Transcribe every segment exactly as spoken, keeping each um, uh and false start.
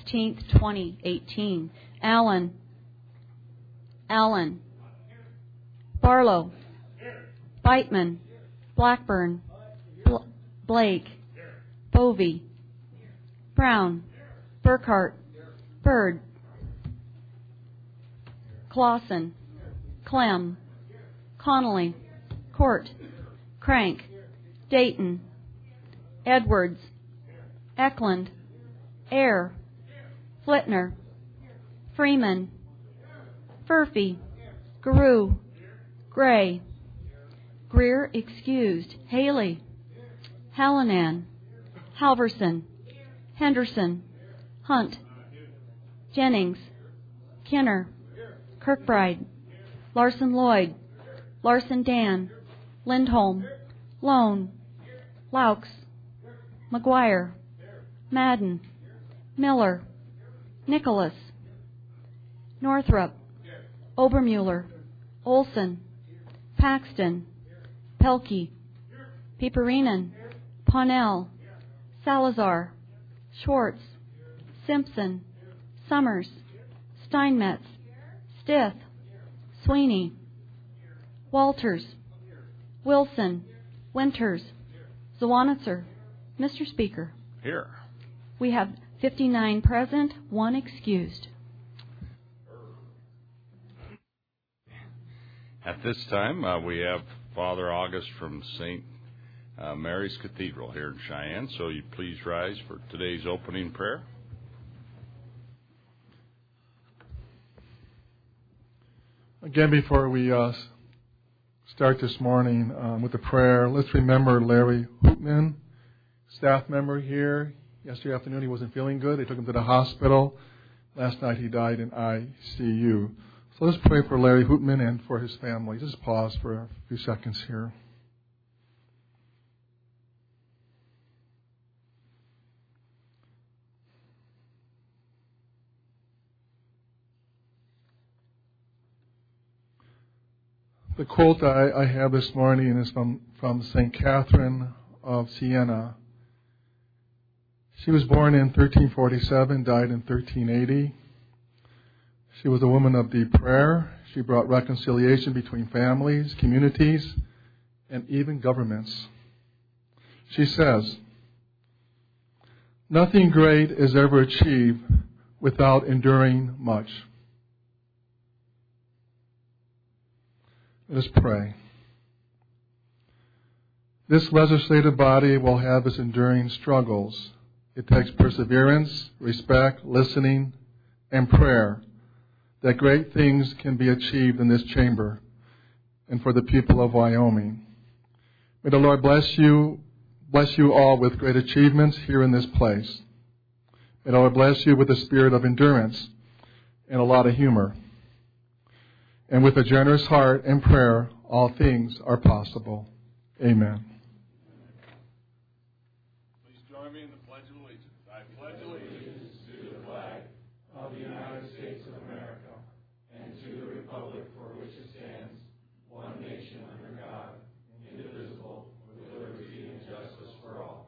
sixteenth, twenty eighteen. Allen. Allen. Barlow. Beitman. Blackburn. Bl- Blake. Bovey. Brown. Burkhart. Bird. Clausen. Clem. Connolly. Court. Crank. Dayton. Edwards. Eklund. Eyre. Flitner. Freeman. Furphy. Garou. Gray. Greer excused. Haley. Hallinan. Halverson. Henderson. Hunt. Jennings. Kinner. Kirkbride. Larson Lloyd. Larson Dan. Lindholm. Lone. Laux. McGuire. Madden. Miller. Nicholas. Northrup. Obermuller. Olson. Paxton. Pelkey. Piperinen. Ponnell. Salazar. Schwartz. Simpson. Summers. Steinmetz. Stith. Sweeney. Walters. Wilson. Winters. Zwanitzer. Mister Speaker. Here. We have fifty-nine present, one excused. At this time, uh, we have Father August from Saint Uh, Mary's Cathedral here in Cheyenne. So you please rise for today's opening prayer. Again, before we uh, start this morning um, with the prayer, let's remember Larry Hoopman, staff member here. Yesterday afternoon he wasn't feeling good. They took him to the hospital. Last night he died in I C U. So let's pray for Larry Hoopman and for his family. Just pause for a few seconds here. The quote I, I have this morning is from, from Saint Catherine of Siena. She was born in thirteen forty-seven, died in thirteen eighty. She was a woman of deep prayer. She brought reconciliation between families, communities, and even governments. She says, "Nothing great is ever achieved without enduring much." Let us pray. This legislative body will have its enduring struggles. It takes perseverance, respect, listening, and prayer that great things can be achieved in this chamber and for the people of Wyoming. May the Lord bless you, bless you all with great achievements here in this place. May the Lord bless you with a spirit of endurance and a lot of humor. And with a generous heart and prayer, all things are possible. Amen. Please join me in the Pledge of Allegiance. I pledge allegiance to the flag of the United States of America and to the republic for which it stands, one nation under God, indivisible, with liberty and justice for all.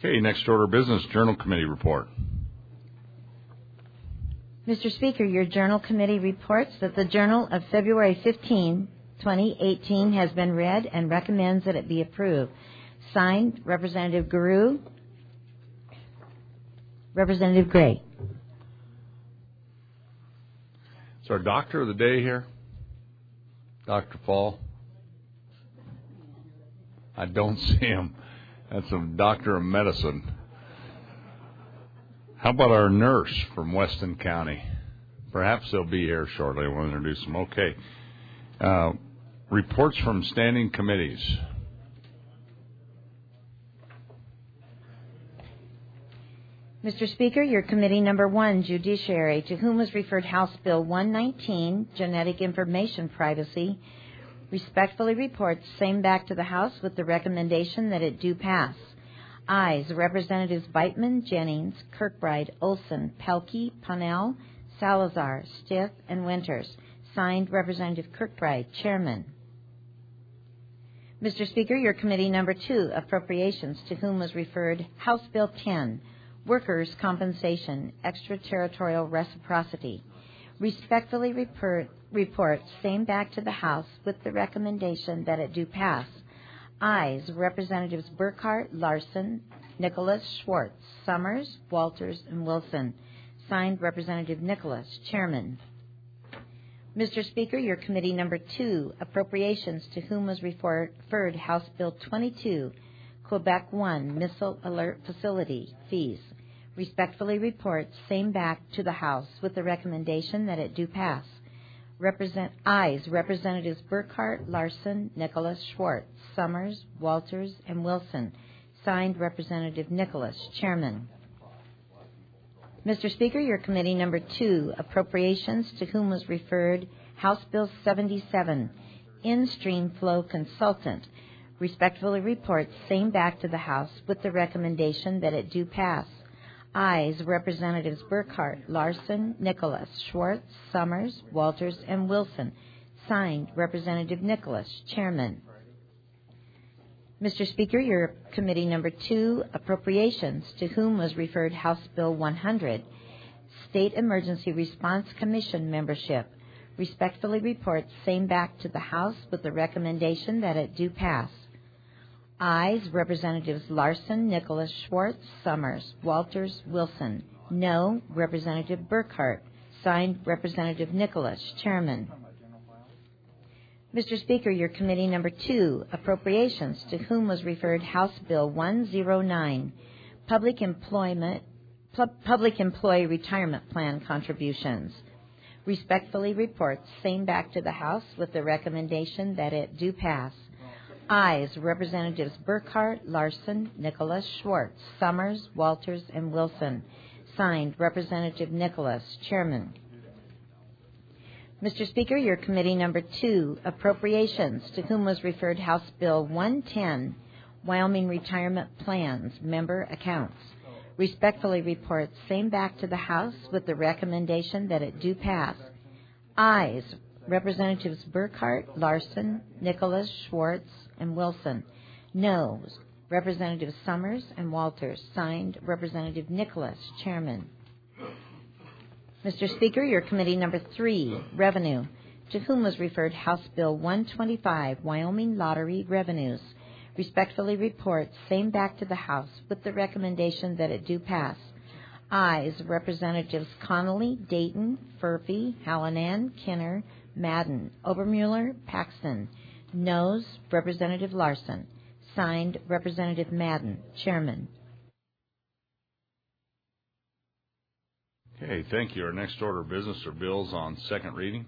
Okay, next order of business, Journal Committee report. Mister Speaker, your Journal Committee reports that the Journal of February fifteenth, twenty eighteen has been read and recommends that it be approved. Signed, Representative Guru, Representative Gray. Is our doctor of the day here? Doctor Fall? I don't see him. That's a doctor of medicine. How about our nurse from Weston County? Perhaps they'll be here shortly. I want to introduce them. Okay. Uh, reports from standing committees. Mister Speaker, your committee number one, Judiciary, to whom was referred House Bill one nineteen, Genetic Information Privacy, respectfully reports same back to the House with the recommendation that it do pass. Ayes, Representatives Beitman, Jennings, Kirkbride, Olson, Pelkey, Pannell, Salazar, Stiff, and Winters. Signed, Representative Kirkbride, Chairman. Mister Speaker, your committee number two, Appropriations, to whom was referred House Bill ten, Workers' Compensation, Extraterritorial Reciprocity. Respectfully report, report same back to the House with the recommendation that it do pass. Ayes, Representatives Burkhart, Larson, Nicholas, Schwartz, Summers, Walters, and Wilson. Signed, Representative Nicholas, Chairman. Mister Speaker, your committee number two, Appropriations, to whom was referred House Bill twenty-two, Quebec one, Missile Alert Facility, Fees. Respectfully reports same back to the House with the recommendation that it do pass. Represent, ayes, Representatives Burkhart, Larson, Nicholas, Schwartz, Summers, Walters, and Wilson. Signed, Representative Nicholas, Chairman. Mister Speaker, your committee number two, Appropriations, to whom was referred House Bill seventy-seven, In-Stream Flow Consultant. Respectfully reports same back to the House with the recommendation that it do pass. Ayes, Representatives Burkhart, Larson, Nicholas, Schwartz, Summers, Walters, and Wilson. Signed, Representative Nicholas, Chairman. Mister Speaker, your committee number two, Appropriations, to whom was referred House Bill one hundred, State Emergency Response Commission membership. Respectfully reports same back to the House with the recommendation that it do pass. Ayes, Representatives Larson, Nicholas, Schwartz, Summers, Walters, Wilson. No, Representative Burkhart. Signed, Representative Nicholas, Chairman. Mister Speaker, your committee number two, Appropriations, to whom was referred House Bill one oh nine, Public Employment, Public Employee Retirement Plan Contributions. Respectfully reports same back to the House with the recommendation that it do pass. Ayes, Representatives Burkhart, Larson, Nicholas, Schwartz, Summers, Walters, and Wilson. Signed, Representative Nicholas, Chairman. Mister Speaker, your committee number two, Appropriations, to whom was referred House Bill one ten, Wyoming Retirement Plans, Member Accounts. Respectfully reports same back to the House with the recommendation that it do pass. Ayes, Representatives Burkhart, Larson, Nicholas, Schwartz, and Wilson. Noes, Representatives Summers and Walters. Signed, Representative Nicholas, Chairman. Mister Speaker, your committee number three, Revenue, to whom was referred House Bill one twenty-five, Wyoming Lottery Revenues. Respectfully reports same back to the House with the recommendation that it do pass. Ayes, Representatives Connolly, Dayton, Furphy, Hallinan, Kinner, Madden, Obermuller, Paxton. Noes, Representative Larson. Signed, Representative Madden, Chairman. Okay, thank you. Our next order of business are bills on second reading.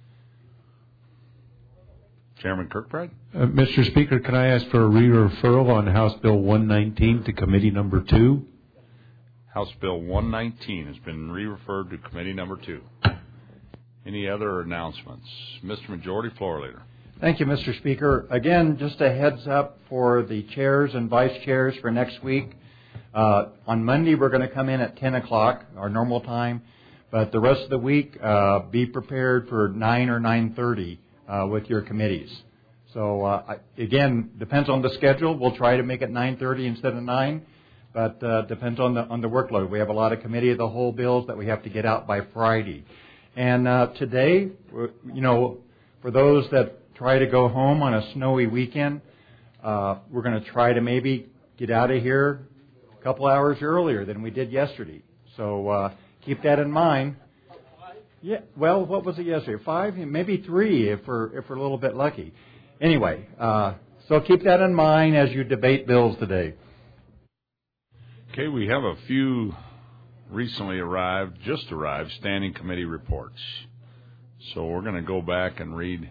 Chairman Kirkbride. Uh, Mister Speaker, can I ask for a re-referral on House Bill one nineteen to Committee Number two? House Bill one nineteen has been re-referred to Committee Number two. Any other announcements? Mister Majority Floor Leader. Thank you, Mister Speaker. Again, just a heads up for the chairs and vice chairs for next week. Uh, on Monday, we're going to come in at ten o'clock, our normal time. But the rest of the week, uh, be prepared for nine or nine thirty uh, with your committees. So, uh, I, again, depends on the schedule. We'll try to make it nine thirty instead of nine. but uh, depends on the on the workload. We have a lot of committee of the whole bills that we have to get out by Friday. And uh, today, you know, for those that try to go home on a snowy weekend, uh, we're going to try to maybe get out of here a couple hours earlier than we did yesterday. So uh, keep that in mind. Yeah. Well, what was it yesterday? Five, maybe three, if we're if we're a little bit lucky. Anyway, uh, so keep that in mind as you debate bills today. Okay, we have a few recently arrived, just arrived, standing committee reports. So we're going to go back and read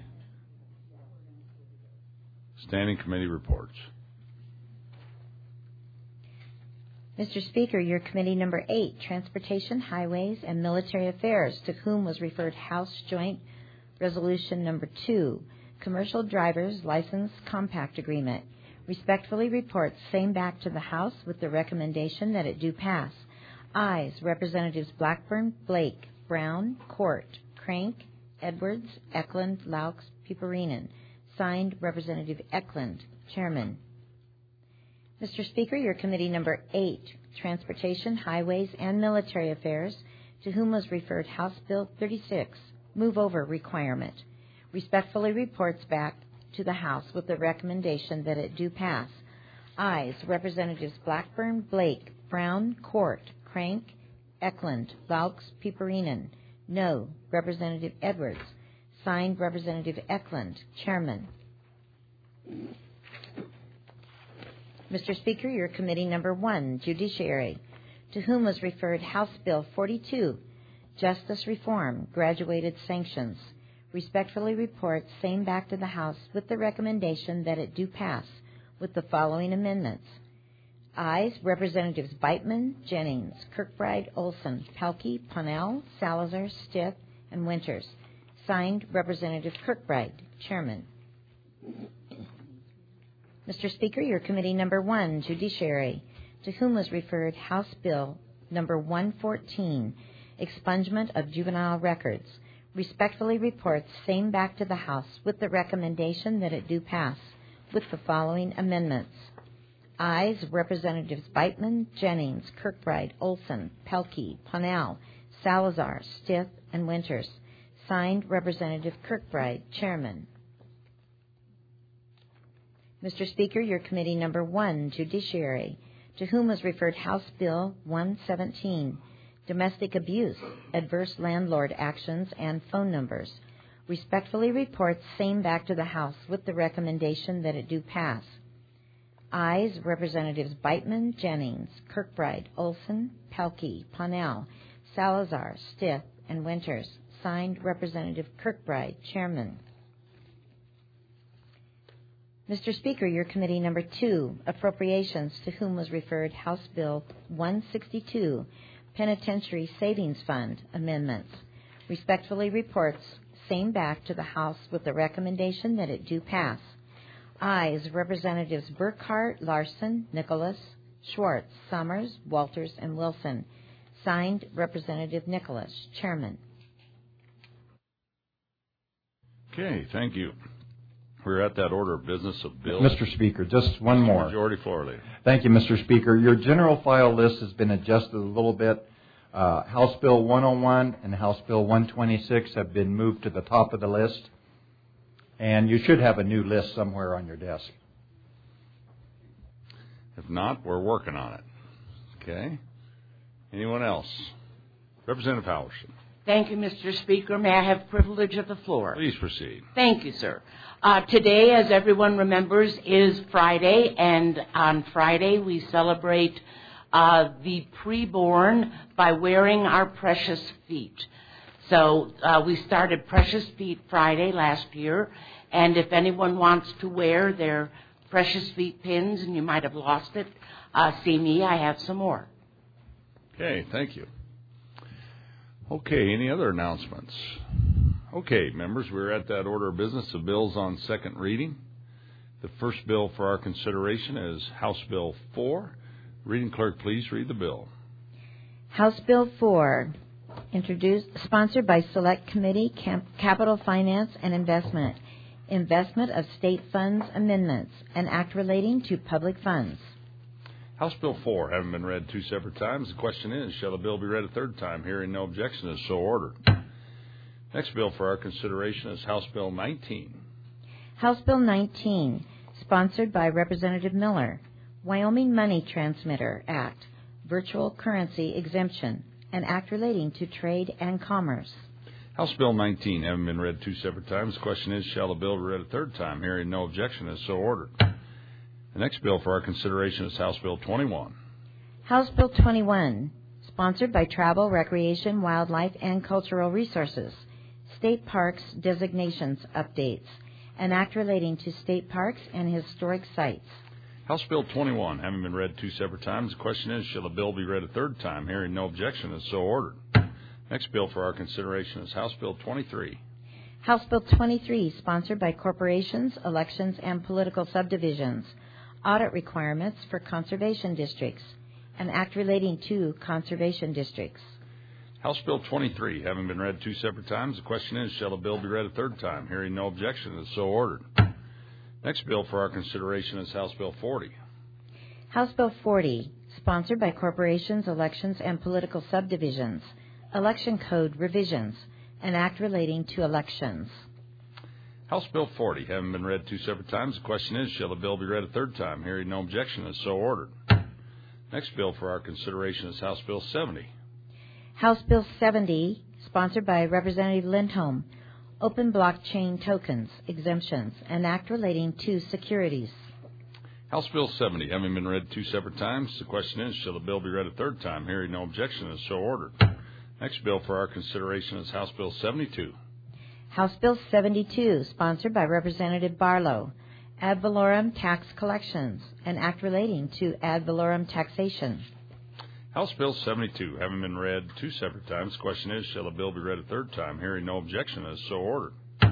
standing committee reports. Mister Speaker, your committee number eight, Transportation, Highways, and Military Affairs, to whom was referred House Joint Resolution number two, Commercial Drivers License Compact Agreement, respectfully reports same back to the House with the recommendation that it do pass. Ayes, Representatives Blackburn, Blake, Brown, Court, Crank, Edwards, Eklund, Laux, Piperinen. Signed, Representative Eklund, Chairman. Mister Speaker, your committee number eight, Transportation, Highways, and Military Affairs, to whom was referred House Bill thirty-six, Move Over Requirement, respectfully reports back to the House with the recommendation that it do pass. Ayes, Representatives Blackburn, Blake, Brown, Court, Crank, Eklund, Laux, Piperinen. No, Representative Edwards. Signed, Representative Eklund, Chairman. Mister Speaker, your committee number one, Judiciary, to whom was referred House Bill forty-two, Justice Reform, Graduated Sanctions, respectfully reports same back to the House with the recommendation that it do pass with the following amendments. Ayes, Representatives Beitman, Jennings, Kirkbride, Olson, Pelkey, Ponnell, Salazar, Stith, and Winters. Signed, Representative Kirkbride, Chairman. Mister Speaker, your committee number one, Judiciary, to whom was referred House Bill number one fourteen, Expungement of Juvenile Records, respectfully reports same back to the House with the recommendation that it do pass with the following amendments. Ayes, Representatives Beitman, Jennings, Kirkbride, Olson, Pelkey, Ponnell, Salazar, Stith, and Winters. Signed, Representative Kirkbride, Chairman. Mister Speaker, your committee number one, Judiciary, to whom was referred House Bill one seventeen, Domestic Abuse, Adverse Landlord Actions, and Phone Numbers, respectfully reports same back to the House with the recommendation that it do pass. Ayes, Representatives Beitman, Jennings, Kirkbride, Olson, Pelkey, Ponnell, Salazar, Stith, and Winters. Signed, Representative Kirkbride, Chairman. Mister Speaker, your committee number two, Appropriations, to whom was referred House Bill one sixty-two, Penitentiary Savings Fund Amendments, respectfully reports same back to the House with the recommendation that it do pass. Ayes, Representatives Burkhart, Larson, Nicholas, Schwartz, Summers, Walters, and Wilson. Signed, Representative Nicholas, Chairman. Okay, thank you. We're at that order of business of bills. Mister Speaker, just one more. Majority Floor Leader. Thank you, Mister Speaker. Your general file list has been adjusted a little bit. Uh, House Bill one oh one and House Bill one twenty-six have been moved to the top of the list. And you should have a new list somewhere on your desk. If not, we're working on it. Okay. Anyone else? Representative Howerson. Thank you, Mister Speaker. May I have privilege of the floor? Please proceed. Thank you, sir. Uh, today, as everyone remembers, is Friday, and on Friday we celebrate uh, the preborn by wearing our precious feet. So uh, we started Precious Feet Friday last year, and if anyone wants to wear their Precious Feet pins and you might have lost it, uh, see me. I have some more. Okay, thank you. Okay, any other announcements? Okay, members, we're at that order of business of bills on second reading. The first bill for our consideration is House Bill four. Reading clerk, please read the bill. House Bill four, introduced, sponsored by Select Committee, Camp, Capital Finance and Investment, Investment of State Funds Amendments, an act relating to public funds. House Bill four, having been read two separate times, the question is, shall the bill be read a third time? Hearing no objection, is so ordered. Next bill for our consideration is House Bill nineteen. House Bill nineteen, sponsored by Representative Miller, Wyoming Money Transmitter Act, Virtual Currency Exemption, an act relating to trade and commerce. House Bill nineteen, having been read two separate times, the question is, shall the bill be read a third time? Hearing no objection, is so ordered. The next bill for our consideration is House Bill twenty-one. House Bill twenty-one, sponsored by Travel, Recreation, Wildlife, and Cultural Resources, State Parks Designations Updates, an act relating to state parks and historic sites. House Bill twenty-one, having been read two separate times, the question is, shall the bill be read a third time? Hearing no objection, is so ordered. Next bill for our consideration is House Bill twenty-three. House Bill twenty-three, sponsored by Corporations, Elections, and Political Subdivisions, audit requirements for conservation districts, an act relating to conservation districts. House Bill twenty-three, having been read two separate times, the question is, shall the bill be read a third time? Hearing no objection, is so ordered. Next bill for our consideration is House Bill forty. House Bill forty, sponsored by Corporations, Elections, and Political Subdivisions, election code revisions, an act relating to elections. House Bill forty, having been read two separate times, the question is, shall the bill be read a third time? Hearing no objection, is so ordered. Next bill for our consideration is House Bill seventy. House Bill seventy, sponsored by Representative Lindholm, open blockchain tokens, exemptions, an act relating to securities. House Bill seventy, having been read two separate times, the question is, shall the bill be read a third time? Hearing no objection, is so ordered. Next bill for our consideration is House Bill seventy-two. House Bill seventy-two, sponsored by Representative Barlow, ad valorem tax collections, an act relating to ad valorem taxation. House Bill seventy-two, having been read two separate times, the question is, shall the bill be read a third time? Hearing no objection, is so ordered.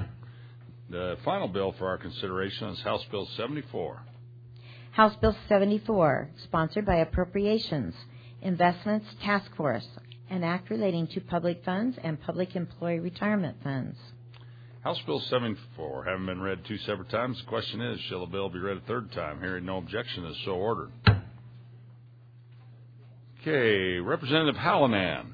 The final bill for our consideration is House Bill seventy-four. House Bill seventy-four, sponsored by Appropriations, Investments Task Force, an act relating to public funds and public employee retirement funds. House Bill seventy-four, having been read two separate times, the question is, shall the bill be read a third time? Hearing no objection, is so ordered. Okay, Representative Hallinan.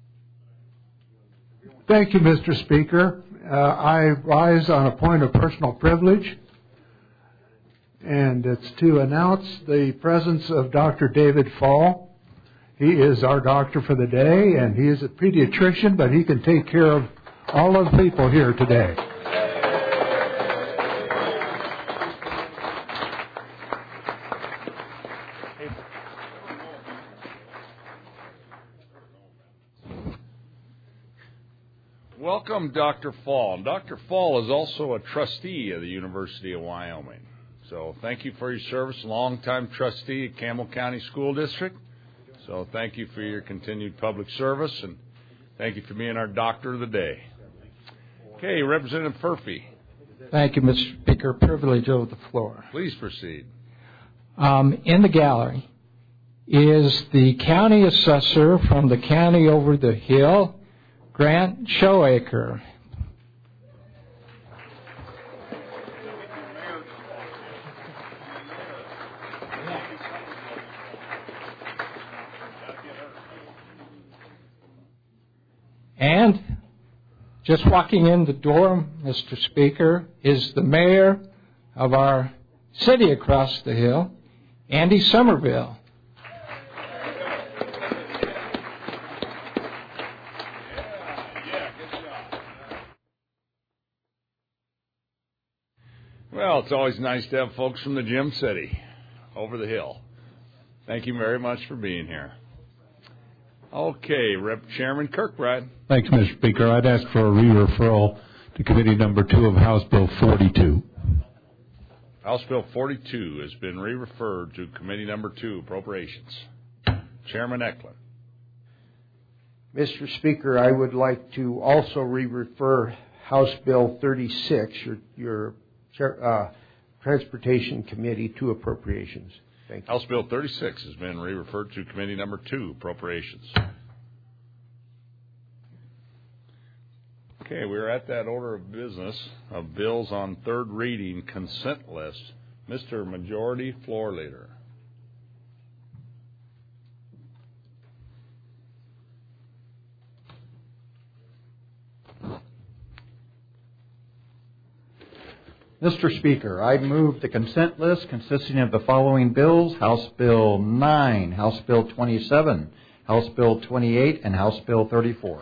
Thank you, Mister Speaker. Uh, I rise on a point of personal privilege, and it's to announce the presence of Doctor David Fall. He is our doctor for the day, and he is a pediatrician, but he can take care of all of the people here today. Welcome, Doctor Fall. Doctor Fall is also a trustee of the University of Wyoming. So thank you for your service, longtime trustee at Campbell County School District. So thank you for your continued public service, and thank you for being our doctor of the day. Okay, Representative Furphy. Thank you, Mister Speaker. Privilege of the floor. Please proceed. Um, in the gallery is the county assessor from the county over the hill, Grant Showaker. And just walking in the door, Mister Speaker, is the mayor of our city across the hill, Andy Somerville. Well, it's always nice to have folks from the Gem City over the hill. Thank you very much for being here. Okay, Rep. Chairman Kirkbride. Thanks, Mister Speaker. I'd ask for a re-referral to committee number two of House Bill forty-two. House Bill forty-two has been re-referred to committee number two, Appropriations. Chairman Eklund. Mister Speaker, I would like to also re-refer House Bill thirty-six, your, your uh, Transportation Committee, to Appropriations. Thank you. House Bill thirty-six has been re-referred to committee number two, Appropriations. Okay, we're at that order of business of bills on third reading consent list. Mister Majority Floor Leader. Mister Speaker, I move the consent list consisting of the following bills: House Bill nine, House Bill twenty-seven, House Bill twenty-eight, and House Bill thirty-four.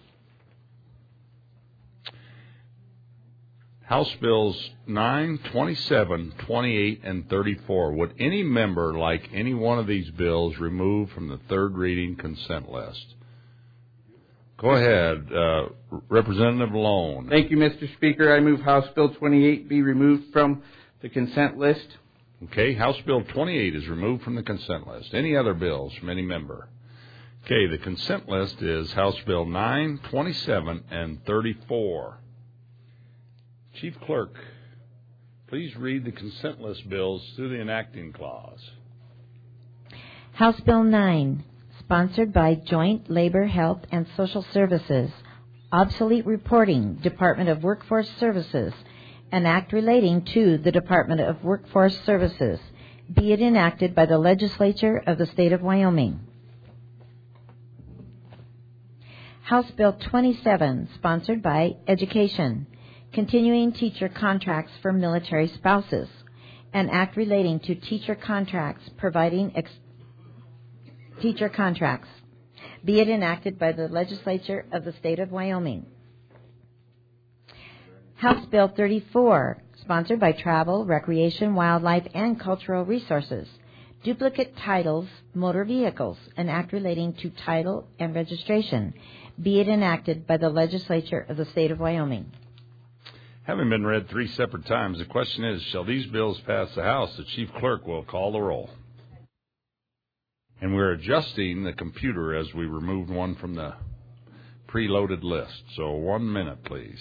House Bills nine, twenty-seven, twenty-eight, and thirty-four. Would any member like any one of these bills removed from the third reading consent list? Go ahead, uh, Representative Lone. Thank you, Mister Speaker. I move House Bill twenty-eight be removed from the consent list. Okay, House Bill twenty-eight is removed from the consent list. Any other bills from any member? Okay, the consent list is House Bill nine, twenty-seven, and thirty-four. Chief Clerk, please read the consent list bills through the enacting clause. House Bill nine, sponsored by Joint Labor, Health, and Social Services, Obsolete Reporting, Department of Workforce Services, an act relating to the Department of Workforce Services, be it enacted by the Legislature of the State of Wyoming. House Bill twenty-seven, sponsored by Education, Continuing Teacher Contracts for Military Spouses, an act relating to teacher contracts providing ex- teacher contracts, be it enacted by the Legislature of the State of Wyoming. House Bill thirty-four, sponsored by Travel, Recreation, Wildlife, and Cultural Resources, Duplicate Titles, Motor Vehicles, an act relating to title and registration, be it enacted by the Legislature of the State of Wyoming. Having been read three separate times, the question is, shall these bills pass the House? The Chief Clerk will call the roll. And we're adjusting the computer as we removed one from the preloaded list. So one minute, please.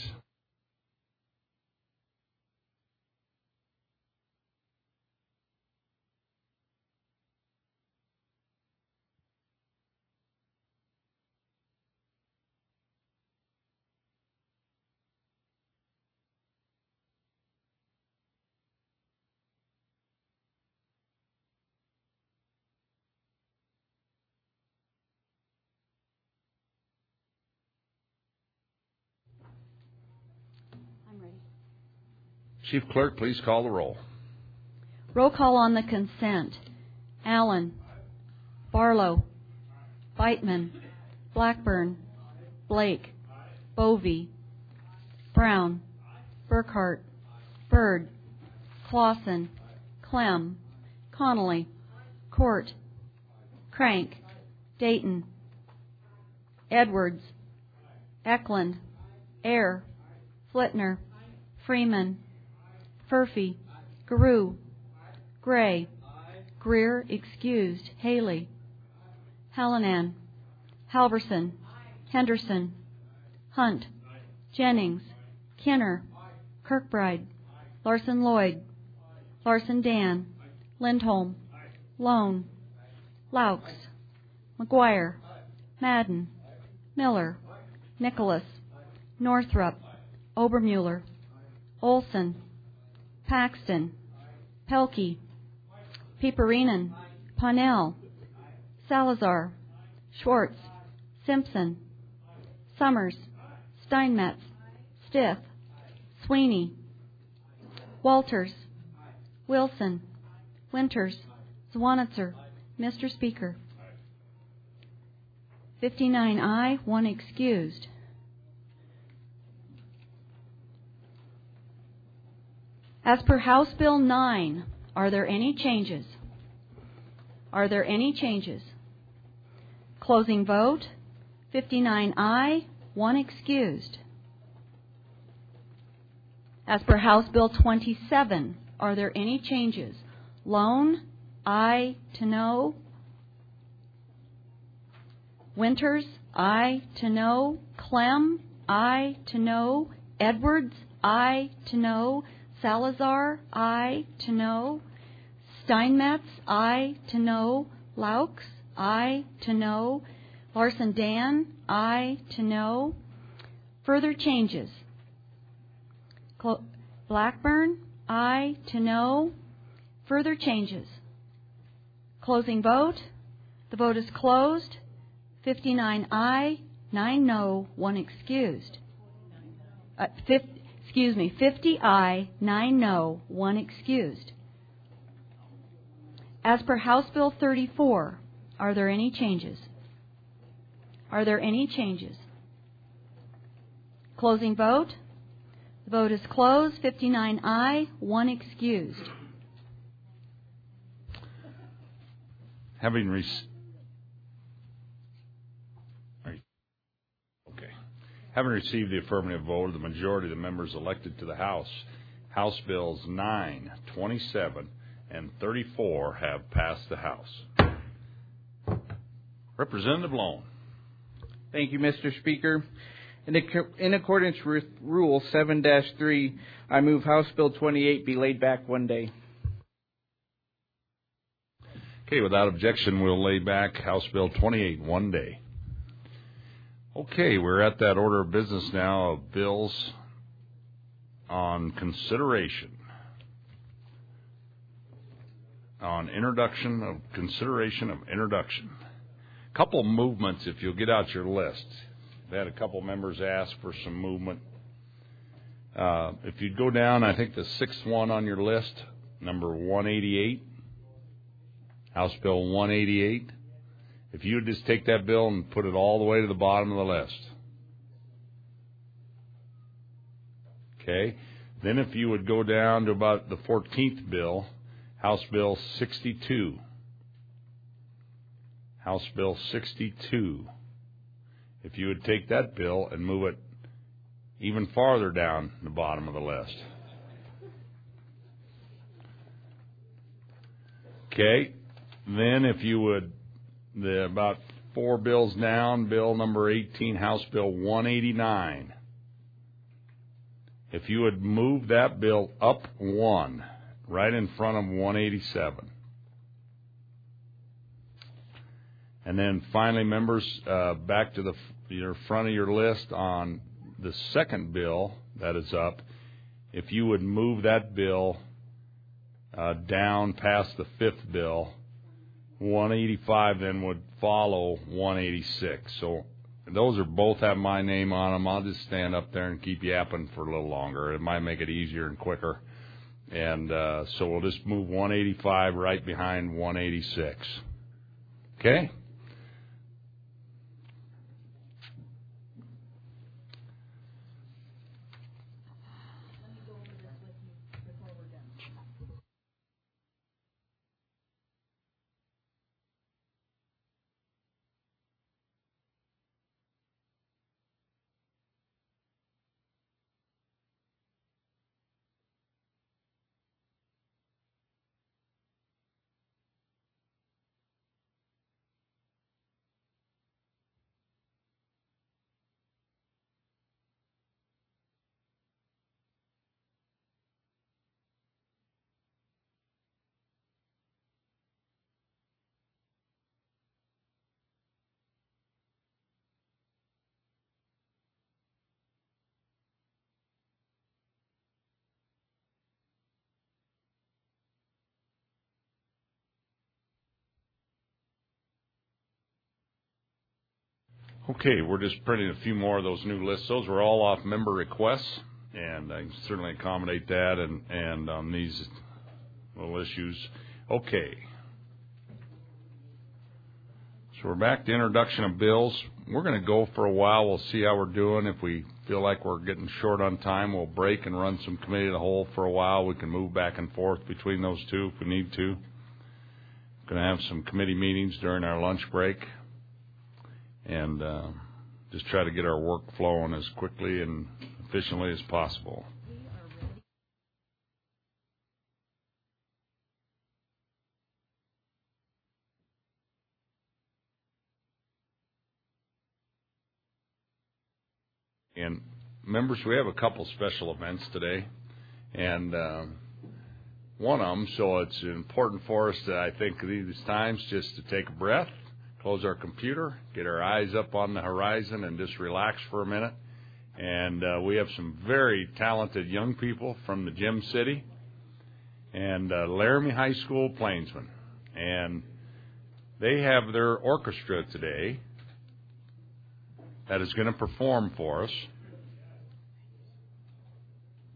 Chief Clerk, please call the roll. Roll call on the consent. Allen. Barlow. Beitman. Blackburn. Blake. Bovee. Brown. Burkhart. Byrd. Clausen. Clem. Connolly. Court. Crank. Dayton. Edwards. Eklund. Ayer. Flitner. Freeman. Furphy. Garou. Gray. Greer, excused. Haley. Hallinan. Halverson. Henderson. Hunt. Jennings. Kinner. Kirkbride. Larson Lloyd. Larson Dan. Lindholm. Lone. Laux. McGuire. Madden. Miller. Nicholas. Northrup. Obermuller. Olson. Paxton. Pelkey. Piperinen. Ponnell. Salazar. Schwartz. Simpson. Summers. Steinmetz. Stith. Sweeney. Walters. Wilson. Winters. Zwanitzer. Mister Speaker. fifty-nine aye, one excused. As per House Bill nine, are there any changes? Are there any changes? Closing vote, fifty-nine aye, one excused. As per House Bill twenty-seven, are there any changes? Lone, aye to no. Winters, aye to no. Clem, aye to no. Edwards, aye to no. Salazar, aye to no. Steinmetz, aye to no. Laux, aye to no. Larson Dan, aye to no. Further changes. Cl- Blackburn, aye to no. Further changes. Closing vote. The vote is closed. fifty-nine aye, nine no, one excused. Uh, fifty, excuse me, fifty aye, nine no, one excused. As per House Bill thirty-four, are there any changes? Are there any changes? Closing vote. The vote is closed. fifty-nine aye, one excused. Having received okay, having received the affirmative vote of the majority of the members elected to the House, House Bills nine, twenty-seven, and thirty-four have passed the House. Representative Lone. Thank you, Mister Speaker. In, ac- in accordance with Rule seven dash three, I move House Bill twenty-eight be laid back one day. Okay, without objection, we'll lay back House Bill twenty-eight one day. Okay, we're at that order of business now of bills on consideration. On introduction of consideration of introduction. Couple movements if you'll get out your list. I've had a couple members ask for some movement. Uh, if you'd go down, I think the sixth one on your list, number one eighty-eight, House Bill one eighty-eight. If you would just take that bill and put it all the way to the bottom of the list. Okay. Then if you would go down to about the fourteenth bill, House Bill sixty-two. House Bill sixty-two. If you would take that bill and move it even farther down the bottom of the list. Okay. Then if you would, the about four bills down, bill number eighteen, House Bill one eighty-nine. If you would move that bill up one, right in front of one eighty-seven. And then finally, members, uh, back to the your front of your list on the second bill that is up. If you would move that bill uh, down past the fifth bill, one eighty-five then would follow one eighty-six. So those are both have my name on them. I'll just stand up there and keep yapping for a little longer. It might make it easier and quicker. And uh, so we'll just move one eighty-five right behind one eighty-six. Okay? Okay, we're just printing a few more of those new lists. Those were all off member requests, and I can certainly accommodate that and, and on these little issues. Okay. So we're back to introduction of bills. We're going to go for a while. We'll see how we're doing. If we feel like we're getting short on time, we'll break and run some committee of the whole for a while. We can move back and forth between those two if we need to. We're going to have some committee meetings during our lunch break. And uh, just try to get our work flowing as quickly and efficiently as possible. And members, we have a couple special events today, and uh, one of them, so it's important for us to, I think, these times just to take a breath, close our computer, get our eyes up on the horizon, and just relax for a minute. And uh, we have some very talented young people from the Gem City and uh, Laramie High School Plainsman. And they have their orchestra today that is going to perform for us.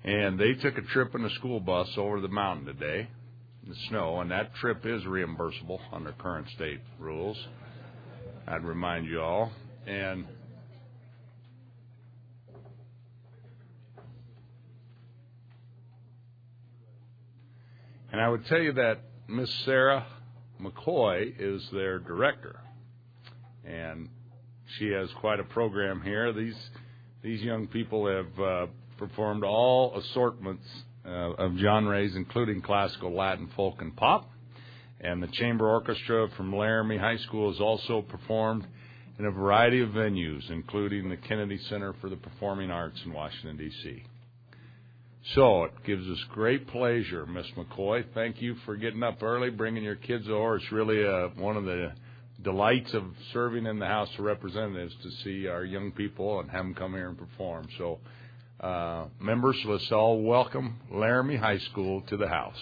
And they took a trip in a school bus over the mountain today in the snow, and that trip is reimbursable under current state rules. I'd remind you all. And and I would tell you that Miss Sarah McCoy is their director, and she has quite a program here. These these young people have uh, performed all assortments uh, of genres, including classical, Latin, folk, and pop. And the chamber orchestra from Laramie High School has also performed in a variety of venues, including the Kennedy Center for the Performing Arts in Washington, D C So it gives us great pleasure, Miss McCoy. Thank you for getting up early, bringing your kids over. It's really uh, one of the delights of serving in the House of Representatives to see our young people and have them come here and perform. So, uh, members, let's all welcome Laramie High School to the House.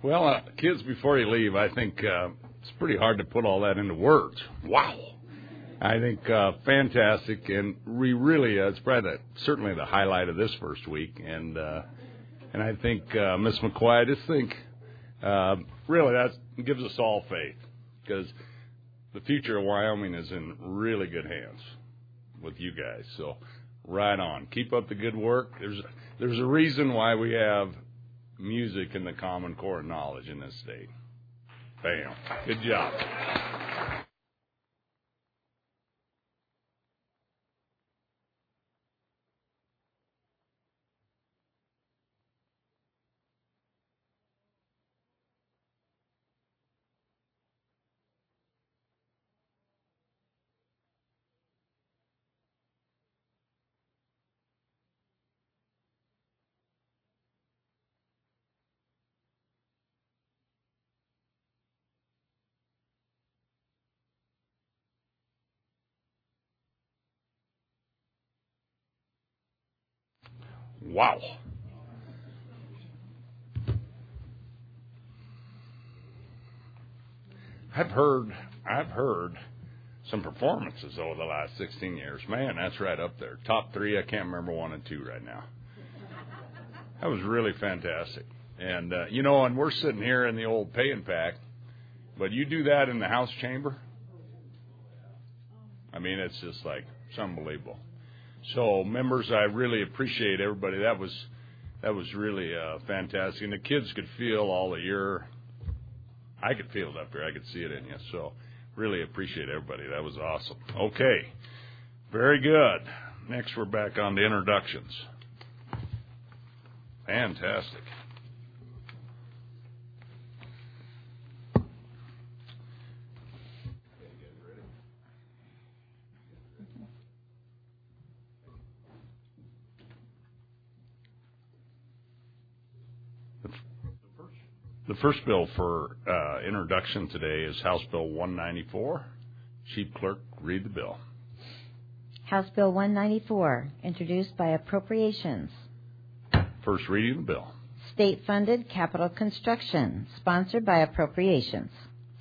Well, uh, kids, before you leave, I think uh, it's pretty hard to put all that into words. Wow. I think uh, fantastic, and we really, uh, it's probably the, certainly the highlight of this first week. And uh, and I think, uh, Miz McCoy, I just think uh, really that gives us all faith, because the future of Wyoming is in really good hands with you guys. So right on. Keep up the good work. There's there's a reason why we have music in the Common Core of knowledge in this state. Bam. Good job. Wow. I've heard I've heard some performances over the last sixteen years. Man, that's right up there. Top three, I can't remember one and two right now. That was really fantastic. And, uh, you know, and we're sitting here in the old pay and pack, but you do that in the House chamber? I mean, it's just like, it's unbelievable. So, members, I really appreciate everybody. That was that was really uh, fantastic. And the kids could feel all of your, I could feel it up here. I could see it in you. So, really appreciate everybody. That was awesome. Okay. Very good. Next, we're back on the introductions. Fantastic. The first bill for uh, introduction today is House Bill one ninety-four. Chief Clerk, read the bill. House Bill one ninety-four, introduced by Appropriations. First reading of the bill. State-funded capital construction, sponsored by Appropriations.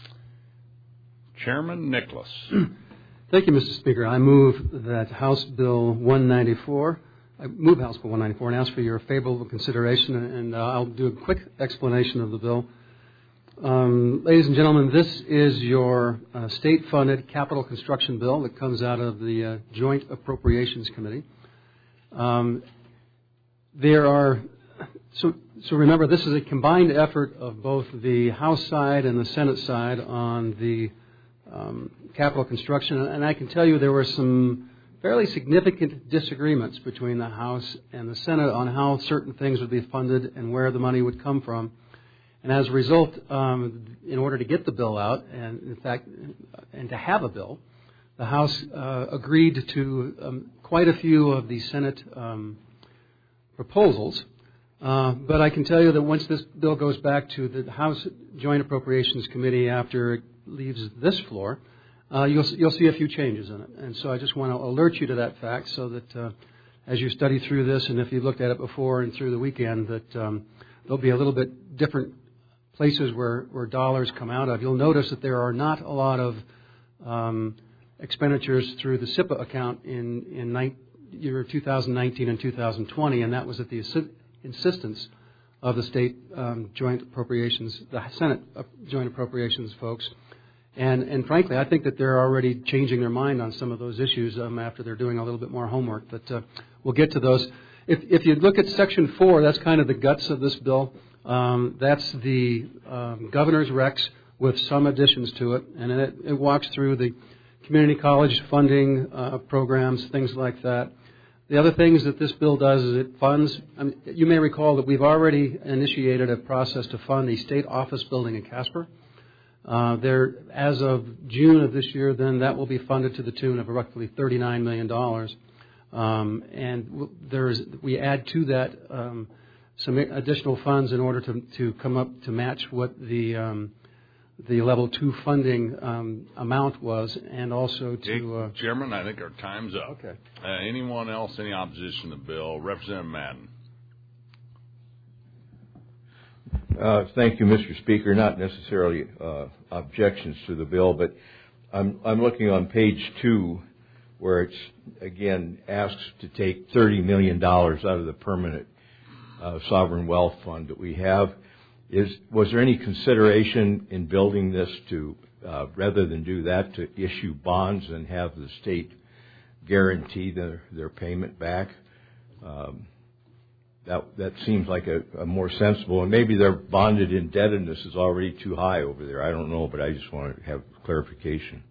Chairman Nicholas. Thank you, Mister Speaker. I move that House Bill one ninety-four, I move House Bill one ninety-four and ask for your favorable consideration, and uh, I'll do a quick explanation of the bill. Um, ladies and gentlemen, this is your uh, state-funded capital construction bill that comes out of the uh, Joint Appropriations Committee. Um, there are, so, so remember, this is a combined effort of both the House side and the Senate side on the um, capital construction, and I can tell you there were some fairly significant disagreements between the House and the Senate on how certain things would be funded and where the money would come from. And as a result, um, in order to get the bill out, and in fact, and to have a bill, the House uh, agreed to um, quite a few of the Senate um, proposals. Uh, but I can tell you that once this bill goes back to the House Joint Appropriations Committee after it leaves this floor, uh, you'll you'll see a few changes in it. And so I just want to alert you to that fact, so that uh, as you study through this, and if you looked at it before and through the weekend, that um, there'll be a little bit different places where, where dollars come out of. You'll notice that there are not a lot of um, expenditures through the S I P A account in, in ni- year two thousand nineteen and two thousand twenty, and that was at the assi- insistence of the state um, joint appropriations, the Senate uh, joint appropriations folks. And, and frankly, I think that they're already changing their mind on some of those issues um, after they're doing a little bit more homework. But uh, we'll get to those. If, if you look at Section four, that's kind of the guts of this bill. Um, that's the um, governor's recs with some additions to it, and it, it walks through the community college funding uh, programs, things like that. The other things that this bill does is it funds, I mean, you may recall that we've already initiated a process to fund the state office building in Casper. Uh, there, as of June of this year, then that will be funded to the tune of roughly thirty-nine million dollars. Um, and there's, we add to that um, some additional funds in order to, to come up to match what the um, the level two funding um, amount was, and also to... Uh, Chairman, I think our time's up. Okay. Uh, anyone else, any opposition to the bill? Representative Madden. Uh, thank you, Mister Speaker. Not necessarily uh, objections to the bill, but I'm, I'm looking on page two where it's, again, asks to take thirty million dollars out of the permanent uh, sovereign wealth fund that we have. Is, was there any consideration in building this to, uh, rather than do that, to issue bonds and have the state guarantee their, their payment back? Um, That that seems like a, a more sensible, and maybe their bonded indebtedness is already too high over there. I don't know, but I just want to have clarification.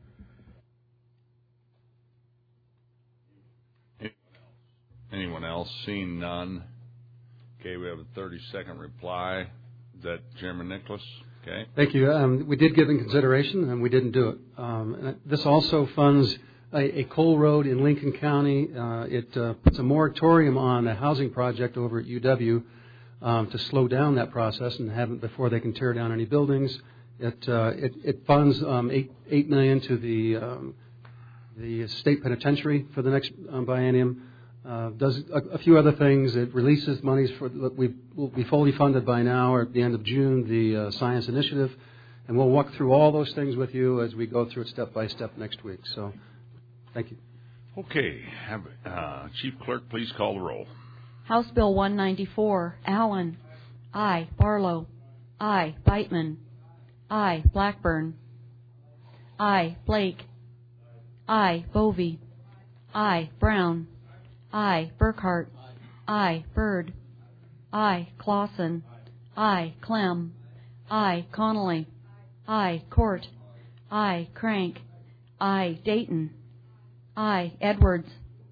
Anyone else? Seeing none. Okay, we have a thirty-second reply. Is that Chairman Nicholas? Okay. Thank you. Um, we did give it consideration, and we didn't do it. Um, and this also funds a, a coal road in Lincoln County. Uh, it uh, puts a moratorium on a housing project over at U W um, to slow down that process and have it before they can tear down any buildings. It uh, it, it funds um, eight eight million to the um, the state penitentiary for the next um, biennium. Uh, does a, a few other things. It releases monies for we will be fully funded by now or at the end of June. The uh, science initiative, and we'll walk through all those things with you as we go through it step by step next week. So. Thank you. Okay. Have, uh, Chief Clerk, please call the roll. House Bill one ninety-four, Allen. Aye. Barlow. Aye. Beitman. Aye. Blackburn. Aye. Blake. Aye. Bovee. Aye. Brown. Aye. Burkhart. Aye. Byrd. Aye. Clausen. Aye. Clem. Aye. Connolly. Aye. Court. Aye. Crank. Aye. Dayton. Aye. Edwards.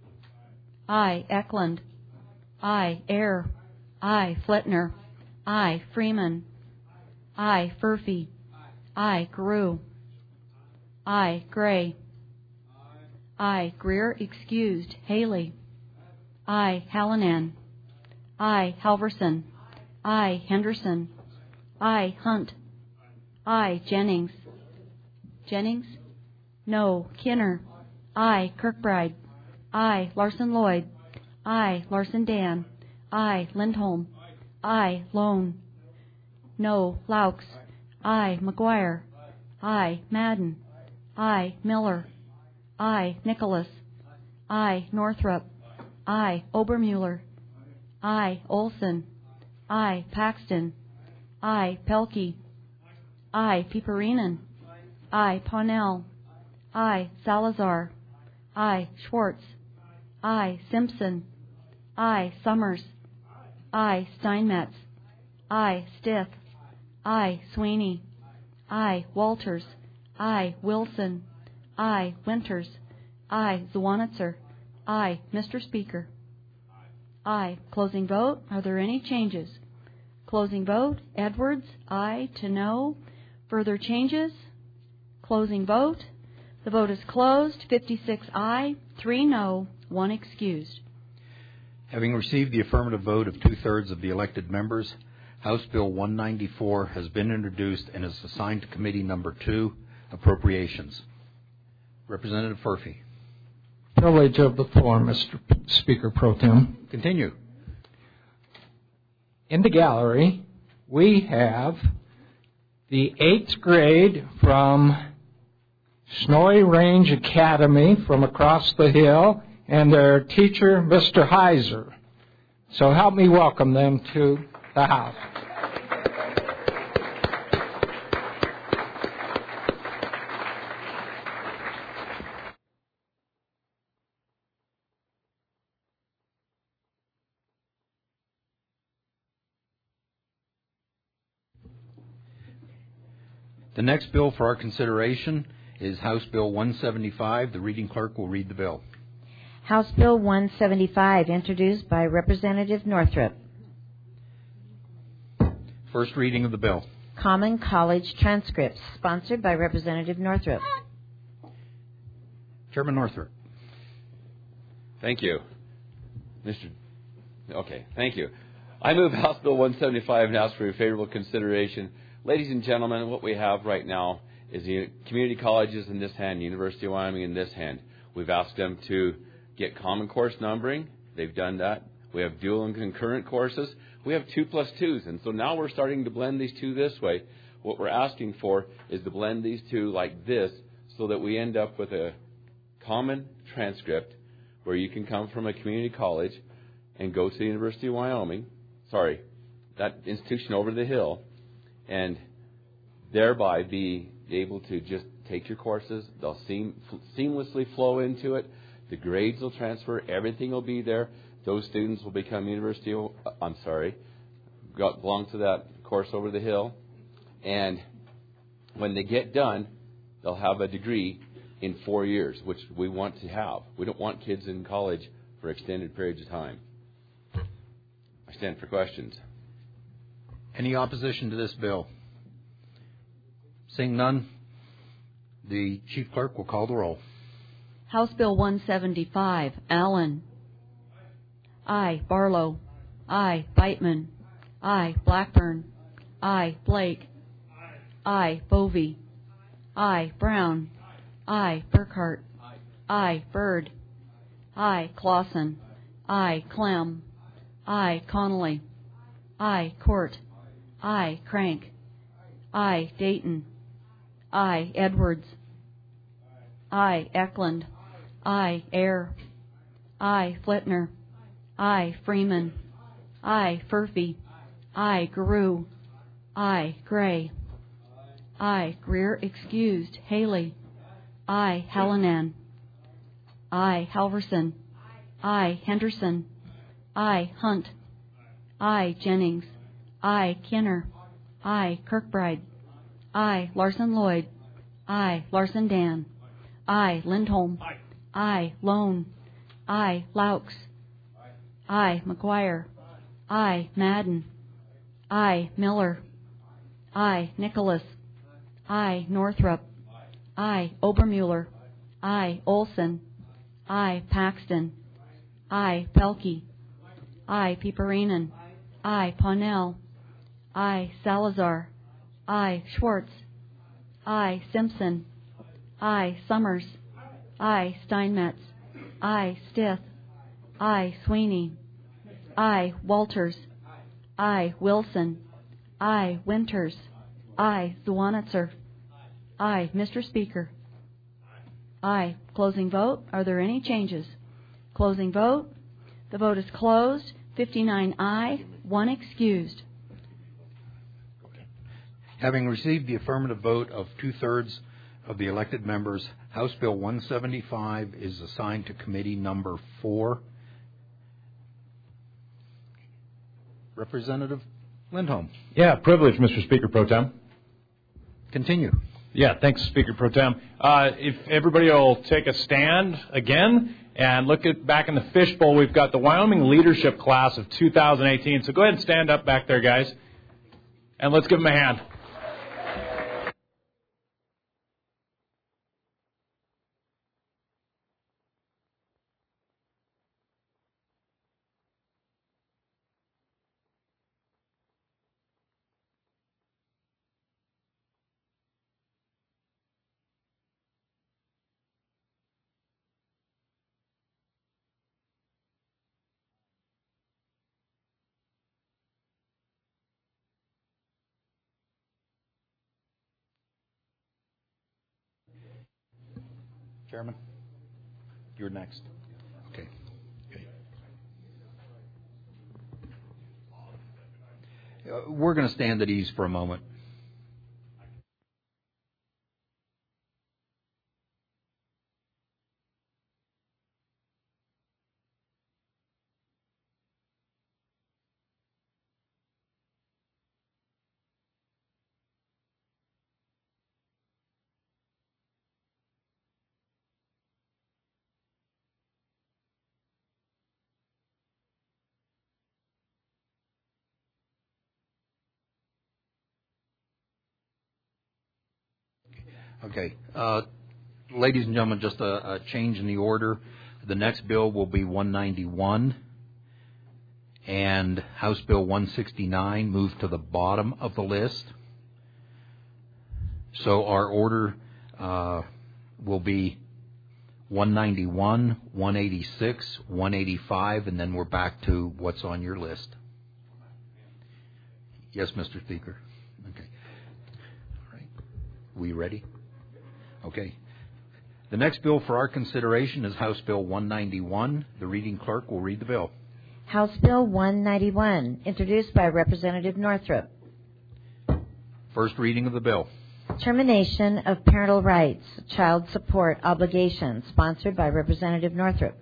Aye. Eklund. Aye. Ayer. Aye. Flitner. Aye. Freeman. Aye. Furphy. Aye. Carew. Aye. Gray. Aye. Greer excused. Haley. Aye. Hallinan. Aye. Halverson. Aye. Henderson. Aye. Hunt. Aye. Jennings. Jennings? No. Kinner. Aye. Kirkbride. Aye. Larson Lloyd. Aye. Larson Dan. Aye. Lindholm. Aye. Lone. No. Laux. Aye. McGuire. Aye. Madden. Aye. Miller. Aye. Nicholas. Aye. Northrup. Aye. Obermuller. Aye. Olson. Aye. Paxton. Aye. Pelkey. Aye. Piperinen. Aye. Parnell. Aye. Salazar. Aye. Schwartz. Aye. Simpson. Aye. Summers. Aye. Steinmetz. Aye. Stith. Aye. Sweeney. Aye. Walters. Aye. Wilson. Aye. Winters. Aye. Zwanitzer. Aye. Mister Speaker. Aye. Closing vote. Are there any changes? Closing vote. Edwards. Aye to no. Further changes? Closing vote. The vote is closed. fifty-six aye, three no, one excused. Having received the affirmative vote of two-thirds of the elected members, House Bill one ninety-four has been introduced and is assigned to Committee Number two, Appropriations. Representative Furphy. Privilege of the floor, Mister Speaker Pro Tem. Continue. In the gallery, we have the eighth grade from Snowy Range Academy from across the hill and their teacher, Mister Heiser. So help me welcome them to the House. The next bill for our consideration is House Bill one seventy-five. The reading clerk will read the bill. House Bill one seventy-five, introduced by Representative Northrup. First reading of the bill. Common College Transcripts, sponsored by Representative Northrup. Chairman Northrup. Thank you. Mister Okay, thank you. I move House Bill one seventy-five and ask for your favorable consideration. Ladies and gentlemen, what we have right now is the community colleges in this hand, University of Wyoming in this hand. We've asked them to get Common Course numbering. They've done that. We have dual and concurrent courses. We have two plus twos. And so now we're starting to blend these two this way. What we're asking for is to blend these two like this so that we end up with a common transcript where you can come from a community college and go to the University of Wyoming, sorry, that institution over the hill, and thereby be able to just take your courses. They'll seam, seamlessly flow into it. The grades will transfer. Everything will be there. Those students will become University of, I'm sorry, got, belong to that course over the hill. And when they get done, they'll have a degree in four years, which we want to have. We don't want kids in college for extended periods of time. I stand for questions. Any opposition to this bill? Seeing none, the Chief Clerk will call the roll. House Bill one seventy-five, Allen. Aye. Barlow. Aye. Beitman. Aye. Blackburn. Aye. Blake. Aye. Bovee. Aye. Brown. Aye. Burkhart. Aye. Byrd. Aye. Clausen. Aye. Clem. Aye. Connolly. Aye. Court. Aye. Crank. Aye. Dayton. Aye. Edwards. Aye. Eklund. Aye. Ayer. Aye. Flitner. Aye. Freeman. Aye. Furphy. Aye. Garou. Aye. Gray. Aye. Greer excused. Haley. Aye. Hallinan. Aye. Halverson. Aye. Henderson. Aye. Hunt. Aye. Jennings. Aye. Kinner. Aye. Kirkbride. Aye. Larson Lloyd. Aye. Larson Dan. Aye. Lindholm. Aye. Aye. Lone. Aye. Laux. Aye. McGuire. Aye. Madden. Aye. Miller. Aye. Nicholas. Aye. Northrup. Aye. Obermuller. Aye. Olson. Aye. Paxton. Aye. Pelkey. Aye. Piperinen. Aye. Parnell. Aye. Salazar. Aye. Schwartz. Aye. Simpson. Aye. Summers. Aye. Steinmetz. Aye. Stith. Aye. Sweeney. Aye. Walters. Aye. Wilson. Aye. Winters. Aye. Zwanitzer. Aye. Mister Speaker. Aye. Closing vote. Are there any changes? Closing vote. The vote is closed. fifty-nine aye, one excused. Having received the affirmative vote of two-thirds of the elected members, House Bill one seventy-five is assigned to committee number four. Representative Lindholm. Yeah, privilege, Mister Speaker Pro Tem. Continue. Yeah, thanks, Speaker Pro Tem. Uh, if everybody will take a stand again and look at back in the fishbowl, we've got the Wyoming leadership class of two thousand eighteen. So go ahead and stand up back there, guys, and let's give them a hand. Chairman, you're next. Okay. okay. Uh, we're going to stand at ease for a moment. Okay. Uh, ladies and gentlemen, just a, a change in the order. The next bill will be one ninety-one, and House Bill one sixty-nine moved to the bottom of the list. So our order uh, will be one ninety-one, one eighty-six, one eighty-five, and then we're back to what's on your list. Yes, Mister Speaker. Okay. All right. We ready? Okay. The next bill for our consideration is House Bill one ninety-one. The reading clerk will read the bill. House Bill one ninety-one, introduced by Representative Northrup. First reading of the bill. Termination of parental rights, child support obligations, sponsored by Representative Northrup.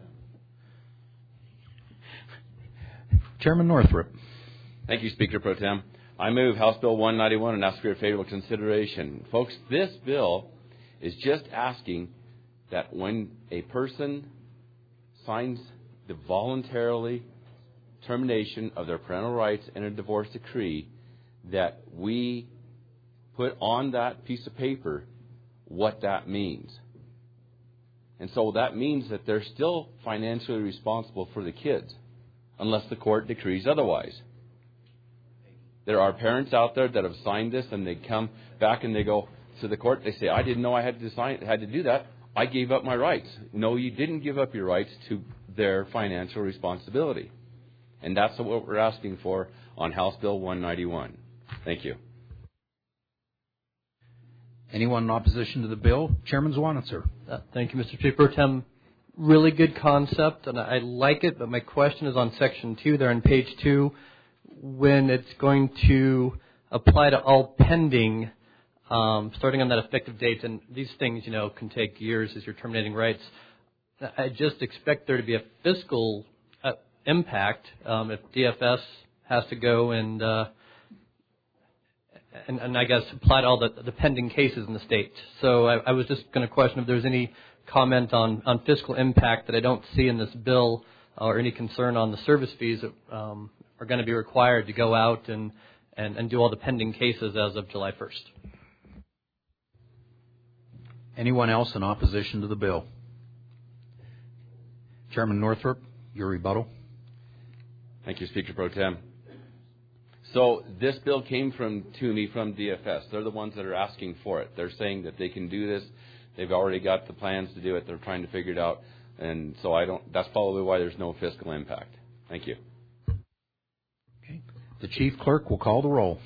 Chairman Northrup. Thank you, Speaker Pro Tem. I move House Bill one ninety-one and ask for your favorable consideration. Folks, this bill is just asking that when a person signs the voluntarily termination of their parental rights in a divorce decree, that we put on that piece of paper what that means. And so that means that they're still financially responsible for the kids, unless the court decrees otherwise. There are parents out there that have signed this, and they come back and they go to the court. They say, I didn't know I had to sign, had to do that. I gave up my rights. No, you didn't give up your rights to their financial responsibility. And that's what we're asking for on House Bill one ninety-one. Thank you. Anyone in opposition to the bill? Chairman Zwanitzer. Uh, thank you, Mister Speaker. Pro Tem. Really good concept, and I like it, but my question is on Section two there on page two, when it's going to apply to all pending, um, starting on that effective date, and these things, you know, can take years as you're terminating rights. I just expect there to be a fiscal uh, impact um, if D F S has to go and, uh, and, and I guess apply to all the, the pending cases in the state. So I, I was just going to question if there's any comment on, on fiscal impact that I don't see in this bill, or any concern on the service fees that um, are going to be required to go out and, and, and do all the pending cases as of July first. Anyone else in opposition to the bill? Chairman Northrup, your rebuttal. Thank you, Speaker Pro Tem. So this bill came from to me from D F S. They're the ones that are asking for it. They're saying that they can do this. They've already got the plans to do it. They're trying to figure it out. And so I don't. That's probably why there's no fiscal impact. Thank you. Okay. The Chief Clerk will call the roll.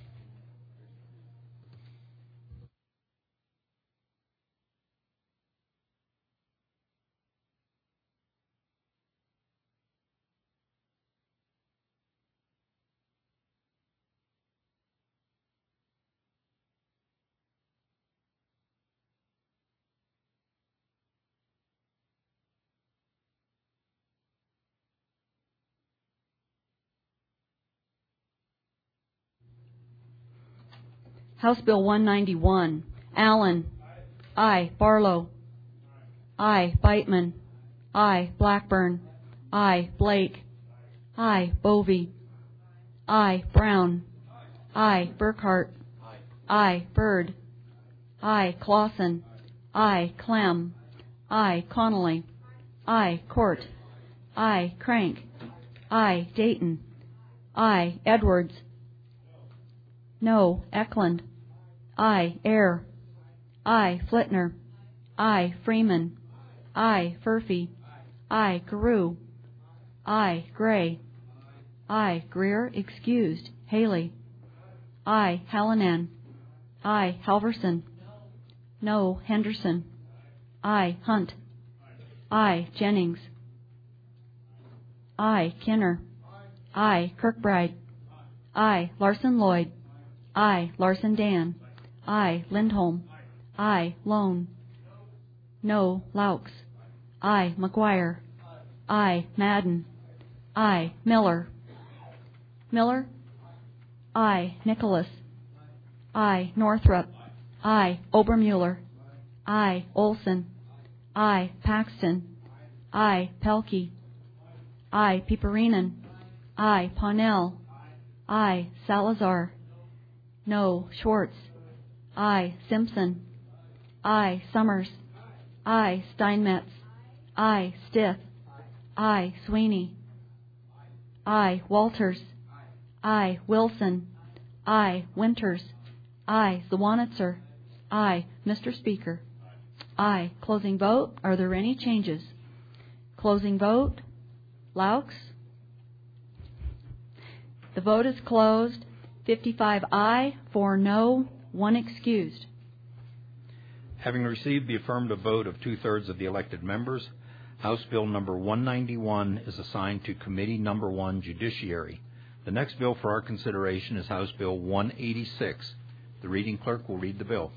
House Bill one ninety-one. Allen. Aye. Barlow. Aye. Beitman. Aye. Blackburn. Aye. Blake. Aye. Bovee. Aye. Brown. Aye. Burkhart. Aye. Byrd. Aye. Clausen. Aye. Clem. Aye. Connolly. Aye. Court. Aye. Crank. Aye. Dayton. Aye. Edwards. No. Eklund. Aye. Ayer. Aye. Flitner. Aye. Freeman. Aye. Furphy. Aye. Carew. Aye. Gray. Aye. Greer. Excused. Haley. Aye. Hallinan. Aye. Halverson. No. Henderson. Aye. Hunt. Aye. Jennings. Aye. Kinner. Aye. Kirkbride. Aye. Larson Lloyd. Aye. Larson Dan. Aye. Lindholm. Aye. Lone. No. Laux. Aye. McGuire. Aye. Madden. Aye. Miller. Miller. Aye. Nicholas. Aye. Northrup. Aye. Obermuller. Aye. Olson. Aye. Paxton. Aye. Pelkey. Aye. Piperinen. Aye. Parnell. Aye. Salazar. No. Schwartz. Aye. Simpson. Aye. Summers. Aye. Steinmetz. Aye. Stith. Aye. Sweeney. Aye. Walters. Aye. Wilson. Aye. Winters. Aye. Zwanitzer. Aye. Mister Speaker. Aye. Closing vote. Are there any changes? Closing vote. Laux? The vote is closed. fifty-five aye, four no, one excused. Having received the affirmative vote of two-thirds of the elected members, House Bill number one ninety-one is assigned to Committee number one, Judiciary. The next bill for our consideration is House Bill one eighty-six. The reading clerk will read the bill.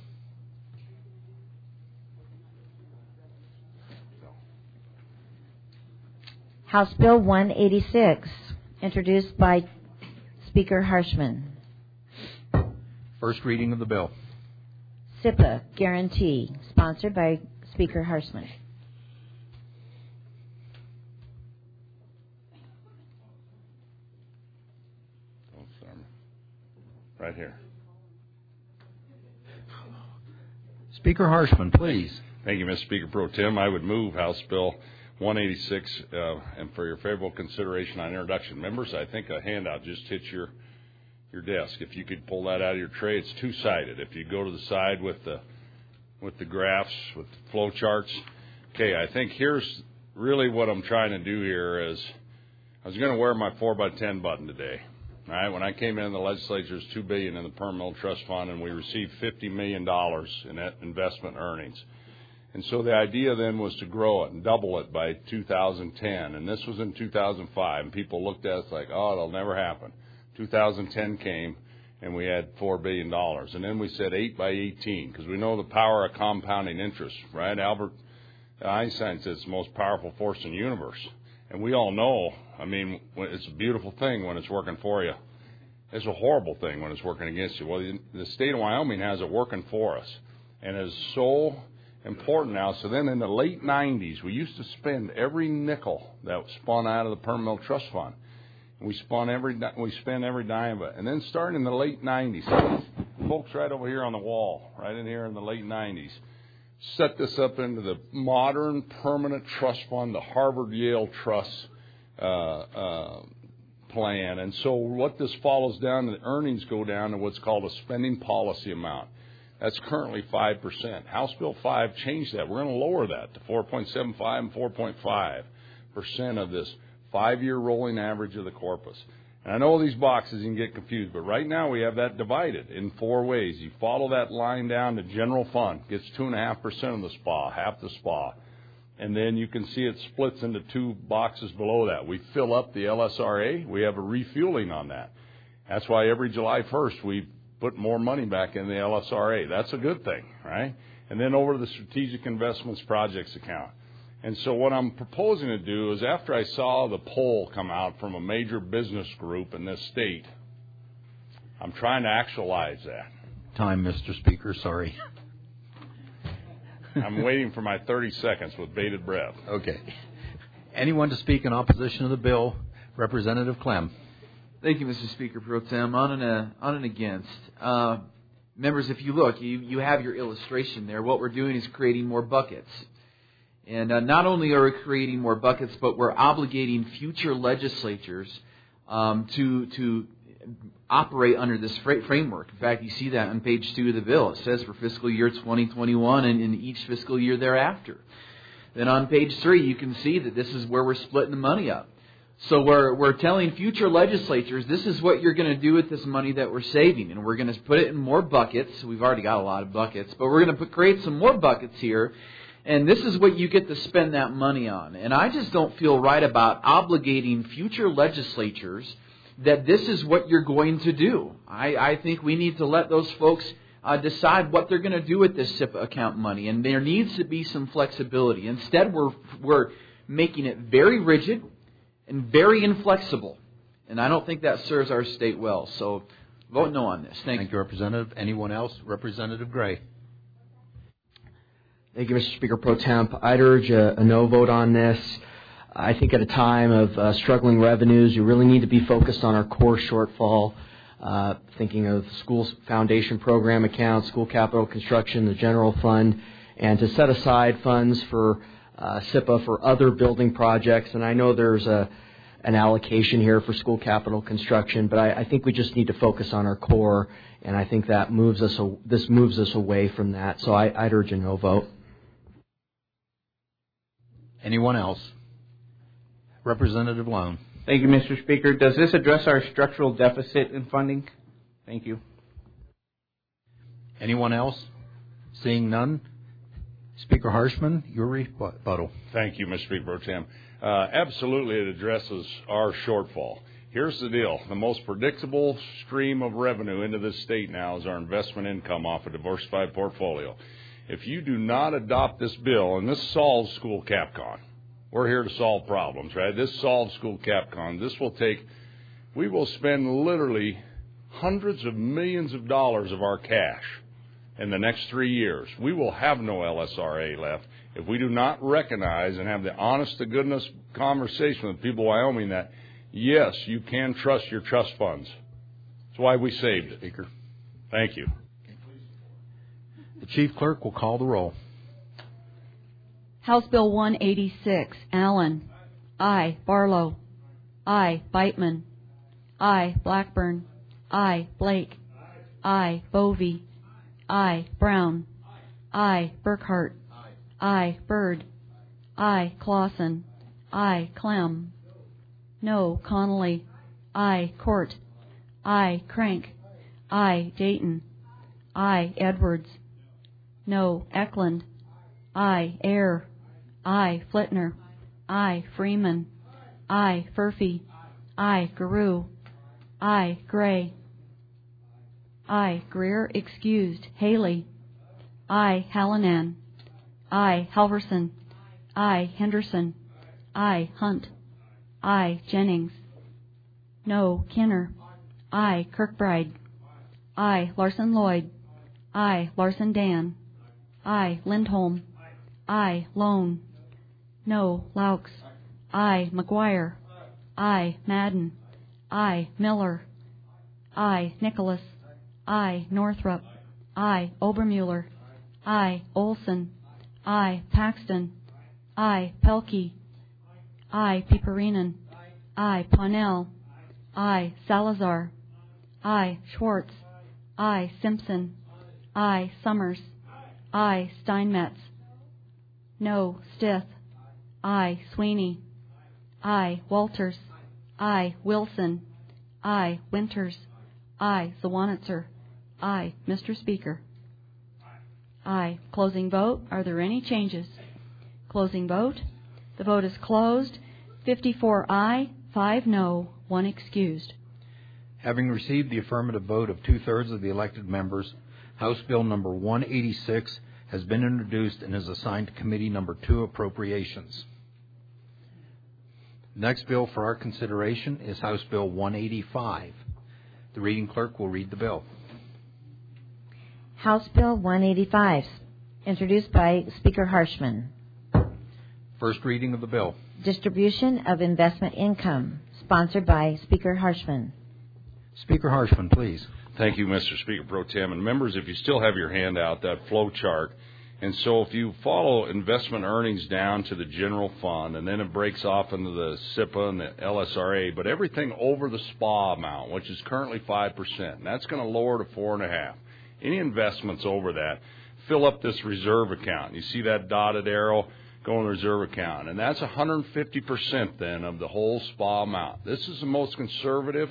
House Bill one eighty-six, introduced by Speaker Harshman. First reading of the bill. S I P A guarantee, sponsored by Speaker Harshman. Right here. Speaker Harshman, please. Thank you, Mister Speaker Pro Tem. I would move House Bill one eighty-six uh, and for your favorable consideration on introduction. Members, I think a handout just hit your your desk. If you could pull that out of your tray, it's two-sided. If you go to the side with the with the graphs, with the flow charts. Okay, I think here's really what I'm trying to do here is I was going to wear my four by ten button today. All right, when I came in, the legislature was two billion dollars in the Permanent Trust Fund, and we received fifty million dollars in investment earnings. And so the idea then was to grow it and double it by two thousand ten. And this was in two thousand five, and people looked at us like, oh, it'll never happen. two thousand ten came, and we had four billion dollars. And then we said eight by eighteen, because we know the power of compounding interest, right? Albert Einstein says it's the most powerful force in the universe. And we all know, I mean, it's a beautiful thing when it's working for you. It's a horrible thing when it's working against you. Well, the state of Wyoming has it working for us. And it's so important now. So then in the late nineties, we used to spend every nickel that spun out of the Permanent Trust Fund. We spun every we spent every dime of it. And then starting in the late nineties, folks right over here on the wall, right in here in the late nineties, set this up into the modern permanent trust fund, the Harvard-Yale Trust uh, uh, plan. And so what this follows down, the earnings go down to what's called a spending policy amount. That's currently five percent. House Bill five changed that. We're going to lower that to four point seven five and four point five percent of this five-year rolling average of the corpus. And I know these boxes, you can get confused, but right now we have that divided in four ways. You follow that line down to general fund, gets two point five percent of the S P A, half the S P A. And then you can see it splits into two boxes below that. We fill up the L S R A. We have a refueling on that. That's why every July first we put more money back in the L S R A. That's a good thing, right? And then over to the Strategic Investments Projects account. And so what I'm proposing to do is after I saw the poll come out from a major business group in this state, I'm trying to actualize that. Time, Mister Speaker. Sorry. I'm waiting for my thirty seconds with bated breath. Okay. Anyone to speak in opposition of the bill? Representative Clem. Thank you, Mister Speaker Pro Tem. On and, uh, on and against. Uh, members, if you look, you, you have your illustration there. What we're doing is creating more buckets. And uh, not only are we creating more buckets, but we're obligating future legislatures um, to to operate under this fra- framework. In fact, you see that on page two of the bill. It says for fiscal year twenty twenty-one and in each fiscal year thereafter. Then on page three, you can see that this is where we're splitting the money up. So we're we're telling future legislatures, this is what you're going to do with this money that we're saving. And we're going to put it in more buckets. We've already got a lot of buckets. But we're going to put, create some more buckets here. And this is what you get to spend that money on. And I just don't feel right about obligating future legislatures that this is what you're going to do. I, I think we need to let those folks uh, decide what they're going to do with this S I P A account money. And there needs to be some flexibility. Instead, we're we're making it very rigid and very inflexible. And I don't think that serves our state well. So vote no on this. Thank, Thank you, Representative. Anyone else? Representative Gray. Thank you, Mister Speaker Pro Temp. I'd urge a, a no vote on this. I think at a time of uh, struggling revenues, you really need to be focused on our core shortfall, uh, thinking of school foundation program accounts, school capital construction, the general fund, and to set aside funds for uh, S I P A for other building projects. And I know there's a an allocation here for school capital construction, but I, I think we just need to focus on our core, and I think that moves us. This moves us away from that. So I, I'd urge a no vote. Anyone else? Representative Lone. Thank you, Mister Speaker. Does this address our structural deficit in funding? Thank you. Anyone else? Seeing none. Speaker Harshman, your rebuttal. Thank you, Mister Speaker Pro Tem. Uh, absolutely, it addresses our shortfall. Here's the deal. The most predictable stream of revenue into this state now is our investment income off a diversified portfolio. If you do not adopt this bill, and this solves school CapCon, we're here to solve problems, right? This solves school CapCon. This will take, we will spend literally hundreds of millions of dollars of our cash in the next three years. We will have no L S R A left if we do not recognize and have the honest-to-goodness conversation with people of Wyoming that, yes, you can trust your trust funds. That's why we saved it. Speaker. Thank you. The Chief Clerk will call the roll. House Bill one eighty-six, Allen. Aye. Barlow. Aye. Beitman. Aye. Blackburn. Aye. Blake. Aye. Bovee. Aye. Brown. Aye. Burkhart. Aye. Byrd. Aye. Clausen. Aye. Clem. No. Connolly. Aye. Court. Aye. Crank. Aye. Dayton. Aye. Edwards. No. Eklund. Aye. Ayer. Aye. Flitner. Aye. Freeman. Aye. Furphy. Aye. Garou. Aye. Gray. Aye. Greer excused. Haley. Aye. Hallinan. Aye. Halverson. Aye. Henderson. Aye. Hunt. Aye. Jennings. No. Kinner. Aye. Kirkbride. Aye. Larson Lloyd. Aye. Larson Dan. Aye. Lindholm. Aye. Lone. No. Laux. Aye. McGuire. Aye. Madden. Aye. Miller. Aye. Nicholas. Aye. Northrup. Aye. Obermuller. Aye. Olson. Aye. Paxton. Aye. Pelkey. Aye. Piperinen. Aye. Parnell. Aye. Salazar. Aye. Schwartz. Aye. Simpson. Aye. Summers. Aye. Steinmetz. No. Stith. Aye. Sweeney. Aye. Walters. Aye. Wilson. Aye. Winters. Aye. Zawanitzer. Aye. Mister Speaker. Aye. Closing vote. Are there any changes? Closing vote. The vote is closed. fifty-four aye, five no, one excused. Having received the affirmative vote of two-thirds of the elected members, House Bill number one eighty-six has been introduced and is assigned to Committee number two, Appropriations. Next bill for our consideration is House Bill one eighty-five. The reading clerk will read the bill. House Bill one eighty-five, introduced by Speaker Harshman. First reading of the bill. Distribution of investment income, sponsored by Speaker Harshman. Speaker Harshman, please. Thank you, Mister Speaker Pro Tem. And members, if you still have your handout, that flow chart. And so if you follow investment earnings down to the general fund, and then it breaks off into the S I P A and the L S R A, but everything over the S P A amount, which is currently five percent, and that's going to lower to four point five. Any investments over that, fill up this reserve account. You see that dotted arrow? Go in the reserve account. And that's one hundred fifty percent then of the whole S P A amount. This is the most conservative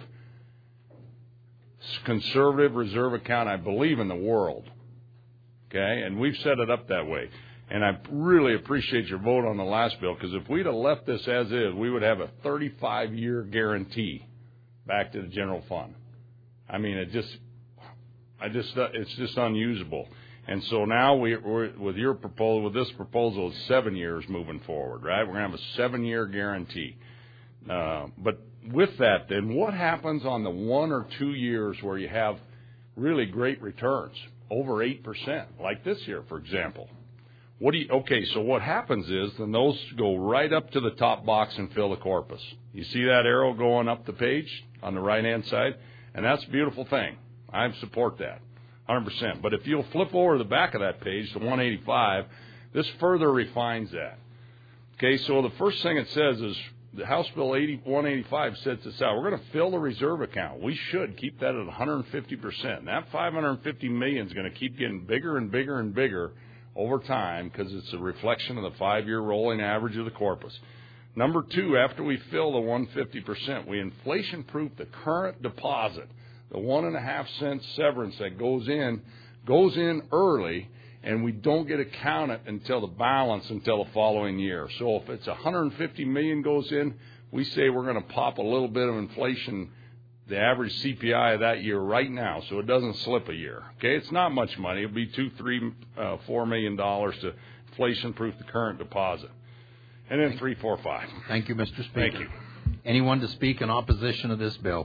conservative reserve account, I believe, in the world. Okay? And we've set it up that way. And I really appreciate your vote on the last bill, because if we'd have left this as is, we would have a thirty-five year guarantee back to the general fund. I mean, it just, I just, it's just unusable. And so now we, we're, with your proposal, with this proposal, it's seven years moving forward, right? We're going to have a seven-year guarantee. Uh, but with that, then what happens on the one or two years where you have really great returns, over eight percent, like this year, for example? What do you? Okay, so what happens is then those go right up to the top box and fill the corpus. You see that arrow going up the page on the right-hand side? And that's a beautiful thing. I support that. one hundred percent. But if you'll flip over the back of that page to one eighty-five, this further refines that. Okay, so the first thing it says is the House Bill one eighty-five sets this out. We're going to fill the reserve account. We should keep that at one hundred fifty percent. And that five hundred fifty million dollars is going to keep getting bigger and bigger and bigger over time because it's a reflection of the five-year rolling average of the corpus. Number two, after we fill the one hundred fifty percent, we inflation-proof the current deposit. The one and a half cent severance that goes in goes in early, and we don't get it counted until the balance until the following year. So if it's one hundred fifty million dollars goes in, we say we're going to pop a little bit of inflation, the average C P I of that year right now, so it doesn't slip a year. Okay, it's not much money. It'll be two, three, uh, four million dollars to inflation-proof the current deposit, and then three, four, five. Thank you, Mister Speaker. Thank you. Anyone to speak in opposition to this bill?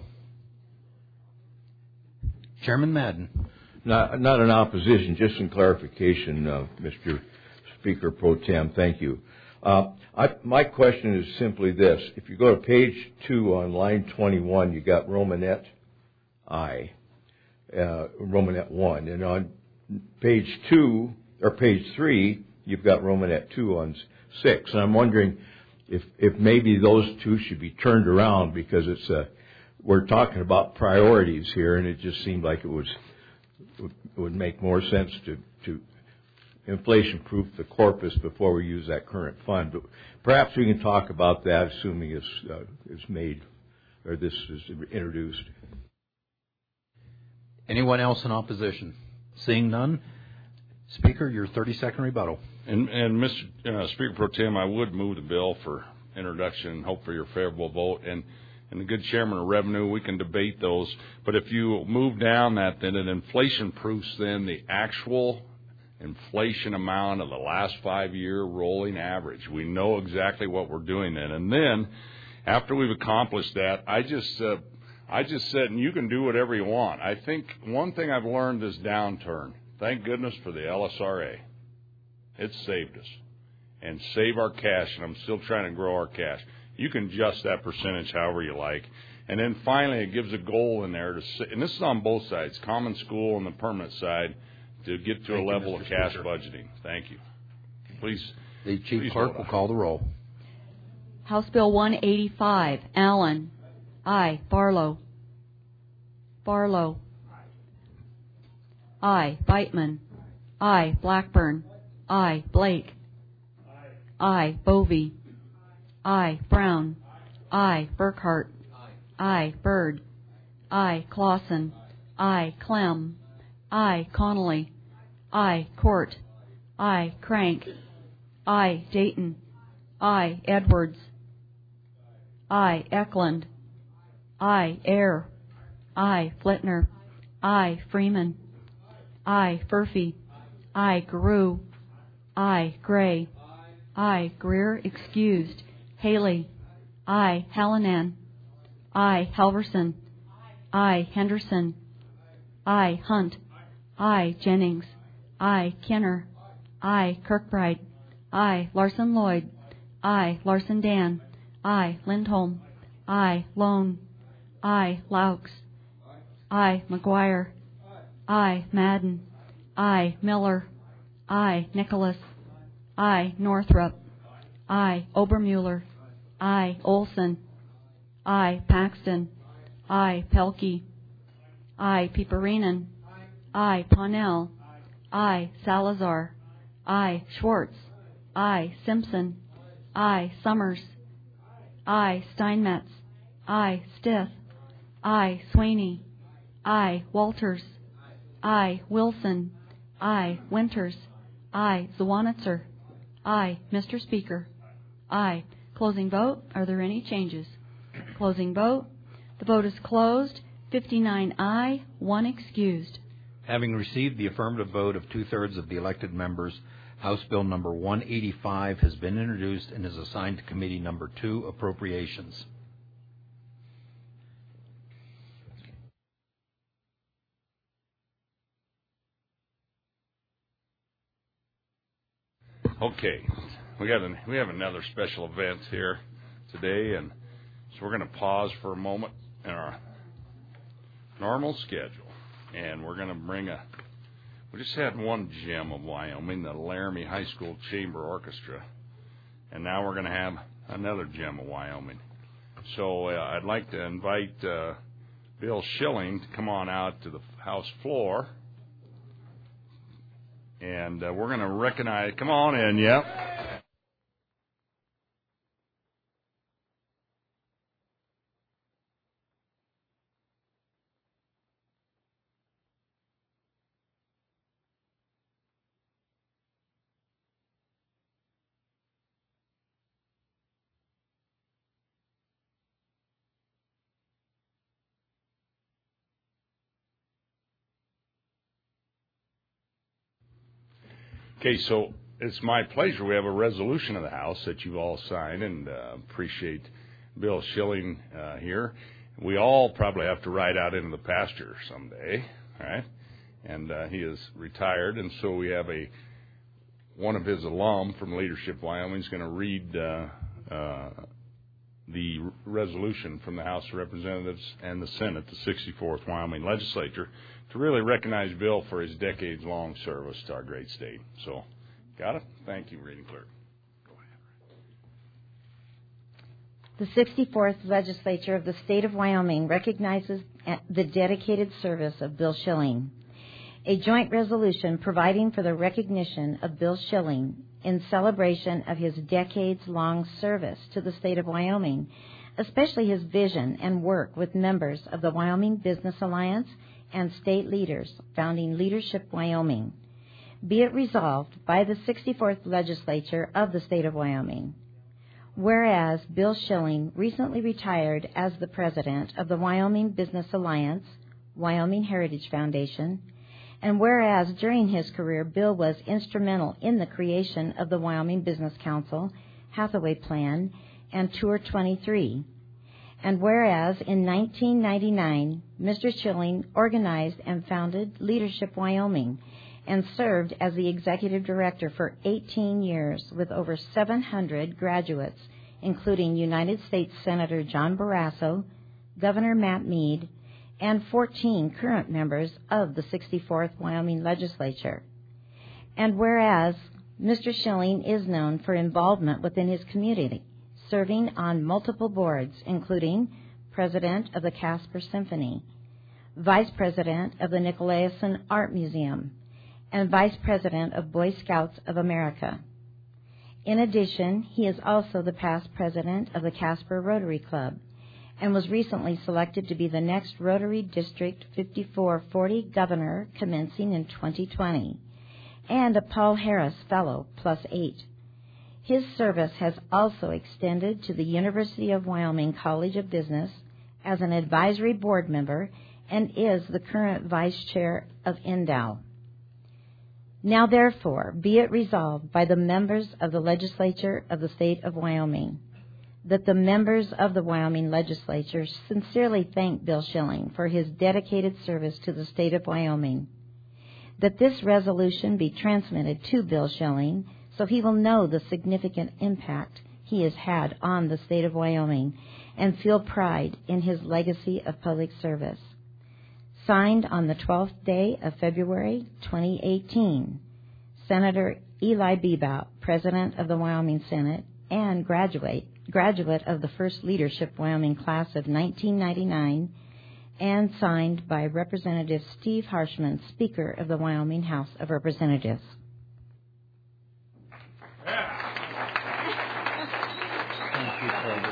Chairman Madden. Not, not in opposition, just in clarification, uh, Mister Speaker Pro Tem. Thank you. Uh, I, my question is simply this. If you go to page two on line twenty-one, you got Romanet I, uh, Romanet one. And on page two, or page three, you've got Romanet two on six. And I'm wondering if, if maybe those two should be turned around because it's a, we're talking about priorities here, and it just seemed like it was it would make more sense to, to inflation-proof the corpus before we use that current fund. But perhaps we can talk about that, assuming it's, uh, it's made or this is introduced. Anyone else in opposition? Seeing none, Speaker, your thirty-second rebuttal. And, and Mister Uh, Speaker Pro Tem, I would move the bill for introduction and hope for your favorable vote. And And the good chairman of revenue, we can debate those. But if you move down that, then it inflation proofs then the actual inflation amount of the last five-year rolling average. We know exactly what we're doing then. And then after we've accomplished that, I just uh, I just said, and you can do whatever you want. I think one thing I've learned this downturn, thank goodness for the L S R A. It saved us. And save our cash, and I'm still trying to grow our cash. You can adjust that percentage however you like. And then finally, it gives a goal in there, to, and this is on both sides, common school and the permanent side, to get to Thank a level you, of cash Speaker. budgeting. Thank you. Please. The Chief please Clerk will call the roll. House Bill one eighty-five, Allen. Aye. Barlow. Barlow. Aye. Beitman. Aye. Blackburn. Aye. Blake. Aye. Bovee. Aye. Brown. Aye. Burkhart. Aye. Byrd. Aye. Clausen. Aye. Clem. Aye. Connolly. Aye. Court. Aye. Crank. Aye. Dayton. Aye. Edwards. Aye. Eklund. Aye. Ayer. Aye. Flitner. Aye. Freeman. Aye. Furphy. Aye. Garou. Aye. Gray. Aye. Greer. Excused. Haley. Aye. Hallinan. Aye. Halverson. Aye. Henderson. Aye. Hunt. Aye. Jennings. Aye. Kenner. Aye. Kirkbride. Aye. Larson Lloyd. Aye. Larson Dan. Aye. Lindholm. Aye. Lone. Aye. Laux. Aye. McGuire. Aye. Madden. Aye. Miller. Aye. Nicholas. Aye. Northrup. Aye. Obermuller. Aye. Olson. Aye. Paxton. Aye. Pelkey. Aye. Piperinen. Aye. Ponnell. Aye. Salazar. Aye. Schwartz. Aye. Simpson. Aye. Summers. Aye. Steinmetz. Aye. Stith. Aye. Swaney. Aye. Walters. Aye. Wilson. Aye. Winters. Aye. Zwanitzer. Aye. Mister Speaker. Aye. Closing vote. Are there any changes? Closing vote. The vote is closed. fifty-nine aye, one excused. Having received the affirmative vote of two-thirds of the elected members, House Bill number one eighty-five has been introduced and is assigned to Committee number two, Appropriations. Okay, we got an, we have another special event here today, and so we're going to pause for a moment in our normal schedule, and we're going to bring a. We just had one gem of Wyoming, the Laramie High School Chamber Orchestra, and now we're going to have another gem of Wyoming. So uh, I'd like to invite uh, Bill Schilling to come on out to the House floor And uh, we're going to recognize, come on in, yep. Okay, so it's my pleasure. We have a resolution of the House that you've all signed, and uh, appreciate Bill Schilling uh, here. We all probably have to ride out into the pasture someday, right? And uh, he is retired, and so we have a one of his alum from Leadership Wyoming is going to read uh, uh, the resolution from the House of Representatives and the Senate, the sixty-fourth Wyoming Legislature, to really recognize Bill for his decades-long service to our great state. So, got it? Thank you, reading clerk. The sixty-fourth Legislature of the State of Wyoming recognizes the dedicated service of Bill Schilling. A joint resolution providing for the recognition of Bill Schilling in celebration of his decades-long service to the State of Wyoming, especially his vision and work with members of the Wyoming Business Alliance and state leaders founding Leadership Wyoming. Be it resolved by the sixty-fourth Legislature of the State of Wyoming. Whereas Bill Schilling recently retired as the president of the Wyoming Business Alliance, Wyoming Heritage Foundation, and whereas during his career Bill was instrumental in the creation of the Wyoming Business Council, Hathaway Plan, and Tour twenty-three, and whereas in nineteen ninety-nine, Mister Schilling organized and founded Leadership Wyoming and served as the executive director for eighteen years with over seven hundred graduates, including United States Senator John Barrasso, Governor Matt Mead, and fourteen current members of the sixty-fourth Wyoming Legislature. And whereas Mister Schilling is known for involvement within his community, serving on multiple boards, including President of the Casper Symphony, Vice President of the Nicolason Art Museum, and Vice President of Boy Scouts of America. In addition, he is also the past president of the Casper Rotary Club and was recently selected to be the next Rotary District fifty-four forty governor commencing in twenty twenty, and a Paul Harris Fellow plus eight. His service has also extended to the University of Wyoming College of Business as an advisory board member and is the current vice chair of Endow. Now therefore, be it resolved by the members of the Legislature of the State of Wyoming that the members of the Wyoming Legislature sincerely thank Bill Schilling for his dedicated service to the State of Wyoming, that this resolution be transmitted to Bill Schilling so he will know the significant impact he has had on the State of Wyoming and feel pride in his legacy of public service. Signed on the twelfth day of February, twenty eighteen, Senator Eli Bebout, President of the Wyoming Senate and graduate, graduate of the first Leadership Wyoming class of nineteen ninety-nine, and signed by Representative Steve Harshman, Speaker of the Wyoming House of Representatives. Thank you, Carter.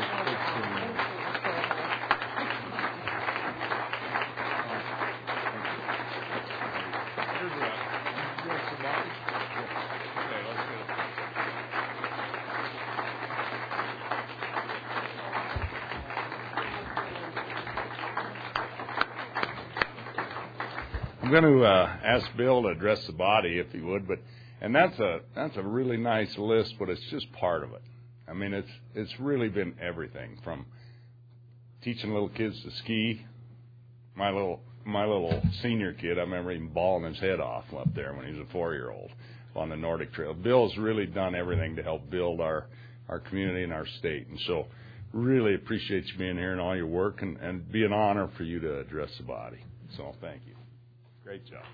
I'm going to uh, ask Bill to address the body, if he would, but and that's a that's a really nice list, but it's just part of it. I mean, it's it's really been everything from teaching little kids to ski. My little my little senior kid, I remember him bawling his head off up there when he was a four-year-old on the Nordic Trail. Bill's really done everything to help build our our community and our state, and so really appreciate you being here and all your work, and, and be an honor for you to address the body. So thank you. Great job.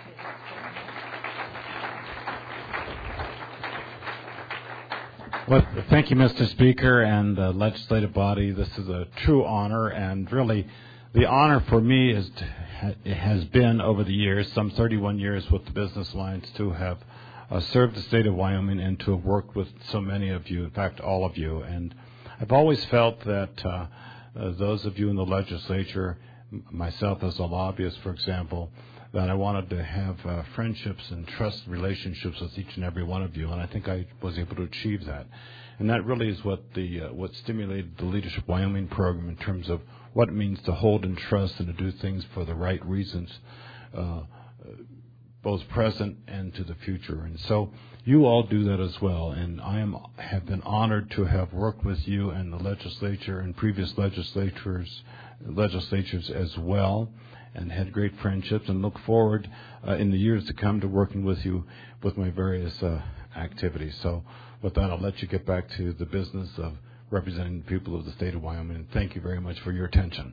Well, thank you, Mister Speaker and uh, legislative body. This is a true honor, and really the honor for me is to, it has been over the years, some thirty-one years with the Business Alliance, to have uh, served the state of Wyoming and to have worked with so many of you, in fact, all of you. And I've always felt that uh, uh, those of you in the legislature, m- myself as a lobbyist, for example, that I wanted to have uh, friendships and trust relationships with each and every one of you, and I think I was able to achieve that. And that really is what the uh, what stimulated the Leadership Wyoming program in terms of what it means to hold in trust and to do things for the right reasons, uh, both present and to the future. And so you all do that as well, and I am have been honored to have worked with you and the legislature and previous legislatures legislatures as well, and had great friendships, and look forward uh, in the years to come to working with you with my various uh, activities. So with that, I'll let you get back to the business of representing the people of the state of Wyoming. And thank you very much for your attention.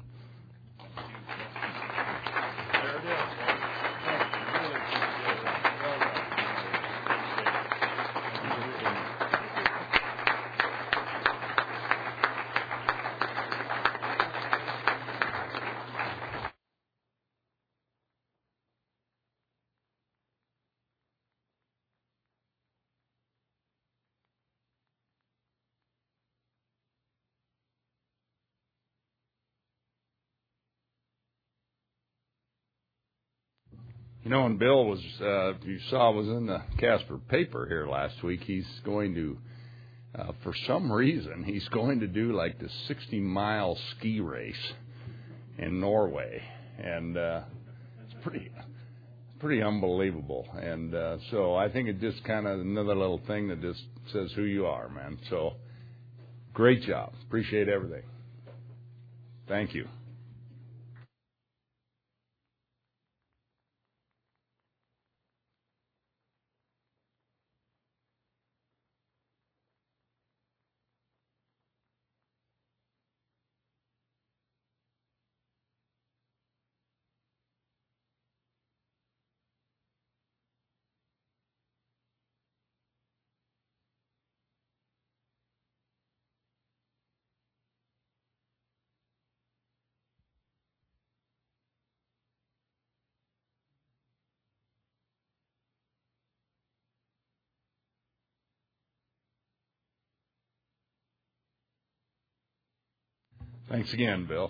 You know, when Bill was, uh, you saw, was in the Casper paper here last week, he's going to, uh, for some reason, he's going to do like the sixty-mile ski race in Norway. And uh, it's pretty pretty unbelievable. And uh, so I think it's just kind of another little thing that just says who you are, man. So great job. Appreciate everything. Thank you. Thanks again, Bill.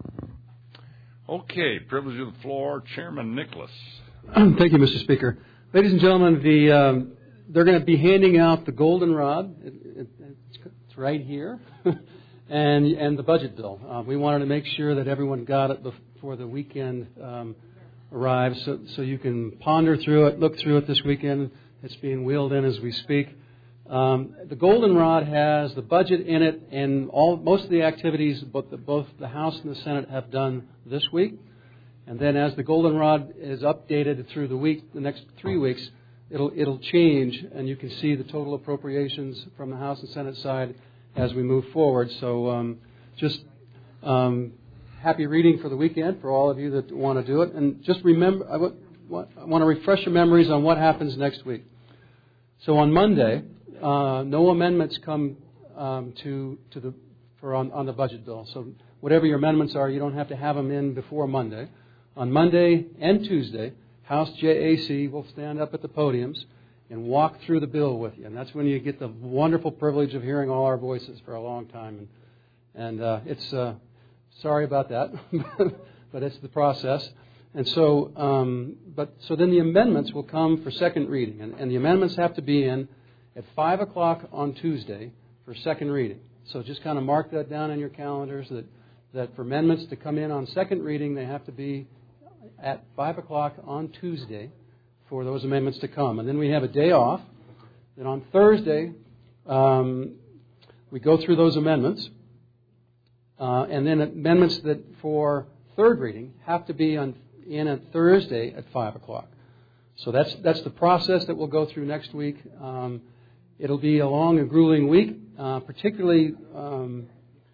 Okay, privilege of the floor, Chairman Nicholas. Thank you, Mister Speaker. Ladies and gentlemen, the um, they're going to be handing out the goldenrod. It, it, it's right here, and and the budget bill. Uh, we wanted to make sure that everyone got it before the weekend um, arrives, so so you can ponder through it, look through it this weekend. It's being wheeled in as we speak. Um, the goldenrod has the budget in it, and all most of the activities both the, both the House and the Senate have done this week. And then, as the goldenrod is updated through the week, the next three weeks, it'll it'll change, and you can see the total appropriations from the House and Senate side as we move forward. So, um, just um, happy reading for the weekend for all of you that want to do it, and just remember, I, w- I want to refresh your memories on what happens next week. So on Monday. Uh, no amendments come um, to to the for on, on the budget bill. So whatever your amendments are, you don't have to have them in before Monday. On Monday and Tuesday, House J A C will stand up at the podiums and walk through the bill with you, and that's when you get the wonderful privilege of hearing all our voices for a long time. And and uh, it's uh, sorry about that, but it's the process. And so, um, but so then the amendments will come for second reading, and, and the amendments have to be in at five o'clock on Tuesday for second reading. So just kind of mark that down in your calendars that, that for amendments to come in on second reading, they have to be at five o'clock on Tuesday for those amendments to come. And then we have a day off. Then on Thursday, um, we go through those amendments. Uh, and then amendments that for third reading have to be on, in on Thursday at five o'clock. So that's that's the process that we'll go through next week. Um, It'll be a long and grueling week, uh, particularly um,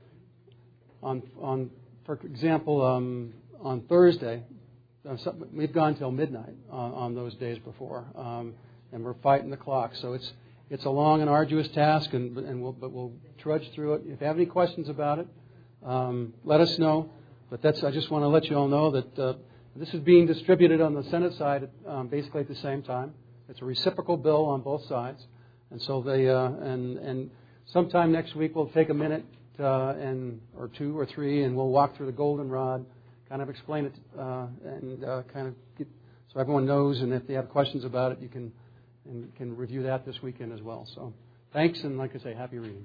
on, on, for example, um, on Thursday. Uh, some, we've gone till midnight on, on those days before, um, and we're fighting the clock. So it's it's a long and arduous task, and, and we'll, but we'll trudge through it. If you have any questions about it, um, let us know. but that's, I just want to let you all know that uh, this is being distributed on the Senate side um, basically at the same time. It's a reciprocal bill on both sides. And so they, uh, and, and sometime next week we'll take a minute uh, and or two or three and we'll walk through the goldenrod, kind of explain it uh, and uh, kind of get, so everyone knows, and if they have questions about it, you can, and can review that this weekend as well. So thanks, and like I say, happy reading.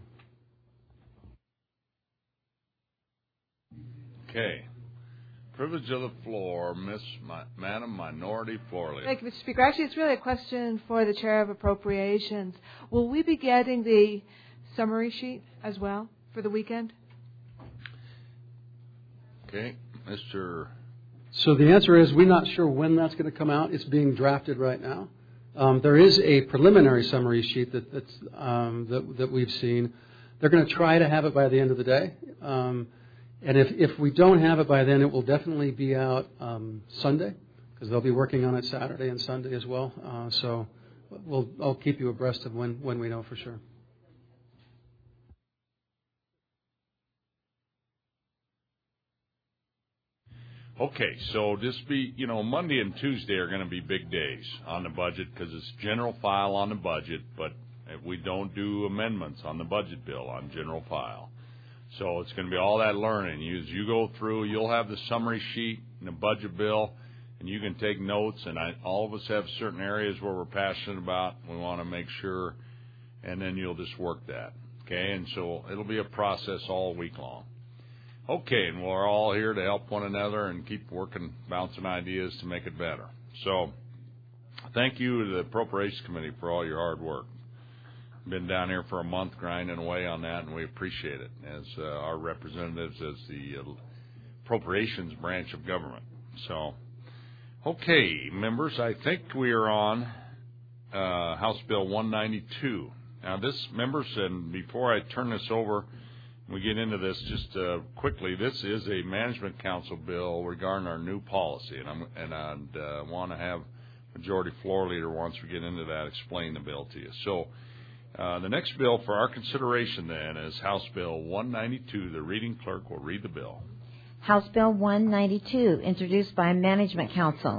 Okay. Privilege of the floor, Miss Mi- Madam Minority Floor Leader. Thank you, Mister Speaker. Actually, it's really a question for the Chair of Appropriations. Will we be getting the summary sheet as well for the weekend? Okay. Mister So the answer is we're not sure when that's going to come out. It's being drafted right now. Um, there is a preliminary summary sheet that that's, um, that, that we've seen. They're going to try to have it by the end of the day. Um, and if, if we don't have it by then, it will definitely be out um, Sunday, because they'll be working on it Saturday and Sunday as well. Uh, so we'll, I'll keep you abreast of when, when we know for sure. Okay, so just be, you know, Monday and Tuesday are going to be big days on the budget because it's general file on the budget, but we don't do amendments on the budget bill on general file. So it's going to be all that learning. You, as you go through, you'll have the summary sheet and the budget bill, and you can take notes, and I, all of us have certain areas where we're passionate about. We want to make sure, and then you'll just work that, okay? And so it'll be a process all week long. Okay, and we're all here to help one another and keep working, bouncing ideas to make it better. So thank you to the Appropriations Committee for all your hard work. Been down here for a month grinding away on that, and we appreciate it as uh, our representatives as the uh, Appropriations branch of government. So, okay, members, I think we are on uh, House Bill one ninety-two. Now this, members, and before I turn this over, we get into this just uh, quickly. This is a management council bill regarding our new policy, and I'm and I uh, want to have majority floor leader once we get into that explain the bill to you. So uh, the next bill for our consideration then is House Bill one ninety-two. The reading clerk will read the bill. House Bill one ninety-two, introduced by Management Council.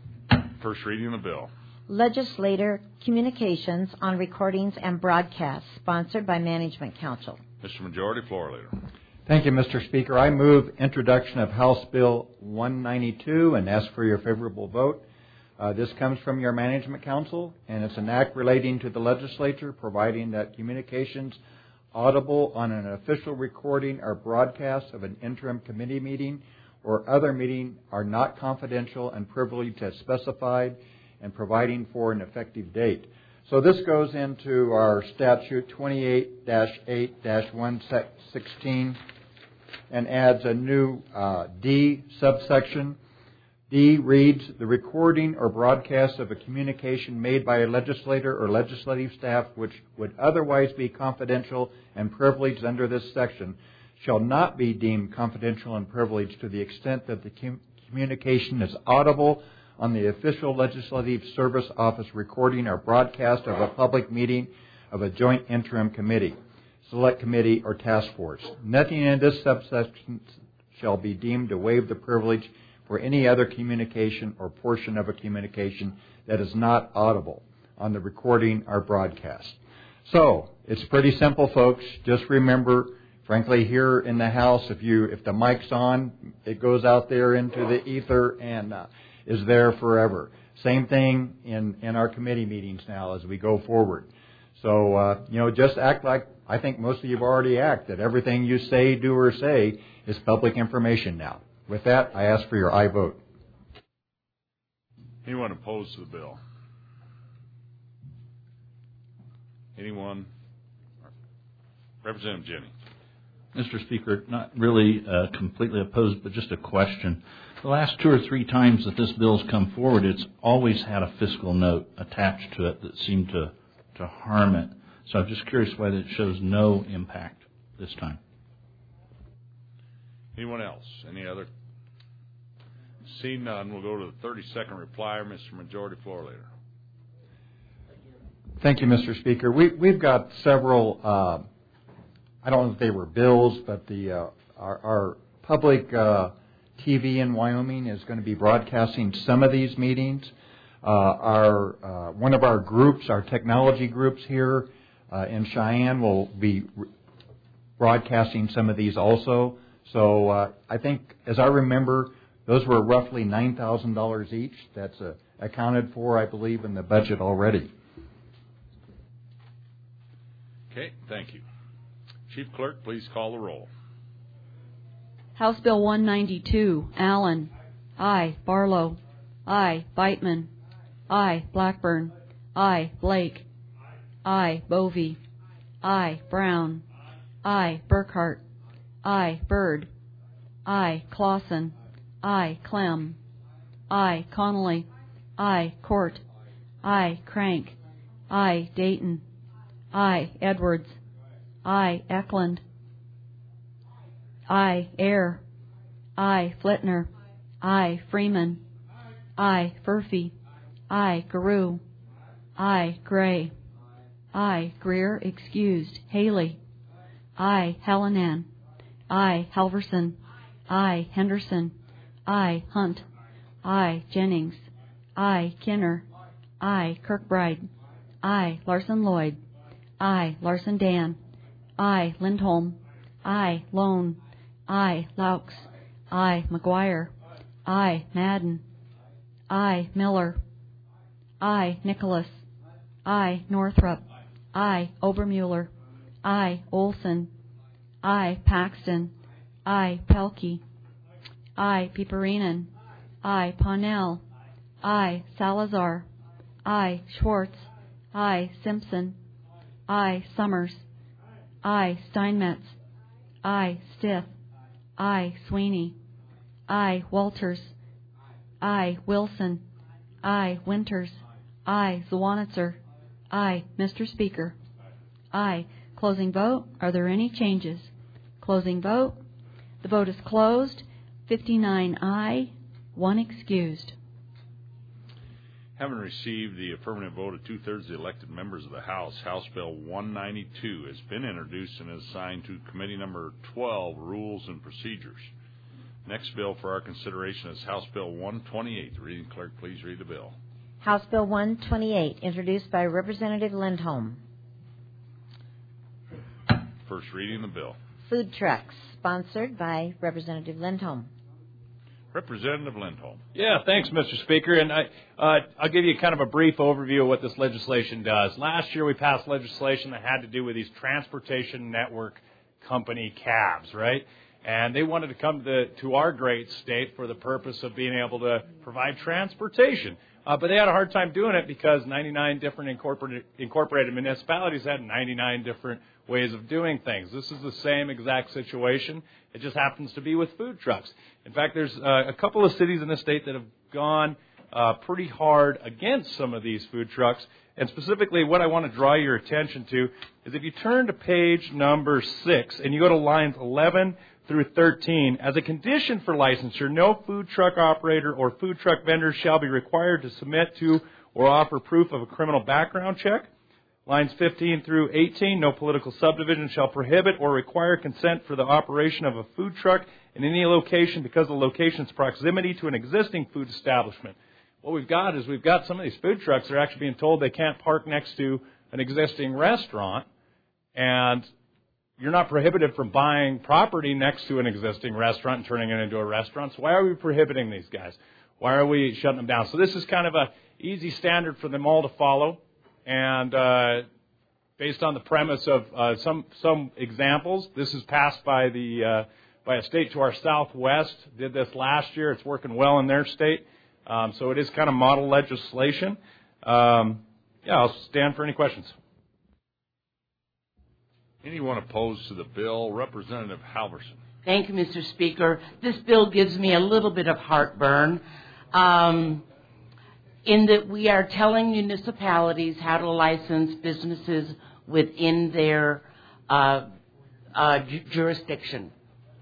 First reading of the bill. Legislator Communications on Recordings and Broadcasts, sponsored by Management Council. Mister Majority Floor Leader. Thank you, Mister Speaker. I move introduction of House Bill one ninety-two and ask for your favorable vote. Uh, this comes from your Management Council, and it's an act relating to the legislature providing that communications audible on an official recording or broadcast of an interim committee meeting or other meeting are not confidential and privileged as specified, and providing for an effective date. So this goes into our statute twenty-eight dash eight dash one sixteen and adds a new uh, D subsection. D reads, the recording or broadcast of a communication made by a legislator or legislative staff which would otherwise be confidential and privileged under this section shall not be deemed confidential and privileged to the extent that the com- communication is audible on the official legislative service office recording or broadcast of a public meeting of a joint interim committee, select committee, or task force. Nothing in this subsection shall be deemed to waive the privilege for any other communication or portion of a communication that is not audible on the recording or broadcast. So, it's pretty simple, folks. Just remember, frankly, here in the House, if you if the mic's on, it goes out there into the ether and uh, is there forever. Same thing in, in our committee meetings now as we go forward. So, uh, you know, just act like I think most of you have already acted. Everything you say, do, or say is public information now. With that, I ask for your aye vote. Anyone opposed to the bill? Anyone? Representative Jennings. Mister Speaker, not really uh, completely opposed, but just a question. The last two or three times that this bill's come forward, it's always had a fiscal note attached to it that seemed to, to harm it. So I'm just curious why it shows no impact this time. Anyone else? Any other? Seeing none, we'll go to the thirty-second replier, Mister Majority Floor Leader. Thank you, Mister Speaker. We, we've got several, uh, I don't know if they were bills, but the uh, our, our public uh, T V in Wyoming is going to be broadcasting some of these meetings. Uh, our uh, one of our groups, our technology groups here uh, in Cheyenne, will be re- broadcasting some of these also. So uh, I think, as I remember, those were roughly nine thousand dollars each. That's uh, accounted for, I believe, in the budget already. Okay, thank you. Chief Clerk, please call the roll. House Bill one ninety-two, Allen. Aye. Barlow. Aye. Beitman. Aye. Blackburn. Aye. Blake. Aye. Bovee. Aye. Brown. Aye. Burkhart. Aye. Byrd. Aye. Clausen. Aye. Clem. Aye. Connolly. Aye. Court. Aye. Crank. Aye. Dayton. Aye. Edwards. Aye. Eklund. Aye. Ayer. Aye. Flitner. Aye. Freeman. Aye. Furphy. Aye. Garou. Aye. Gray. Aye. Greer, excused. Haley. Aye. Hallinan. Aye. Halverson. Aye. Henderson. Aye. Hunt. Aye. Jennings. Aye. Kinner. Aye. Kirkbride. Aye. Larson Lloyd. Aye. Larson Dan. Aye. Lindholm. Aye. Lone. Aye. Laux. Aye. McGuire. Aye. Madden. Aye. Miller. Aye. Nicholas. Aye. Northrup. Aye. Obermuller. Aye. Olson. Aye. Paxton. Aye. Pelkey. Aye. Piperinen. Aye. Parnell. Aye. Salazar. Aye. Schwartz. Aye. Simpson. Aye. Summers. Aye. Steinmetz. Aye. Stith. Aye. Sweeney. Aye. Walters. Aye. Wilson. Aye. Winters. Aye. Zwanitzer. Aye. Mister Speaker. Aye. Closing vote. Are there any changes? Closing vote. The vote is closed. fifty-nine aye, one excused. Having received the affirmative vote of two-thirds of the elected members of the House, House Bill one ninety-two has been introduced and is assigned to Committee Number twelve, Rules and Procedures. Next bill for our consideration is House Bill one twenty-eight. The reading clerk, please read the bill. House Bill one twenty-eight, introduced by Representative Lindholm. First reading of the bill. Food trucks, sponsored by Representative Lindholm. Representative Lindholm. Yeah, thanks, Mister Speaker. And I, uh, I'll give you kind of a brief overview of what this legislation does. Last year we passed legislation that had to do with these transportation network company cabs, right? And they wanted to come to, the, to our great state for the purpose of being able to provide transportation. Uh, but they had a hard time doing it because ninety-nine different incorporated, incorporated municipalities had ninety-nine different ways of doing things. This is the same exact situation. It just happens to be with food trucks. In fact, there's uh, a couple of cities in the state that have gone uh, pretty hard against some of these food trucks. And specifically, what I want to draw your attention to is if you turn to page number six and you go to lines eleven through thirteen, as a condition for licensure, no food truck operator or food truck vendor shall be required to submit to or offer proof of a criminal background check. Lines fifteen through eighteen, no political subdivision shall prohibit or require consent for the operation of a food truck in any location because of the location's proximity to an existing food establishment. What we've got is we've got some of these food trucks that are actually being told they can't park next to an existing restaurant, and you're not prohibited from buying property next to an existing restaurant and turning it into a restaurant. So why are we prohibiting these guys? Why are we shutting them down? So this is kind of a easy standard for them all to follow. And uh, based on the premise of uh, some some examples, this is passed by the uh, by a state to our southwest. Did this last year. It's working well in their state. Um, so it is kind of model legislation. Um, yeah, I'll stand for any questions. Anyone opposed to the bill? Representative Halverson. Thank you, Mister Speaker. This bill gives me a little bit of heartburn um, in that we are telling municipalities how to license businesses within their uh, uh, ju- jurisdiction.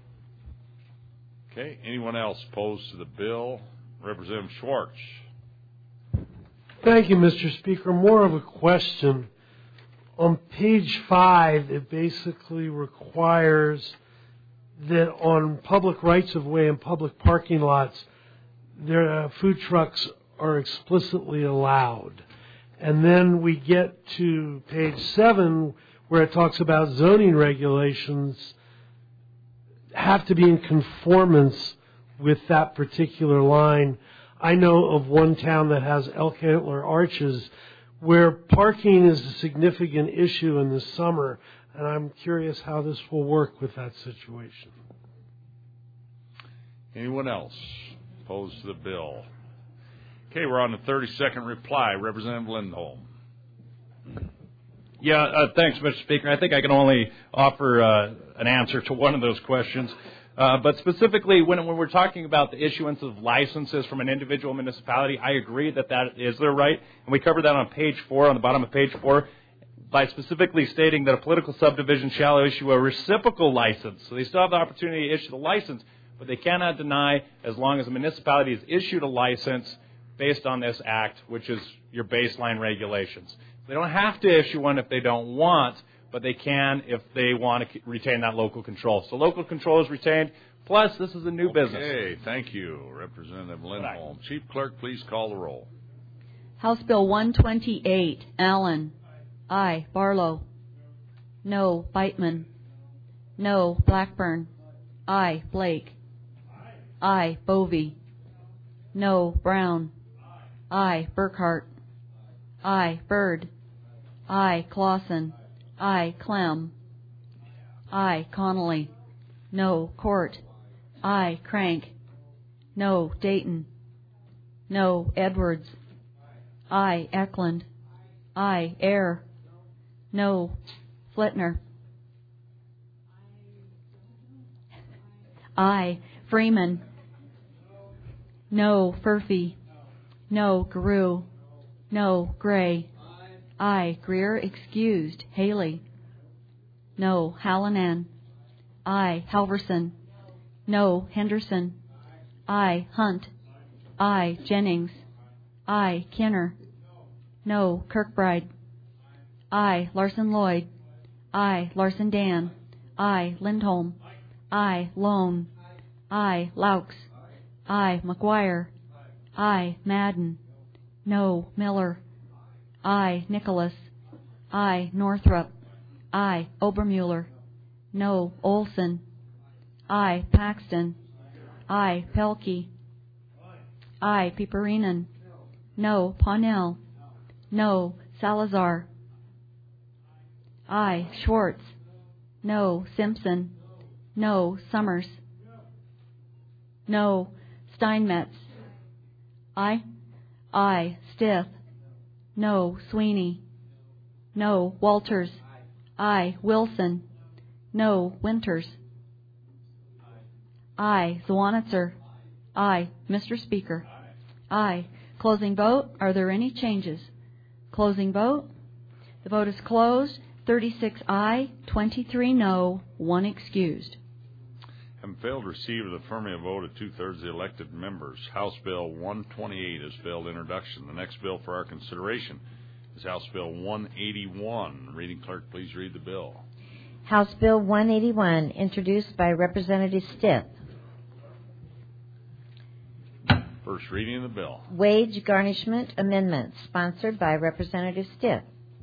Okay. Anyone else opposed to the bill? Representative Schwartz. Thank you, Mister Speaker. More of a question. On page five, it basically requires that on public rights-of-way and public parking lots, their uh, food trucks are explicitly allowed. And then we get to page seven, where it talks about zoning regulations have to be in conformance with that particular line. I know of one town that has Elk Antler Arches where parking is a significant issue in the summer, and I'm curious how this will work with that situation. Anyone else opposed to the bill? Okay, we're on the thirty-second reply. Representative Lindholm. Yeah, uh, thanks, Mister Speaker. I think I can only offer uh, an answer to one of those questions. Uh, but specifically, when, when we're talking about the issuance of licenses from an individual municipality, I agree that that is their right. And we covered that on page four, on the bottom of page four, by specifically stating that a political subdivision shall issue a reciprocal license. So they still have the opportunity to issue the license, but they cannot deny as long as a municipality has issued a license based on this act, which is your baseline regulations. They don't have to issue one if they don't want, but they can if they want to retain that local control. So local control is retained, plus this is a new okay, business. Okay, thank you, Representative Lindholm. Right. Chief Clerk, please call the roll. House Bill one twenty-eight, Allen. Aye. Barlow. No. Beitman. No. Blackburn. Aye. Blake. Aye. Bovee. No. Brown. Aye. Burkhart. Aye. Byrd. Aye. Clausen. Aye. Clem. Aye. Connolly. No. Court. Aye. Crank. No. Dayton. No. Edwards. Aye. Eklund. Aye. Ayer. No. Flitner. Aye. Freeman. No. Furphy. No. Garou. No. Gray. Aye. Greer excused. Haley. No. Hallinan. Aye. Halverson. No. Henderson. Aye. Hunt. Aye. Jennings. Aye. Kinner. No. Kirkbride. Aye. Larson Lloyd. Aye. Larson Dan. Aye. Lindholm. Aye. Lone. Aye. Laux. Aye. McGuire. Aye. Madden. No. Miller. Aye. Nicholas. Aye. Northrup. Aye. Obermuller. No. Olson. Aye. Paxton. Aye. Pelkey. Aye. Piperinen. No. Paunell. No. Salazar. Aye. Schwartz. No. Simpson. No. Summers. No. Steinmetz. Aye. Aye. Stith. No. Sweeney. No. Walters. Aye. Wilson. No. Winters. Aye. Zwanitzer. Aye. Mister Speaker. Aye. Closing vote. Are there any changes? Closing vote. The vote is closed. thirty-six aye, twenty-three no, one excused. Having failed to receive the affirmative vote of two-thirds of the elected members, House Bill one twenty-eight has failed introduction. The next bill for our consideration is House Bill one eighty-one. Reading clerk, please read the bill. House Bill one eighty-one, introduced by Representative Stith. First reading of the bill. Wage garnishment amendment, sponsored by Representative Stith.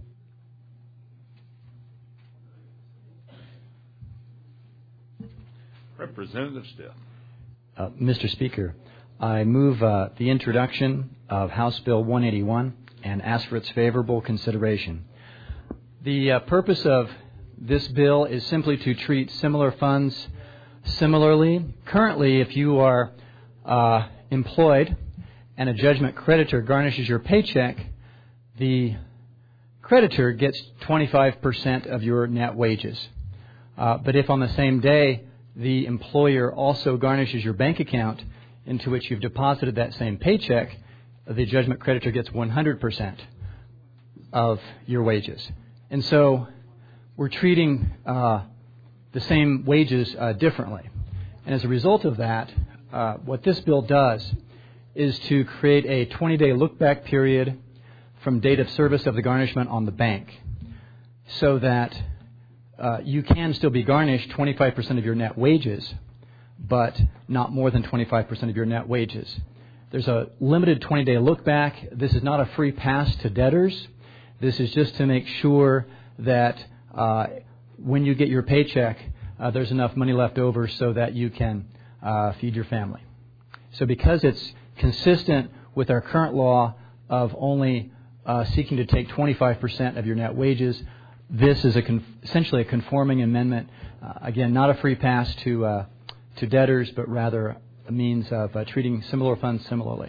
Representative Stith. Uh, Mister Speaker, I move uh, the introduction of House Bill one eighty-one and ask for its favorable consideration. The uh, purpose of this bill is simply to treat similar funds similarly. Currently, if you are uh, employed and a judgment creditor garnishes your paycheck, the creditor gets twenty-five percent of your net wages. Uh, but if on the same day the employer also garnishes your bank account into which you've deposited that same paycheck, the judgment creditor gets one hundred percent of your wages. And so we're treating uh, the same wages uh, differently. And as a result of that, uh, what this bill does is to create a twenty-day look-back period from date of service of the garnishment on the bank, so that uh, you can still be garnished twenty-five percent of your net wages, but not more than twenty-five percent of your net wages. There's a limited twenty-day look back. This is not a free pass to debtors. This is just to make sure that uh, when you get your paycheck, uh, there's enough money left over so that you can uh, feed your family. So because it's consistent with our current law of only uh, seeking to take twenty-five percent of your net wages, this is a con- essentially a conforming amendment. Uh, again, not a free pass to uh, to debtors, but rather a means of uh, treating similar funds similarly.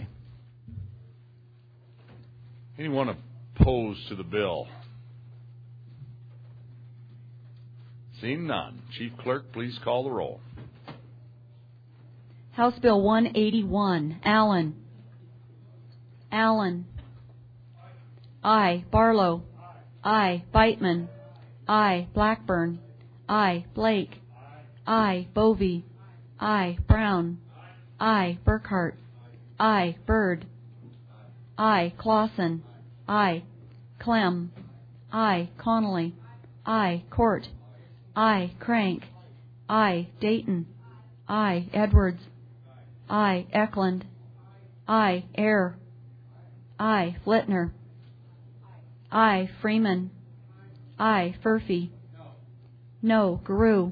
Anyone opposed to the bill? Seeing none. Chief Clerk, please call the roll. House Bill one eighty-one. Allen. Allen. Aye. Barlow. Aye. Beitman. Aye. Blackburn. Aye. Blake. Aye. Bovee. Aye. Brown. Aye. Burkhart. Aye. Byrd. Aye. Clausen. Aye. Clem. Aye. Connolly. Aye. Court. Aye. Crank. Aye. Dayton. Aye. Edwards. Aye. Eklund. Aye. Ayer. Aye. Flitner. Aye. Freeman. Aye. Furphy. No. Guru.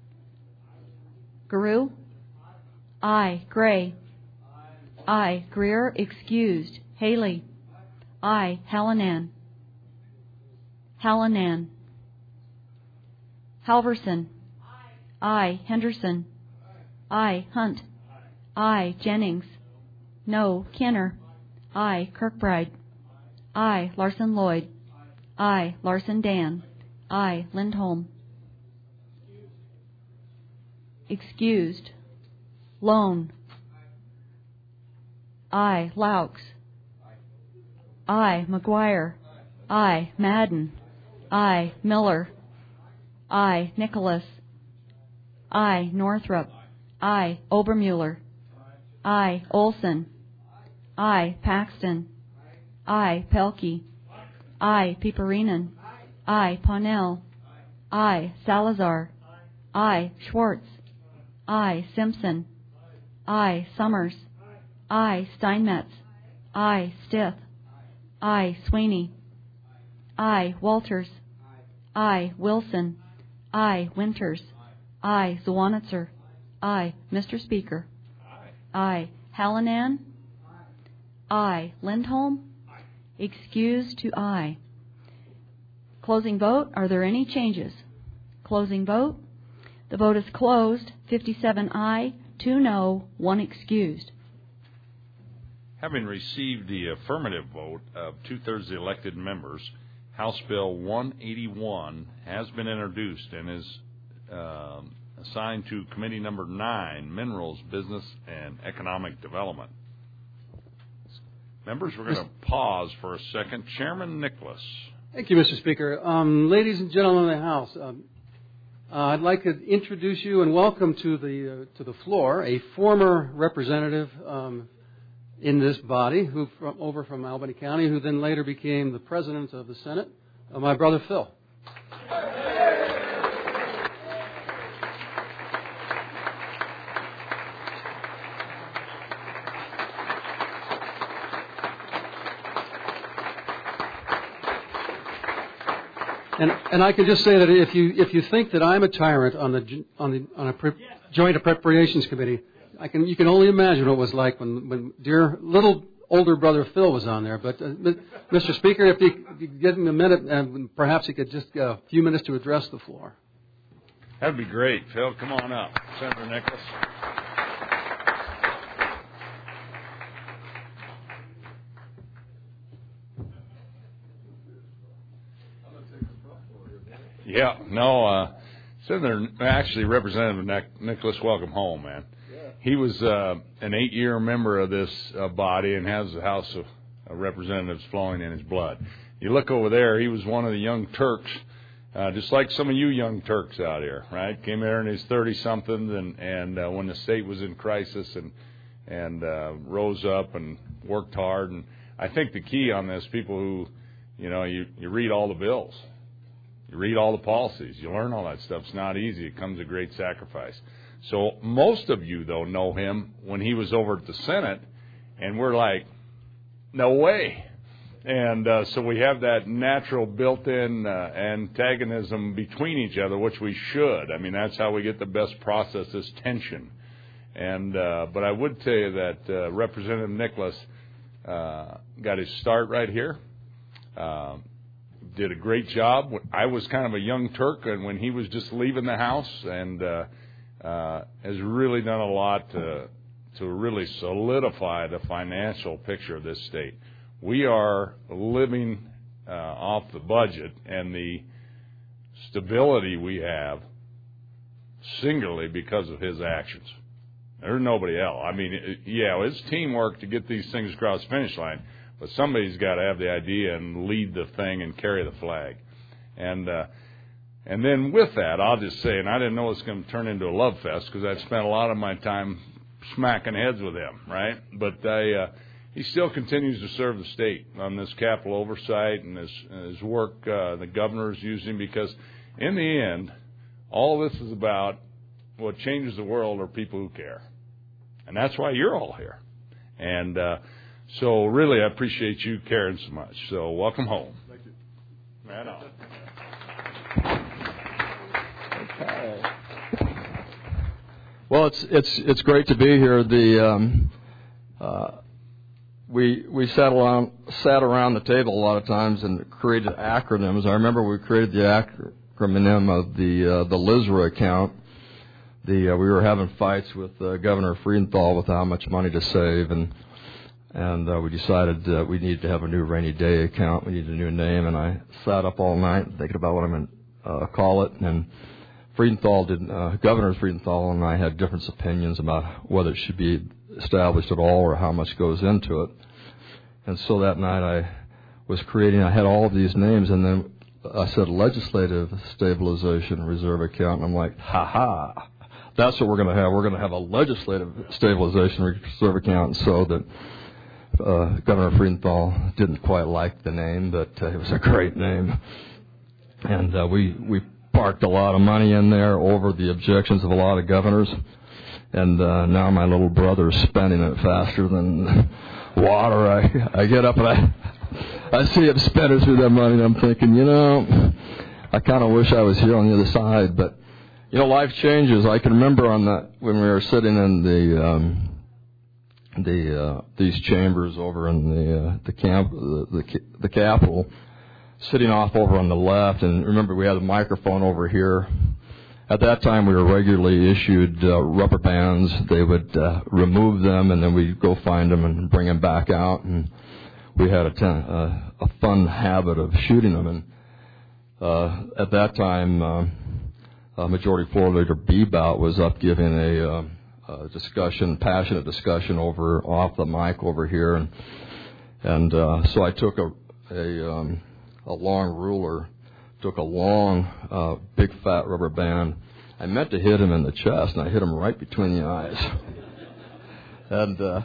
Guru. Aye. Gray. Aye. Greer. Excused. Haley. Aye. Hallinan. Hallinan. Halverson. Aye. Henderson. Aye. Hunt. Aye. Jennings. No. Kenner. Aye. Kirkbride. Aye. Larson Lloyd. Aye. Larson Dan. Aye. Lindholm. Excused. Lone. Aye. Laux. Aye. McGuire. Aye. Madden. Aye. Miller. Aye. Nicholas. Aye. Northrup. Aye. Obermuller. Aye. Olson. Aye. Paxton. Aye. Pelkey. Aye. Piperinen. Aye. Parnell. Aye. Salazar. Aye. Schwartz. Aye. Simpson. Aye. Summers. Aye. Steinmetz. Aye. Stith. Aye. Sweeney. Aye. Walters. Aye. Wilson. Aye. Winters. Aye. Zwanitzer. Aye. Mister Speaker. Aye. Hallinan. Aye. Lindholm. Excused to aye. Closing vote. Are there any changes? Closing vote. The vote is closed. fifty-seven aye, two no, one excused. Having received the affirmative vote of two-thirds of the elected members, House Bill one eighty-one has been introduced and is um, assigned to Committee Number nine, Minerals, Business, and Economic Development. Members, we're going to pause for a second. Chairman Nicholas. Thank you, Mister Speaker. Um, ladies and gentlemen of the House, um, uh, I'd like to introduce you and welcome to the uh, to the floor a former representative um, in this body, who from, over from Albany County, who then later became the president of the Senate, uh, my brother Phil. And, and I can just say that if you if you think that I'm a tyrant on the on the on a pre, joint appropriations committee, I can you can only imagine what it was like when when dear little older brother Phil was on there. But uh, Mister Speaker, if you, if you give him a minute, and perhaps he could just get a few minutes to address the floor. That'd be great, Phil. Come on up, Senator Nicholas. Yeah, no, uh, Senator, actually, Representative Nic- Nicholas, welcome home, man. Yeah. He was uh, an eight-year member of this uh, body and has the House of uh, Representatives flowing in his blood. You look over there, he was one of the young Turks, uh, just like some of you young Turks out here, right? Came there in his thirty-somethings, and, and uh, when the state was in crisis, and, and uh, rose up and worked hard. And I think the key on this, people who, you know, you, you read all the bills. You read all the policies. You learn all that stuff. It's not easy. It comes at great sacrifice. So most of you, though, know him when he was over at the Senate, and we're like, no way. And uh, so we have that natural built-in uh, antagonism between each other, which we should. I mean, that's how we get the best process, is tension. And uh, but I would tell you that uh, Representative Nicholas uh, got his start right here. Uh, did a great job. I was kind of a young Turk, and when he was just leaving the House, and uh, uh, has really done a lot to, to really solidify the financial picture of this state. We are living uh, off the budget and the stability we have singularly because of his actions. There's nobody else. I mean, it, yeah, it's teamwork to get these things across the finish line, but somebody's got to have the idea and lead the thing and carry the flag. And uh, and then with that, I'll just say, and I didn't know it was going to turn into a love fest because I'd spent a lot of my time smacking heads with him, right? But I... Uh, He still continues to serve the state on this capital oversight and his, his work. Uh, the governor is using, because in the end, all this is about what changes the world are people who care. And that's why you're all here. And uh, so really, I appreciate you caring so much. So welcome home. Thank you. Right on. Okay. Well, it's it's it's great to be here. The um, uh, We we sat around sat around the table a lot of times and created acronyms. I remember we created the acronym of the uh, the L I S R A account. The uh, we were having fights with uh, Governor Freudenthal with how much money to save, and and uh, we decided uh, we needed to have a new rainy day account. We needed a new name, and I sat up all night thinking about what I'm going to uh, call it. And Freudenthal did uh, Governor Freudenthal and I had different opinions about whether it should be established at all or how much goes into it. And so that night I was creating, I had all of these names, and then I said Legislative Stabilization Reserve Account, and I'm like, ha ha, that's what we're going to have. We're going to have a Legislative Stabilization Reserve Account. So that uh, Governor Freudenthal didn't quite like the name, but uh, it was a great name. And uh, we, we parked a lot of money in there over the objections of a lot of governors. And uh, now my little brother's spending it faster than water. I I get up and I I see him spending through that money, and I'm thinking, you know, I kind of wish I was here on the other side. But you know, life changes. I can remember on that when we were sitting in the um, the uh, these chambers over in the uh, the camp the, the the Capitol, sitting off over on the left, and remember we had a microphone over here. At that time, we were regularly issued uh, rubber bands. They would uh, remove them, and then we'd go find them and bring them back out. And we had a, ten, uh, a fun habit of shooting them. And uh, at that time, uh, uh, Majority Floor Leader Bebout was up giving a, uh, a discussion, passionate discussion over off the mic over here. And, and uh, so I took a a, um, a long ruler. Took a long, uh, big fat rubber band. I meant to hit him in the chest, and I hit him right between the eyes. And uh,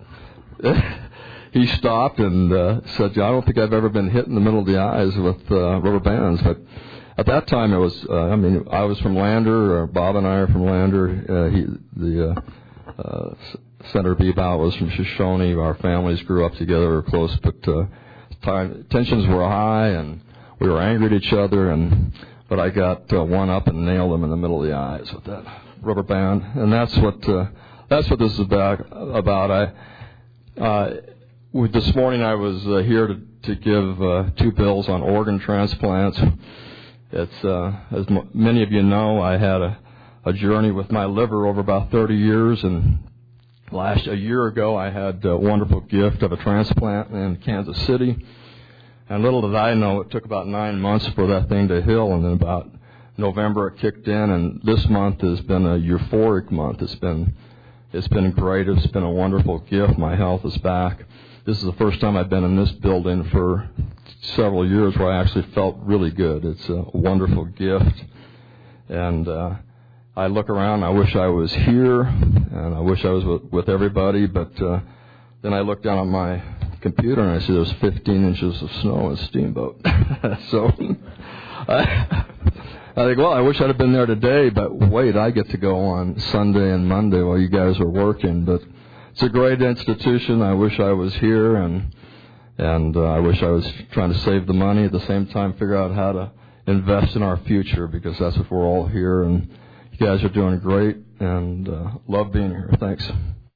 he stopped and uh, said, I don't think I've ever been hit in the middle of the eyes with uh, rubber bands. But at that time, it was, uh, I mean, I was from Lander, or Bob and I are from Lander. Uh, he, the uh, uh, Senator Bebout was from Shoshone. Our families grew up together, we were close, but uh, time, tensions were high, and we were angry at each other, and but I got uh, one up and nailed him in the middle of the eyes with that rubber band, and that's what uh, that's what this is about. About I uh, with this morning I was uh, here to to give uh, two bills on organ transplants. It's uh, as m- many of you know, I had a, a journey with my liver over about thirty years, and last a year ago I had a wonderful gift of a transplant in Kansas City. And little did I know, it took about nine months for that thing to heal, and then about November it kicked in, and this month has been a euphoric month. It's been it's been great. It's been a wonderful gift. My health is back. This is the first time I've been in this building for several years where I actually felt really good. It's a wonderful gift. And uh, I look around, I wish I was here, and I wish I was with, with everybody, but uh, then I look down at my computer and I see there's fifteen inches of snow in Steamboat. So I, I think, well, I wish I'd have been there today, but wait, I get to go on Sunday and Monday while you guys are working. But it's a great institution. I wish I was here, and and uh, I wish I was trying to save the money at the same time, figure out how to invest in our future, because that's what we're all here. And you guys are doing great, and uh, love being here. Thanks.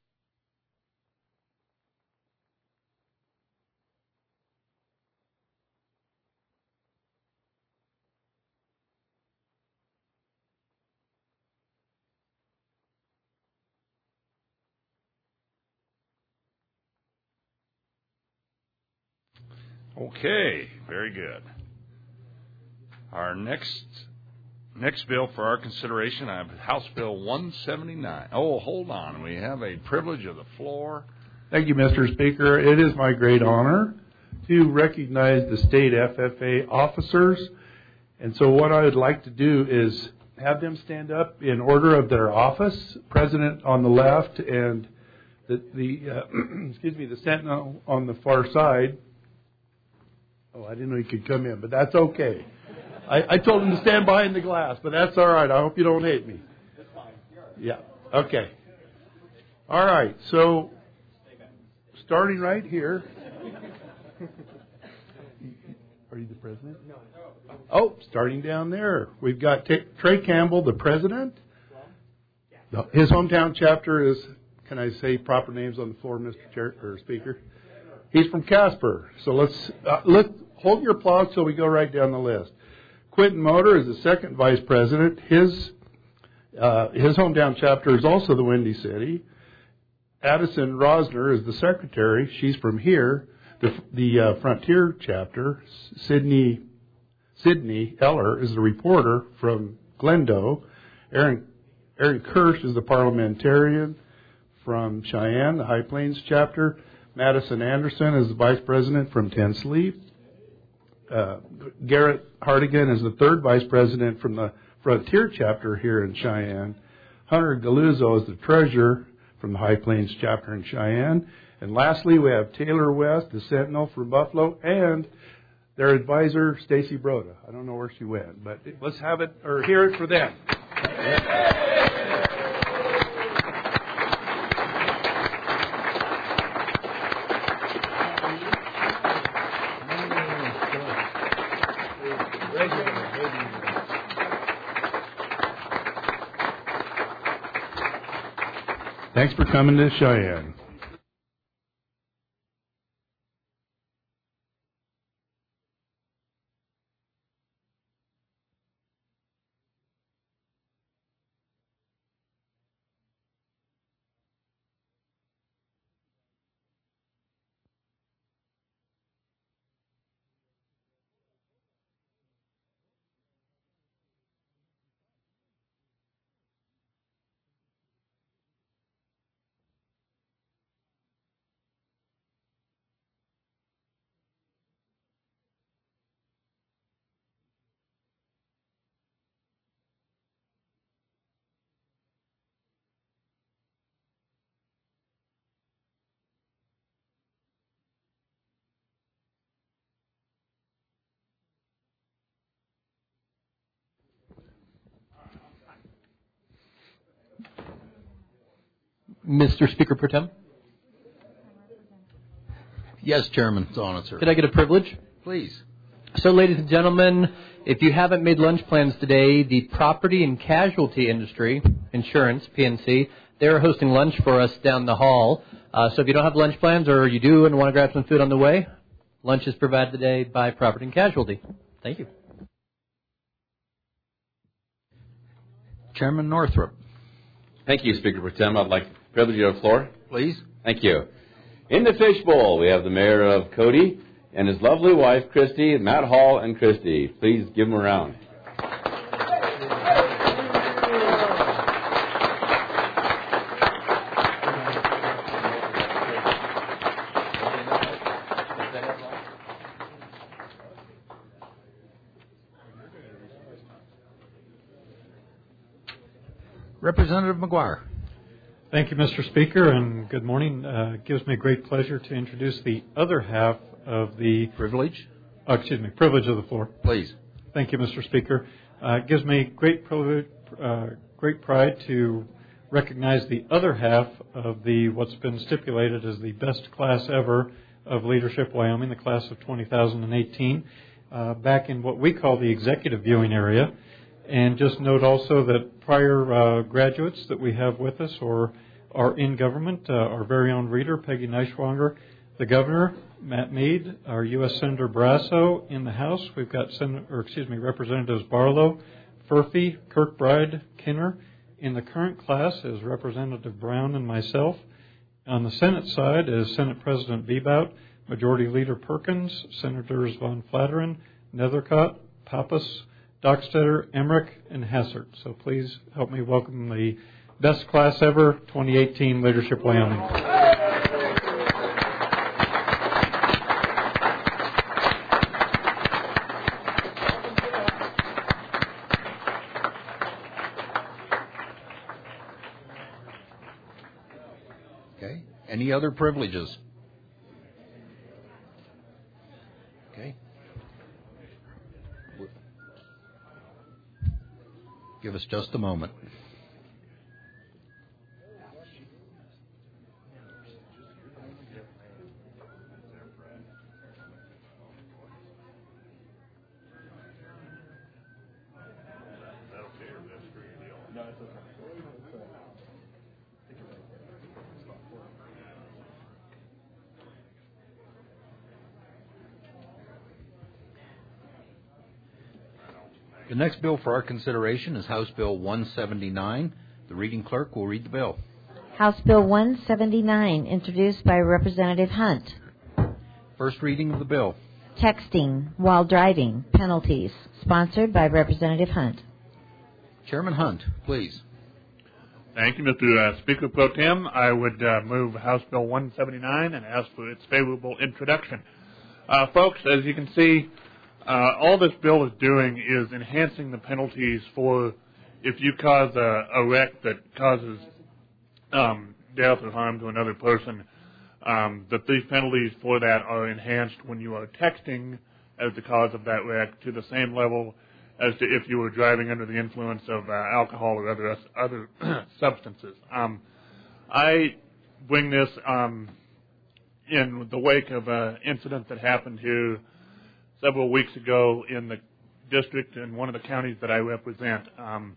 Okay, very good. Our next next bill for our consideration, I have House Bill one seventy-nine. Oh, hold on. We have a privilege of the floor. Thank you, Mister Speaker. It is my great honor to recognize the state F F A officers. And so what I would like to do is have them stand up in order of their office, President on the left and the, the uh, excuse me, the Sentinel on the far side. Oh, I didn't know you could come in, but that's okay. I, I told him to stand behind the glass, but that's all right. I hope you don't hate me. That's fine. Yeah. Okay. All right. So, starting right here. Are you the president? No. Oh, starting down there, we've got T- Trey Campbell, the president. His hometown chapter is. Can I say proper names on the floor, Mister Chair or Speaker? He's from Casper. So let's uh, let hold your applause till we go right down the list. Quentin Motor is the second vice president. His uh, his hometown chapter is also the Windy City. Addison Rosner is the secretary. She's from here. The the uh, Frontier chapter. Sydney Sydney Eller is the reporter from Glendo. Aaron Aaron Kirsch is the parliamentarian from Cheyenne, the High Plains chapter. Madison Anderson is the vice president from Tensley. Uh, Garrett Hardigan is the third vice president from the Frontier chapter here in Cheyenne. Hunter Galuzzo is the treasurer from the High Plains chapter in Cheyenne. And lastly, we have Taylor West, the Sentinel from Buffalo, and their advisor, Stacy Broda. I don't know where she went, but let's have it or hear it for them. Thanks for coming to Cheyenne. Mister Speaker Pro Tem? Yes, Chairman. It's on it, sir. Could I get a privilege? Please. So, ladies and gentlemen, if you haven't made lunch plans today, the Property and Casualty Industry Insurance, P N C, they're hosting lunch for us down the hall. Uh, so if you don't have lunch plans or you do and want to grab some food on the way, lunch is provided today by Property and Casualty. Thank you. Chairman Northrup. Thank you, Speaker Pro Tem. I'd like to privilege you of the floor. Please. Thank you. In the fishbowl, we have the mayor of Cody and his lovely wife, Christy, Matt Hall and Christy. Please give them a round. Representative McGuire. Thank you, Mister Speaker, and good morning. Uh, it gives me a great pleasure to introduce the other half of the privilege. Oh, excuse me, privilege of the floor. Please. Thank you, Mister Speaker. Uh, it gives me great privilege, uh, great pride to recognize the other half of the what's been stipulated as the best class ever of Leadership Wyoming, the class of two thousand eighteen, uh, back in what we call the executive viewing area. And just note also that prior uh, graduates that we have with us or are in government, uh, our very own reader, Peggy Neischwanger, the governor, Matt Mead, our U S Senator Barrasso in the House. We've got Sen- or excuse me, Representatives Barlow, Furphy, Kirkbride, Kinner. In the current class is Representative Brown and myself. On the Senate side is Senate President Bebout, Majority Leader Perkins, Senators Von Flatteren, Nethercott, Pappas, Dockstetter, Emmerich, and Hassert. So please help me welcome the best class ever, twenty eighteen Leadership Wyoming. Okay. Any other privileges? Okay. Give us just a moment. The next bill for our consideration is House Bill one seventy-nine. The reading clerk will read the bill. House Bill one seventy-nine, introduced by Representative Hunt. First reading of the bill. Texting while driving, penalties, sponsored by Representative Hunt. Chairman Hunt, please. Thank you, Mister Uh, Speaker Pro Tem. I would uh, move House Bill one seventy-nine and ask for its favorable introduction. Uh, folks, as you can see, Uh, all this bill is doing is enhancing the penalties for if you cause a, a wreck that causes um, death or harm to another person, um, that these penalties for that are enhanced when you are texting as the cause of that wreck to the same level as to if you were driving under the influence of uh, alcohol or other other substances. Um, I bring this um, in the wake of an incident that happened here several weeks ago in the district in one of the counties that I represent. Um,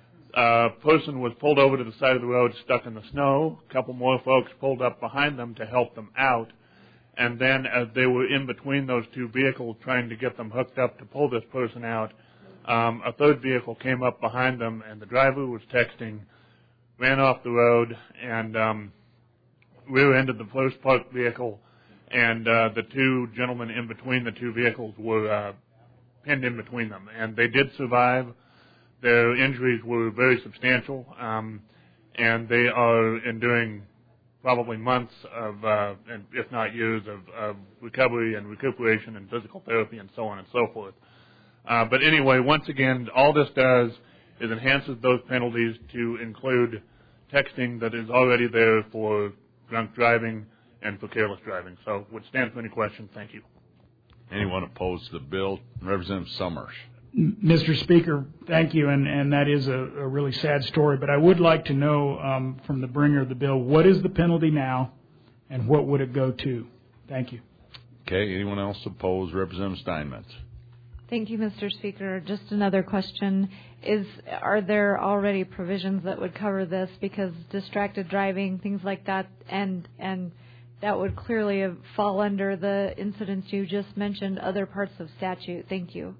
a person was pulled over to the side of the road, stuck in the snow. A couple more folks pulled up behind them to help them out. And then as they were in between those two vehicles trying to get them hooked up to pull this person out, um, a third vehicle came up behind them, and the driver was texting, ran off the road, and um, rear-ended the first parked vehicle, and uh, the two gentlemen in between the two vehicles were uh, pinned in between them. And they did survive. Their injuries were very substantial, um, and they are enduring probably months of, uh, and if not years, of, of recovery and recuperation and physical therapy and so on and so forth. Uh, but anyway, once again, all this does is enhances those penalties to include texting that is already there for drunk driving and for careless driving. So would stand for any questions. Thank you. Anyone opposed to the bill? Representative Summers. Mister Speaker, thank you, and, and that is a, a really sad story, but I would like to know um, from the bringer of the bill, what is the penalty now and what would it go to? Thank you. Okay, anyone else opposed? Representative Steinmetz. Thank you, Mister Speaker. Just another question. Is are there already provisions that would cover this? Because distracted driving, things like that, and and that would clearly fall under the incidents you just mentioned, other parts of statute. Thank you.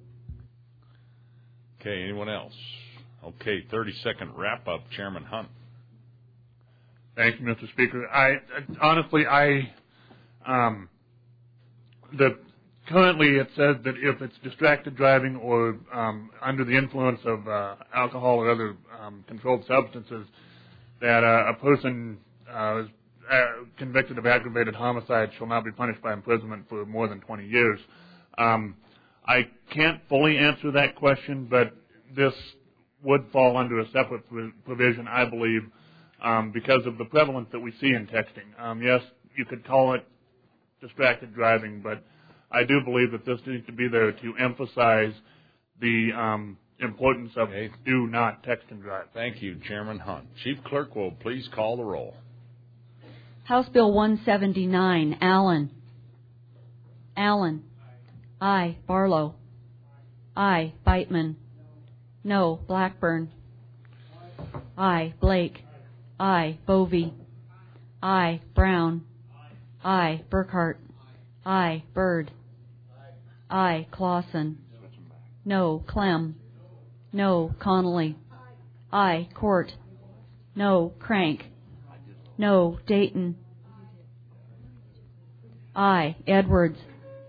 Okay, anyone else? Okay, thirty-second wrap-up, Chairman Hunt. Thank you, Mister Speaker. I honestly, I um, the currently it says that if it's distracted driving or um, under the influence of uh, alcohol or other um, controlled substances, that uh, a person uh, is uh, convicted of aggravated homicide shall not be punished by imprisonment for more than twenty years. Um, I can't fully answer that question, but this would fall under a separate provision, I believe, um, because of the prevalence that we see in texting. Um, yes, you could call it distracted driving, but I do believe that this needs to be there to emphasize the um, importance of Okay. do not text and drive. Thank you, Chairman Hunt. Chief Clerk will please call the roll. House Bill one seventy-nine, Allen. Allen. Aye. Barlow. Aye. Beitman. No. Blackburn. Aye. Blake. Aye. Bovee. Aye. Brown. Aye. Burkhart. Aye. Byrd. Aye. Clausen. No. Clem. No. Connolly. Aye. Court. No. Crank. No. Dayton. Aye. Edwards.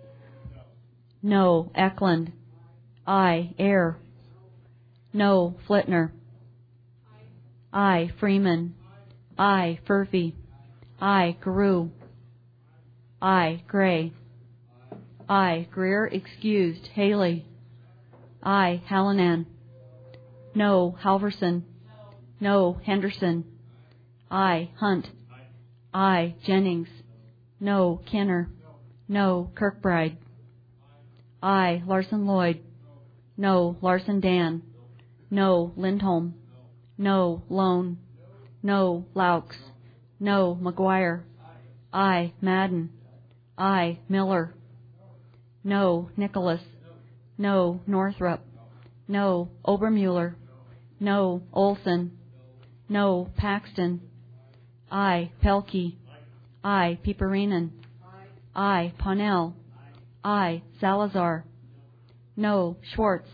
No. Eklund. Aye. Air. No. Flitner. Aye. Freeman. Aye. Furphy. Aye. Carew. Aye. Gray. Aye. Greer excused. Haley. Aye. Hallinan. No. Halverson. No. Henderson. Aye. Hunt. Aye. Jennings. No. Kenner. No. Kirkbride. Aye. Larson Lloyd. No. Larson Dan. No. Lindholm. No. Lone. No. Laux. No. McGuire. Aye. Madden. Aye. Miller. No. Nicholas. No. Northrup. No. Obermuller. No. Olson. No. Paxton. Aye. Pelkey. Aye. Piperinen. Aye. Ponnell. Aye. Salazar. No. Schwartz.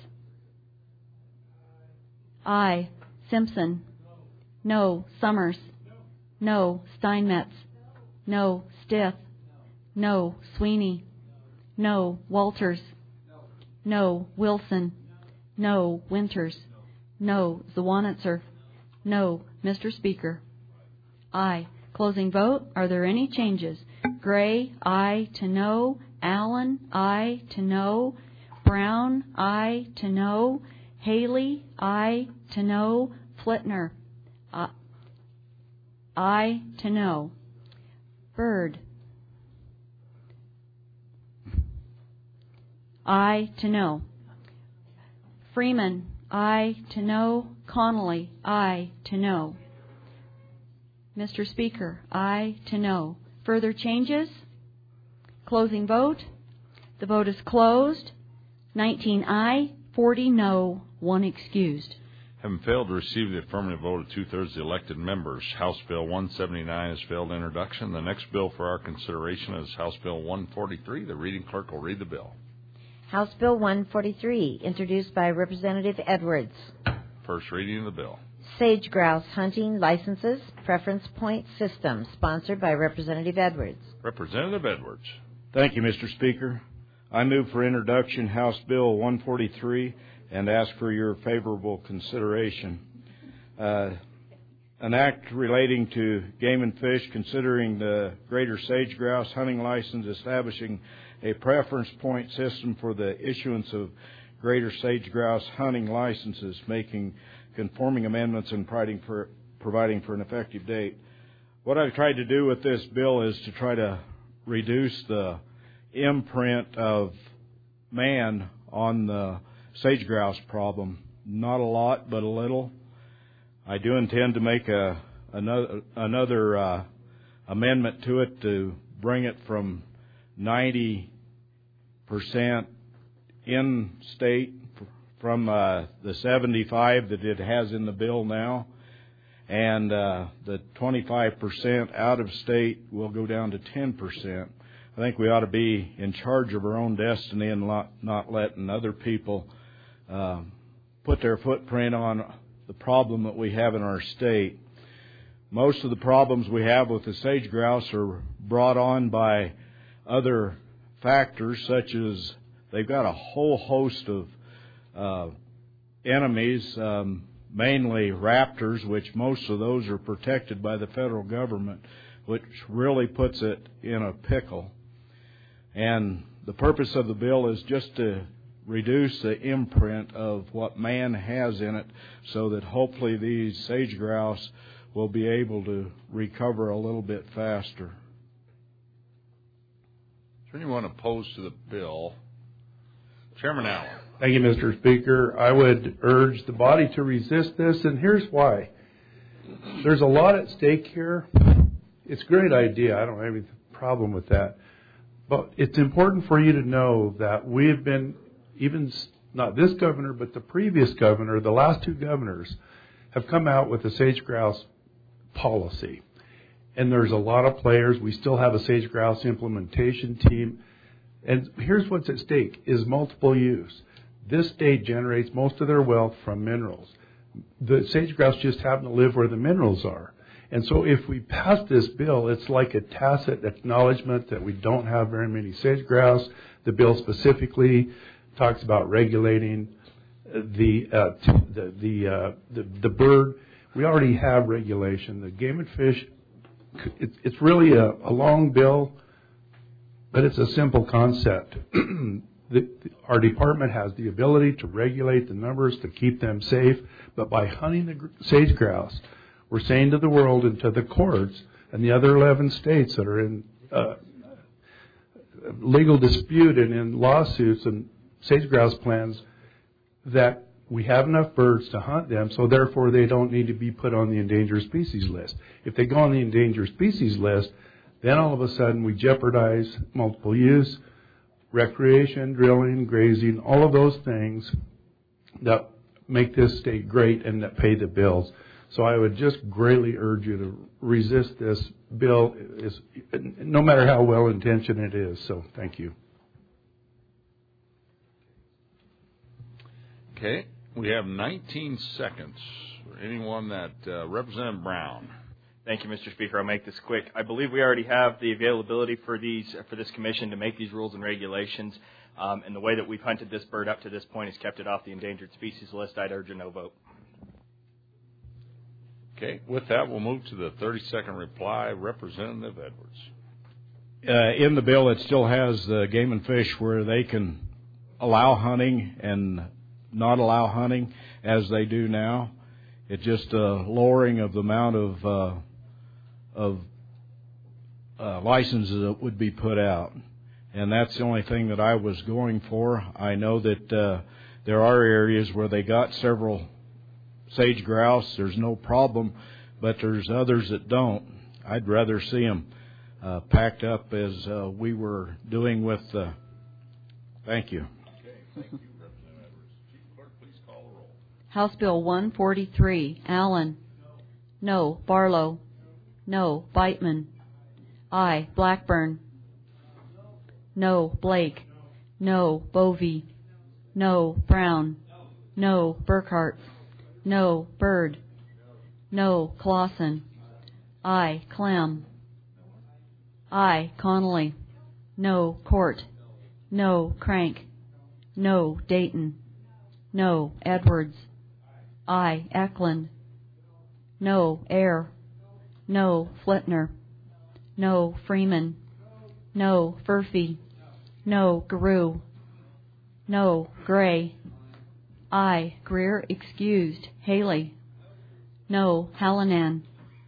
Aye. Simpson. No. Summers. No. Steinmetz. No. Stith. No. Sweeney. No. Walters. No. Wilson. No. Winters. No. Zawanitzer. No. Mister Speaker. Aye. Closing vote. Are there any changes? Gray, aye to no. Allen, aye to no. Brown, aye to no. Haley, aye to no. Flitner, uh, aye to no. Byrd, aye to no. Freeman, aye to no. Connolly, aye to no. Mister Speaker, aye to no. Further changes? Closing vote. The vote is closed. nineteen aye, forty no, one excused. Having failed to receive the affirmative vote of two-thirds of the elected members, House Bill one seventy-nine has failed introduction. The next bill for our consideration is House Bill one forty-three. The reading clerk will read the bill. House Bill one forty-three, introduced by Representative Edwards. First reading of the bill. Sage grouse hunting licenses, preference point system, sponsored by Representative Edwards. Representative Edwards. Thank you, Mister Speaker. I move for introduction House Bill one forty-three and ask for your favorable consideration. Uh, an act relating to game and fish, considering the greater sage grouse hunting license, establishing a preference point system for the issuance of greater sage grouse hunting licenses, making conforming amendments and providing for, providing for an effective date. What I've tried to do with this bill is to try to reduce the imprint of man on the sage grouse problem. Not a lot, but a little. I do intend to make a another, another uh, amendment to it to bring it from ninety percent in-state from uh, the seventy-five that it has in the bill now, and uh, the twenty-five percent out-of-state will go down to ten percent. I think we ought to be in charge of our own destiny and not, not letting other people uh, put their footprint on the problem that we have in our state. Most of the problems we have with the sage grouse are brought on by other factors, such as they've got a whole host of uh, enemies, um, mainly raptors, which most of those are protected by the federal government, which really puts it in a pickle. And the purpose of the bill is just to reduce the imprint of what man has in it so that hopefully these sage grouse will be able to recover a little bit faster. Is there anyone opposed to the bill? Chairman Allen. Thank you, Mister Speaker. I would urge the body to resist this, and here's why. There's a lot at stake here. It's a great idea. I don't have any problem with that. But it's important for you to know that we have been, even not this governor, but the previous governor, the last two governors, have come out with a sage grouse policy. And there's a lot of players. We still have a sage grouse implementation team. And here's what's at stake, is multiple use. This state generates most of their wealth from minerals. The sage grouse just happen to live where the minerals are. And so if we pass this bill, it's like a tacit acknowledgement that we don't have very many sage grouse. The bill specifically talks about regulating the uh, the the, uh, the the bird. We already have regulation. The game and fish, it's, it's really a, a long bill, but it's a simple concept. The, our department has the ability to regulate the numbers to keep them safe, but by hunting the sage grouse, we're saying to the world and to the courts and the other eleven states that are in uh, legal dispute and in lawsuits and sage grouse plans that we have enough birds to hunt them, so therefore they don't need to be put on the endangered species list. If they go on the endangered species list, then all of a sudden we jeopardize multiple use, recreation, drilling, grazing, all of those things that make this state great and that pay the bills. So I would just greatly urge you to resist this bill, is, no matter how well-intentioned it is. So thank you. Okay, we have nineteen seconds. Anyone that uh, Representative Brown. Thank you, Mister Speaker. I'll make this quick. I believe we already have the availability for these for this commission to make these rules and regulations. Um, and the way that we've hunted this bird up to this point has kept it off the endangered species list. I'd urge a no vote. Okay, with that, we'll move to the thirty-second reply. Representative Edwards. Uh, in the bill, it still has the game and fish where they can allow hunting and not allow hunting as they do now. It's just a lowering of the amount of uh, of uh, licenses that would be put out. And that's the only thing that I was going for. I know that uh, there are areas where they got several sage grouse. There's no problem, but there's others that don't. I'd rather see them uh, packed up as uh, we were doing with the... Thank you. Okay, thank you, Representative Edwards. Chief Clerk, please call the roll. House Bill one forty-three, Allen. No. Barlow. No. Beitman. Aye. Blackburn. No. Blake. No. Bovee. No. Brown. No. Burkhart. No. Byrd. No. Clausen. Aye. Clem. Aye. Connolly. No. Court. No. Crank. No. Dayton. No. Edwards. Aye. Eklund. No. Ayer. No. Flitner. No. Freeman. No. Furphy. No. Garou. No. Gray. Aye. Greer excused. Haley. No. Hallinan.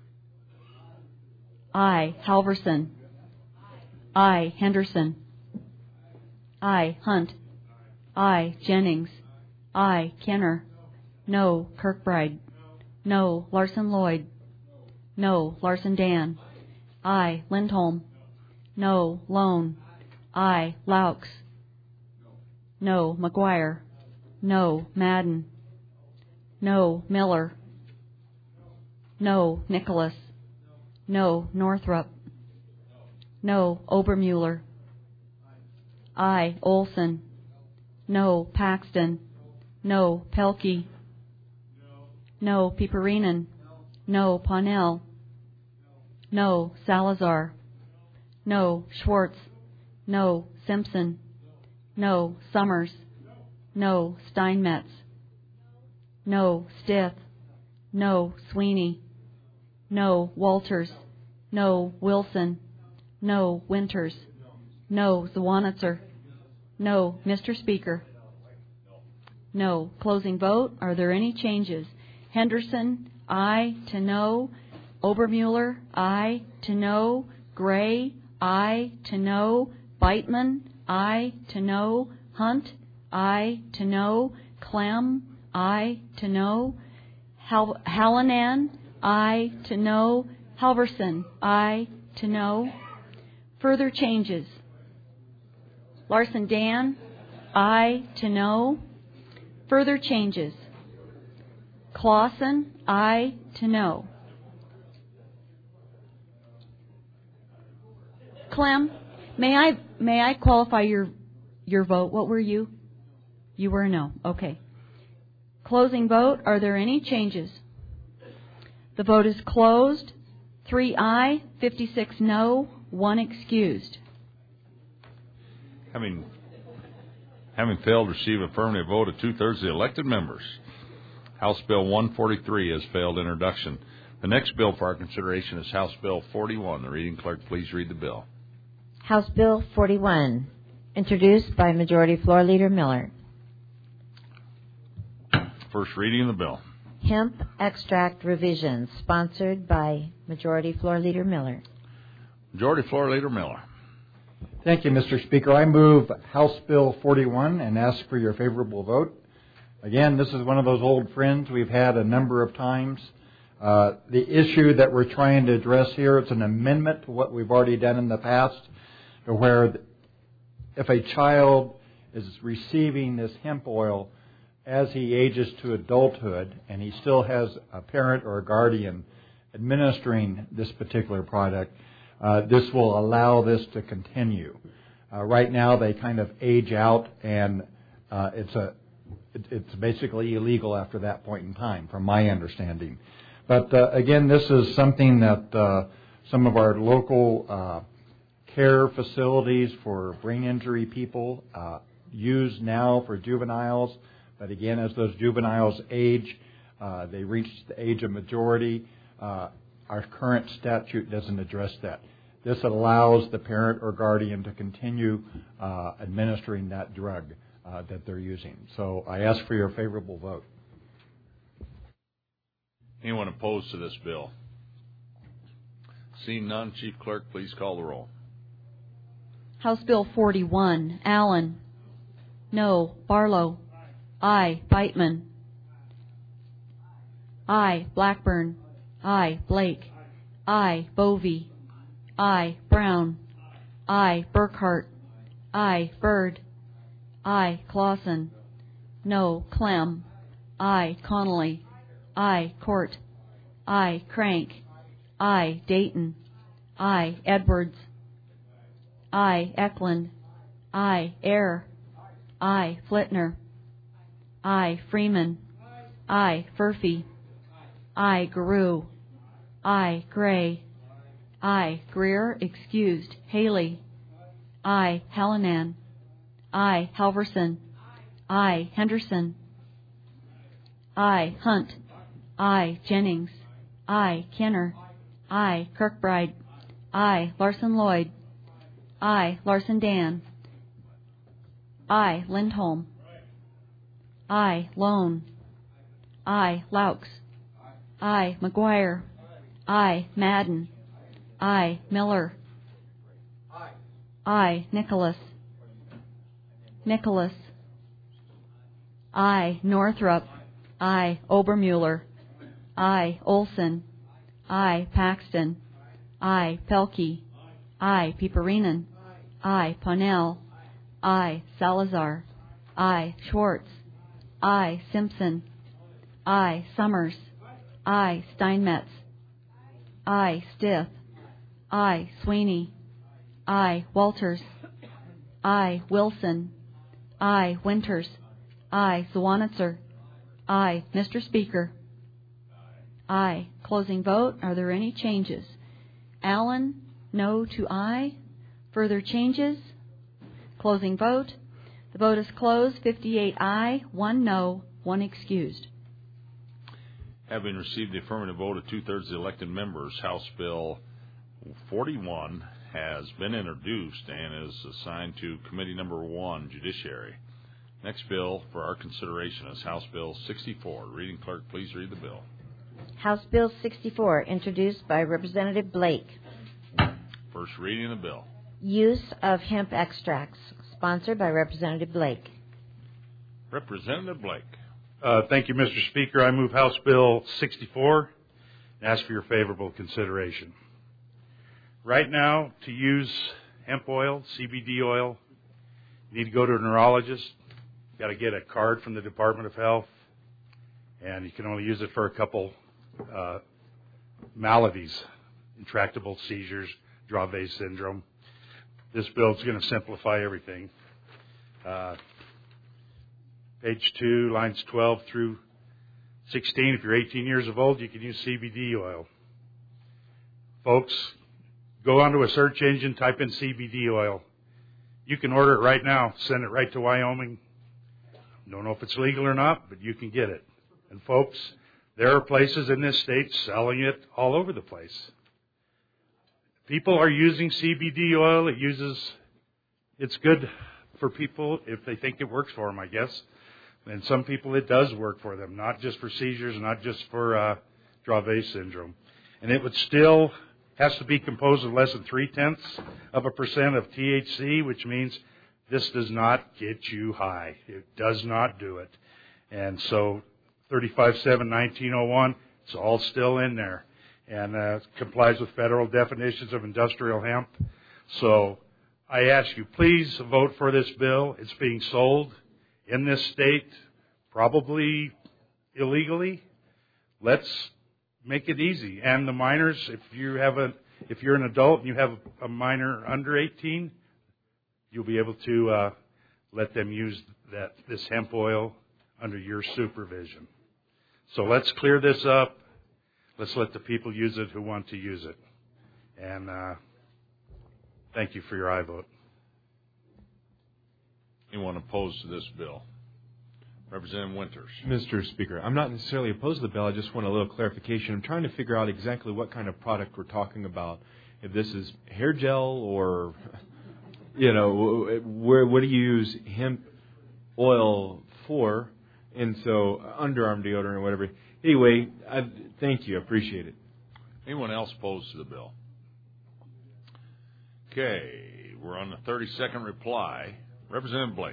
Aye. Halverson. Aye. Henderson. Aye. Hunt. Aye. Jennings. Aye. Kenner. No. Kirkbride. No. Larson Lloyd. No. Larson Dan. Aye. Lindholm. No. Lone. Aye. Laux. No. McGuire. No. Madden. No. Miller. No. Nicholas. No. Northrup. No. Obermuller. Aye. Olson. No. Paxton. No. Pelkey. No. Piperinen. No. Ponnell. No. Salazar. No. Schwartz. No. Simpson. No. Summers. No. Steinmetz. No. Stith. No. Sweeney. No. Walters. No. Wilson. No. Winters. No. Zwanitzer. No. Mister Speaker. No. Closing vote. Are there any changes? Henderson, aye to no. Obermuller, aye to no. Gray, aye to no. Beitman, aye to no. Hunt, Aye. To no. Clem. Aye. To no. Hal- Hallinan. Aye. To no. Halverson. Aye. To no. Further changes. Larson Dan. Aye. To no. Further changes. Clausen. Aye. To no. Clem, may I may I qualify your your vote? What were you? You were a no. Okay. Closing vote. Are there any changes? The vote is closed. Three aye, fifty-six no, one excused. Having having failed to receive affirmative vote of two-thirds of the elected members, House Bill one forty-three has failed introduction. The next bill for our consideration is House Bill forty-one. The reading clerk, please read the bill. House Bill forty-one, introduced by Majority Floor Leader Miller. First reading of the bill. Hemp extract revisions, sponsored by Majority Floor Leader Miller. Majority Floor Leader Miller. Thank you, Mister Speaker. I move House Bill forty-one and ask for your favorable vote. Again, this is one of those old friends we've had a number of times. Uh, the issue that we're trying to address here, it's an amendment to what we've already done in the past, to where if a child is receiving this hemp oil as he ages to adulthood and he still has a parent or a guardian administering this particular product, uh, this will allow this to continue. Uh, right now they kind of age out, and uh, it's a it, it's basically illegal after that point in time, from my understanding. But uh, again, this is something that uh, some of our local uh, care facilities for brain injury people uh, use now for juveniles. But again, as those juveniles age, uh, they reach the age of majority. Uh, our current statute doesn't address that. This allows the parent or guardian to continue uh, administering that drug uh, that they're using. So I ask for your favorable vote. Anyone opposed to this bill? Seeing none, Chief Clerk, please call the roll. House Bill forty-one. Allen. No. Barlow. Aye. Beitman. Aye. Blackburn. Aye. Blake. Aye. Bovee. Aye. Brown. Aye. Burkhart. Aye. Byrd. Aye. Clausen. No. Clem. Aye. Connolly. Aye. Court. Aye. Crank. Aye. Dayton. Aye. Edwards. Aye. Eklund. Aye. Ayer. Aye. Flitner. Aye. Freeman. Aye. Furphy. Aye. Garou. Aye. Gray. Aye. Greer. Excused. Haley. Aye. Hallinan. Aye. Halverson. Aye. Henderson. Aye. Hunt. Aye. Jennings. Aye. Kenner. Aye. Kirkbride. Aye. Larson Lloyd. Aye. Larson Dan. Aye. Lindholm. Aye. Lone. Aye. Laux. Aye. McGuire. Aye. Madden. Aye. Miller. Aye. Nicholas. Nicholas. Aye. Northrup. Aye. Obermuller. Aye. Olson. Aye. Paxton. Aye. Pelkey. Aye. Piperinen. Aye. Ponell. Aye. Salazar. Aye. Schwartz. Aye. Simpson. Aye. Summers. Aye. Steinmetz. Aye. Stith. Aye. Sweeney. Aye. Walters. Aye. Wilson. Aye. Winters. Aye. Zwanitzer. Aye. Mister Speaker. Aye. Closing vote. Are there any changes? Allen, no to aye. Further changes? Closing vote. The vote is closed. fifty-eight aye, one no, one excused. Having received the affirmative vote of two-thirds of the elected members, House Bill forty-one has been introduced and is assigned to Committee Number one, Judiciary. Next bill for our consideration is House Bill sixty-four. Reading clerk, please read the bill. House Bill sixty-four, introduced by Representative Blake. First reading of the bill. Use of hemp extracts, sponsored by Representative Blake. Representative Blake. Uh, thank you, Mister Speaker. I move House Bill sixty-four and ask for your favorable consideration. Right now, to use hemp oil, C B D oil, you need to go to a neurologist. You've got to get a card from the Department of Health, and you can only use it for a couple uh, maladies, intractable seizures, Dravet syndrome. This bill is going to simplify everything. Uh, page two, lines twelve through sixteen. If you're eighteen years of old, you can use C B D oil. Folks, go onto a search engine, type in C B D oil. You can order it right now, send it right to Wyoming. Don't know if it's legal or not, but you can get it. And folks, there are places in this state selling it all over the place. People are using C B D oil. It uses, it's good for people if they think it works for them, I guess. And some people it does work for them, not just for seizures, not just for uh, Dravet syndrome. And it would still has to be composed of less than three-tenths of a percent of T H C, which means this does not get you high. It does not do it. And so thirty-five seven nineteen oh one, it's all still in there. And uh, complies with federal definitions of industrial hemp. So I ask you, please vote for this bill. It's being sold in this state, probably illegally. Let's make it easy. And the minors, if you have a, if you're an adult and you have a minor under eighteen, you'll be able to uh, let them use that this hemp oil under your supervision. So let's clear this up. Let's let the people use it who want to use it. And uh, thank you for your aye vote. Anyone opposed to this bill? Representative Winters. Mister Speaker, I'm not necessarily opposed to the bill. I just want a little clarification. I'm trying to figure out exactly what kind of product we're talking about. If this is hair gel or, you know, where what do you use hemp oil for? And so underarm deodorant or whatever. Anyway, I, thank you. I appreciate it. Anyone else opposed to the bill? Okay, we're on the thirty-second reply. Representative Blake.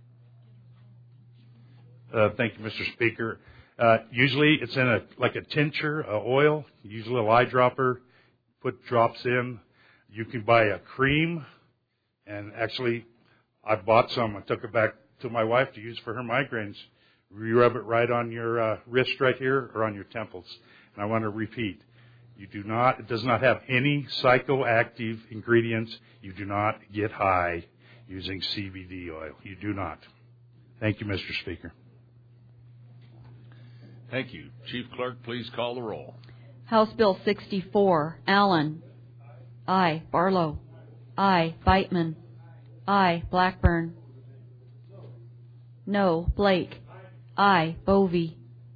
Uh, thank you, Mister Speaker. Uh, usually it's in a like a tincture, a oil, usually a eyedropper, put drops in. You can buy a cream, and actually I bought some. I took it back to my wife to use for her migraines. You rub it right on your uh, wrist right here or on your temples. And I want to repeat, you do not, it does not have any psychoactive ingredients. You do not get high using C B D oil. You do not. Thank you, Mister Speaker. Thank you. Chief Clerk, please call the roll. House Bill sixty-four, Allen. Aye. Barlow. Aye. Beitman. Aye. Blackburn. No. Blake. Aye. Bovee.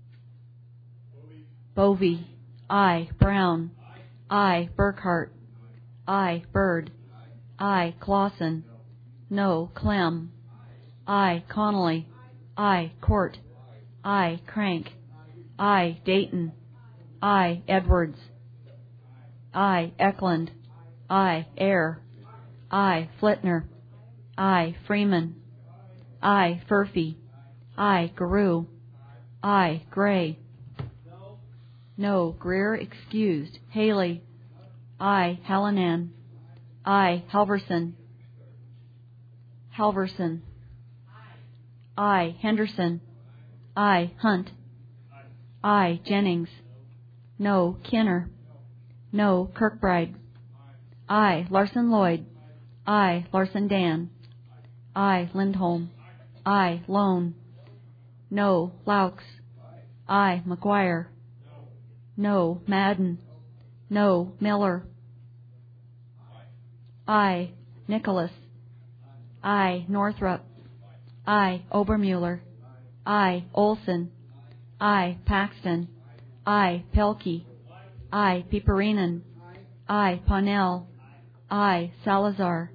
Bovee. Aye. Brown. Aye. Burkhart. Aye. Byrd. Aye. Clausen. No. Clem. Aye. Connolly. Aye. Court. Aye. Crank. Aye. Dayton. Aye. Edwards. Aye. Eklund. Aye. Ayer. Aye. Flitner. Aye. Freeman. Aye. Furphy. Aye. Garou. Aye. Gray. No. Greer excused. Haley. Aye. Hallinan. Aye. Halverson. Halverson. Aye. Henderson. Aye. Hunt. Aye. Jennings. No. Kinner. No. Kirkbride. Aye. Larson Lloyd. Aye. Larson Dan. Aye. Lindholm. Aye. Lone. No. Laux. Aye. McGuire. No. Madden. No. Miller. Aye. Nicholas. Aye. Northrup. Aye. Obermuller. Aye. Olson. Aye. Paxton. Aye. Pelkey. Aye. Piperinen. Aye. Parnell. Aye. Salazar.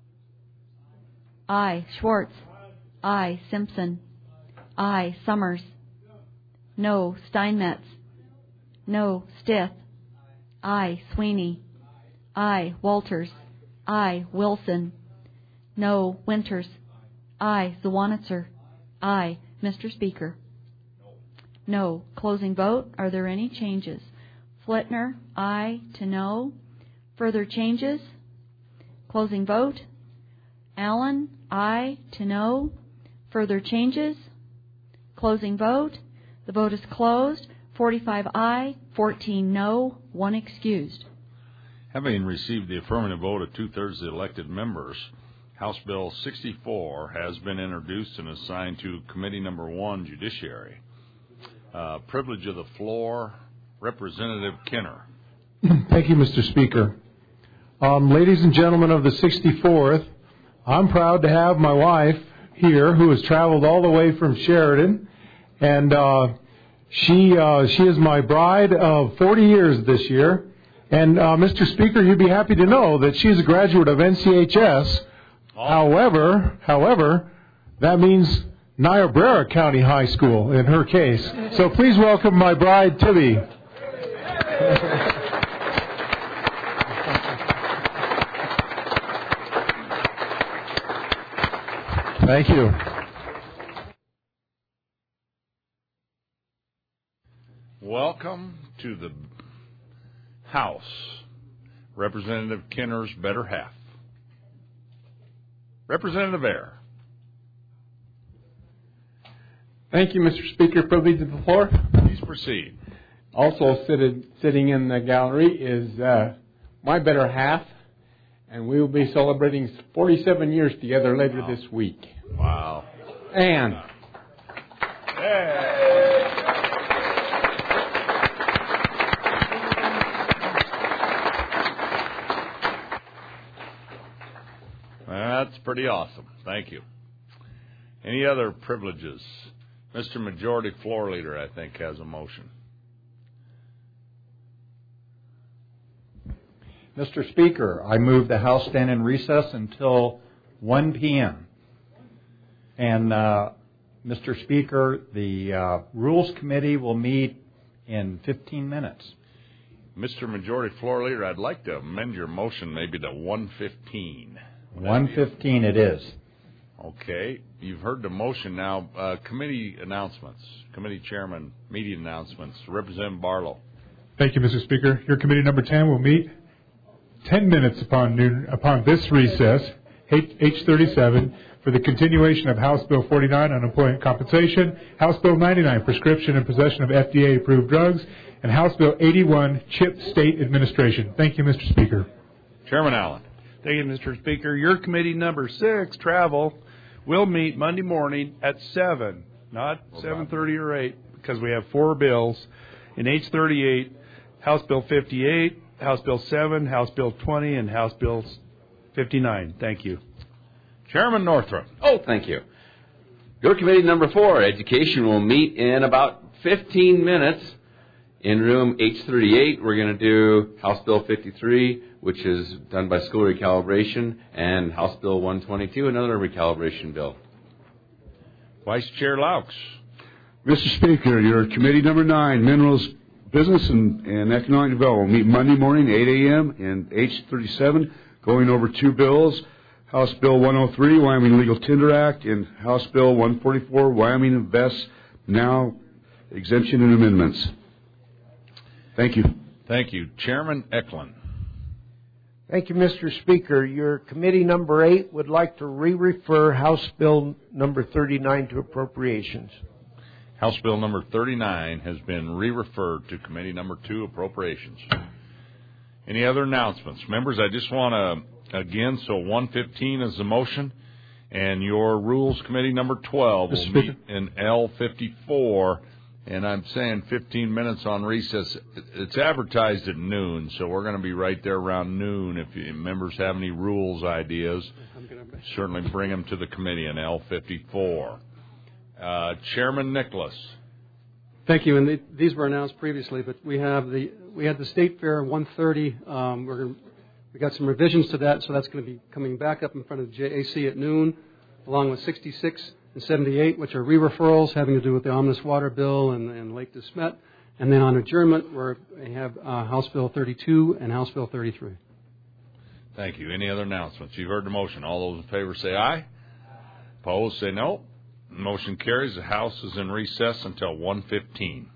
Aye. Schwartz. Aye. Simpson. Aye. Summers. No. Steinmetz. No. Stith. Aye. Sweeney. Aye. Walters. Aye. Wilson. No. Winters. Aye. Zawanitzer. Aye. Mister Speaker? No. Closing vote. Are there any changes? Flitner, aye to no. Further changes? Closing vote. Allen, aye to no. Further changes? Closing vote. The vote is closed. forty-five aye, fourteen no, one excused. Having received the affirmative vote of two-thirds of the elected members, House Bill sixty-four has been introduced and assigned to Committee Number one, Judiciary. Uh, privilege of the floor, Representative Kinner. Thank you, Mister Speaker. Um, ladies and gentlemen of the sixty-fourth, I'm proud to have my wife here who has traveled all the way from Sheridan, and uh, she uh, she is my bride of forty years this year. And, uh, Mister Speaker, you'd be happy to know that she's a graduate of N C H S. Oh. However, however, that means Niobrara County High School in her case. So please welcome my bride, Tibby. Thank you. Welcome to the House, Representative Kinner's better half. Representative Ayer. Thank you, Mister Speaker. Privilege of the floor. Please proceed. Also seated, sitting in the gallery is uh, my better half, and we will be celebrating forty-seven years together later wow. this week. Wow. And hey. That's pretty awesome. Thank you. Any other privileges? Mister Majority Floor Leader, I think, has a motion. Mister Speaker, I move the House stand in recess until one p.m. And, uh, Mister Speaker, the uh, Rules Committee will meet in fifteen minutes. Mister Majority Floor Leader, I'd like to amend your motion maybe to one fifteen. one fifteen it is. Okay. You've heard the motion now. Uh, committee announcements. Committee Chairman, meeting announcements. Representative Barlow. Thank you, Mister Speaker. Your committee number ten will meet ten minutes upon noon, upon this recess, H thirty-seven, for the continuation of House Bill forty-nine, Unemployment Compensation, House Bill ninety-nine, Prescription and Possession of F D A-approved drugs, and House Bill eighty-one, CHIP State Administration. Thank you, Mister Speaker. Chairman Allen. Thank you, Mister Speaker. Your committee number six, Travel, will meet Monday morning at seven, not seven thirty or eight, because we have four bills in H thirty-eight, House Bill fifty-eight, House Bill seven, House Bill twenty, and House Bill fifty-nine. Thank you. Chairman Northrup. Oh, thank you. Your committee number four, Education, will meet in about fifteen minutes in room H thirty-eight. We're going to do House Bill fifty-three, which is done by school recalibration, and House Bill one twenty-two, another recalibration bill. Vice Chair Laux. Mister Speaker, your committee number nine, Minerals, Business and, and Economic Development, will meet Monday morning, eight a.m. in H thirty-seven, going over two bills, House Bill one oh three, Wyoming Legal Tender Act, and House Bill one forty-four, Wyoming Invest Now Exemption and Amendments. Thank you. Thank you. Chairman Eklund. Thank you, Mister Speaker. Your committee number eight would like to re-refer House Bill number thirty-nine to appropriations. House Bill number thirty-nine has been re-referred to committee number two, appropriations. Any other announcements? Members, I just want to, again, so one fifteen is the motion, and your Rules Committee number twelve will meet in L fifty-four. And I'm saying fifteen minutes on recess. It's advertised at noon, so we're going to be right there around noon. If you, members have any rules ideas, certainly bring them to the committee in L fifty-four. Uh, Chairman Nicholas. Thank you. And the, these were announced previously, but we have the we had the State Fair at one thirty. Um, we're gonna, we got some revisions to that, so that's going to be coming back up in front of the J A C at noon, along with sixty-six and seventy-eight, which are re-referrals having to do with the Omnibus Water Bill and, and Lake DeSmet. And then on adjournment, we're, we have uh, House Bill thirty-two and House Bill thirty-three. Thank you. Any other announcements? You've heard the motion. All those in favor say aye. Opposed, say no. Motion carries. The House is in recess until one fifteen.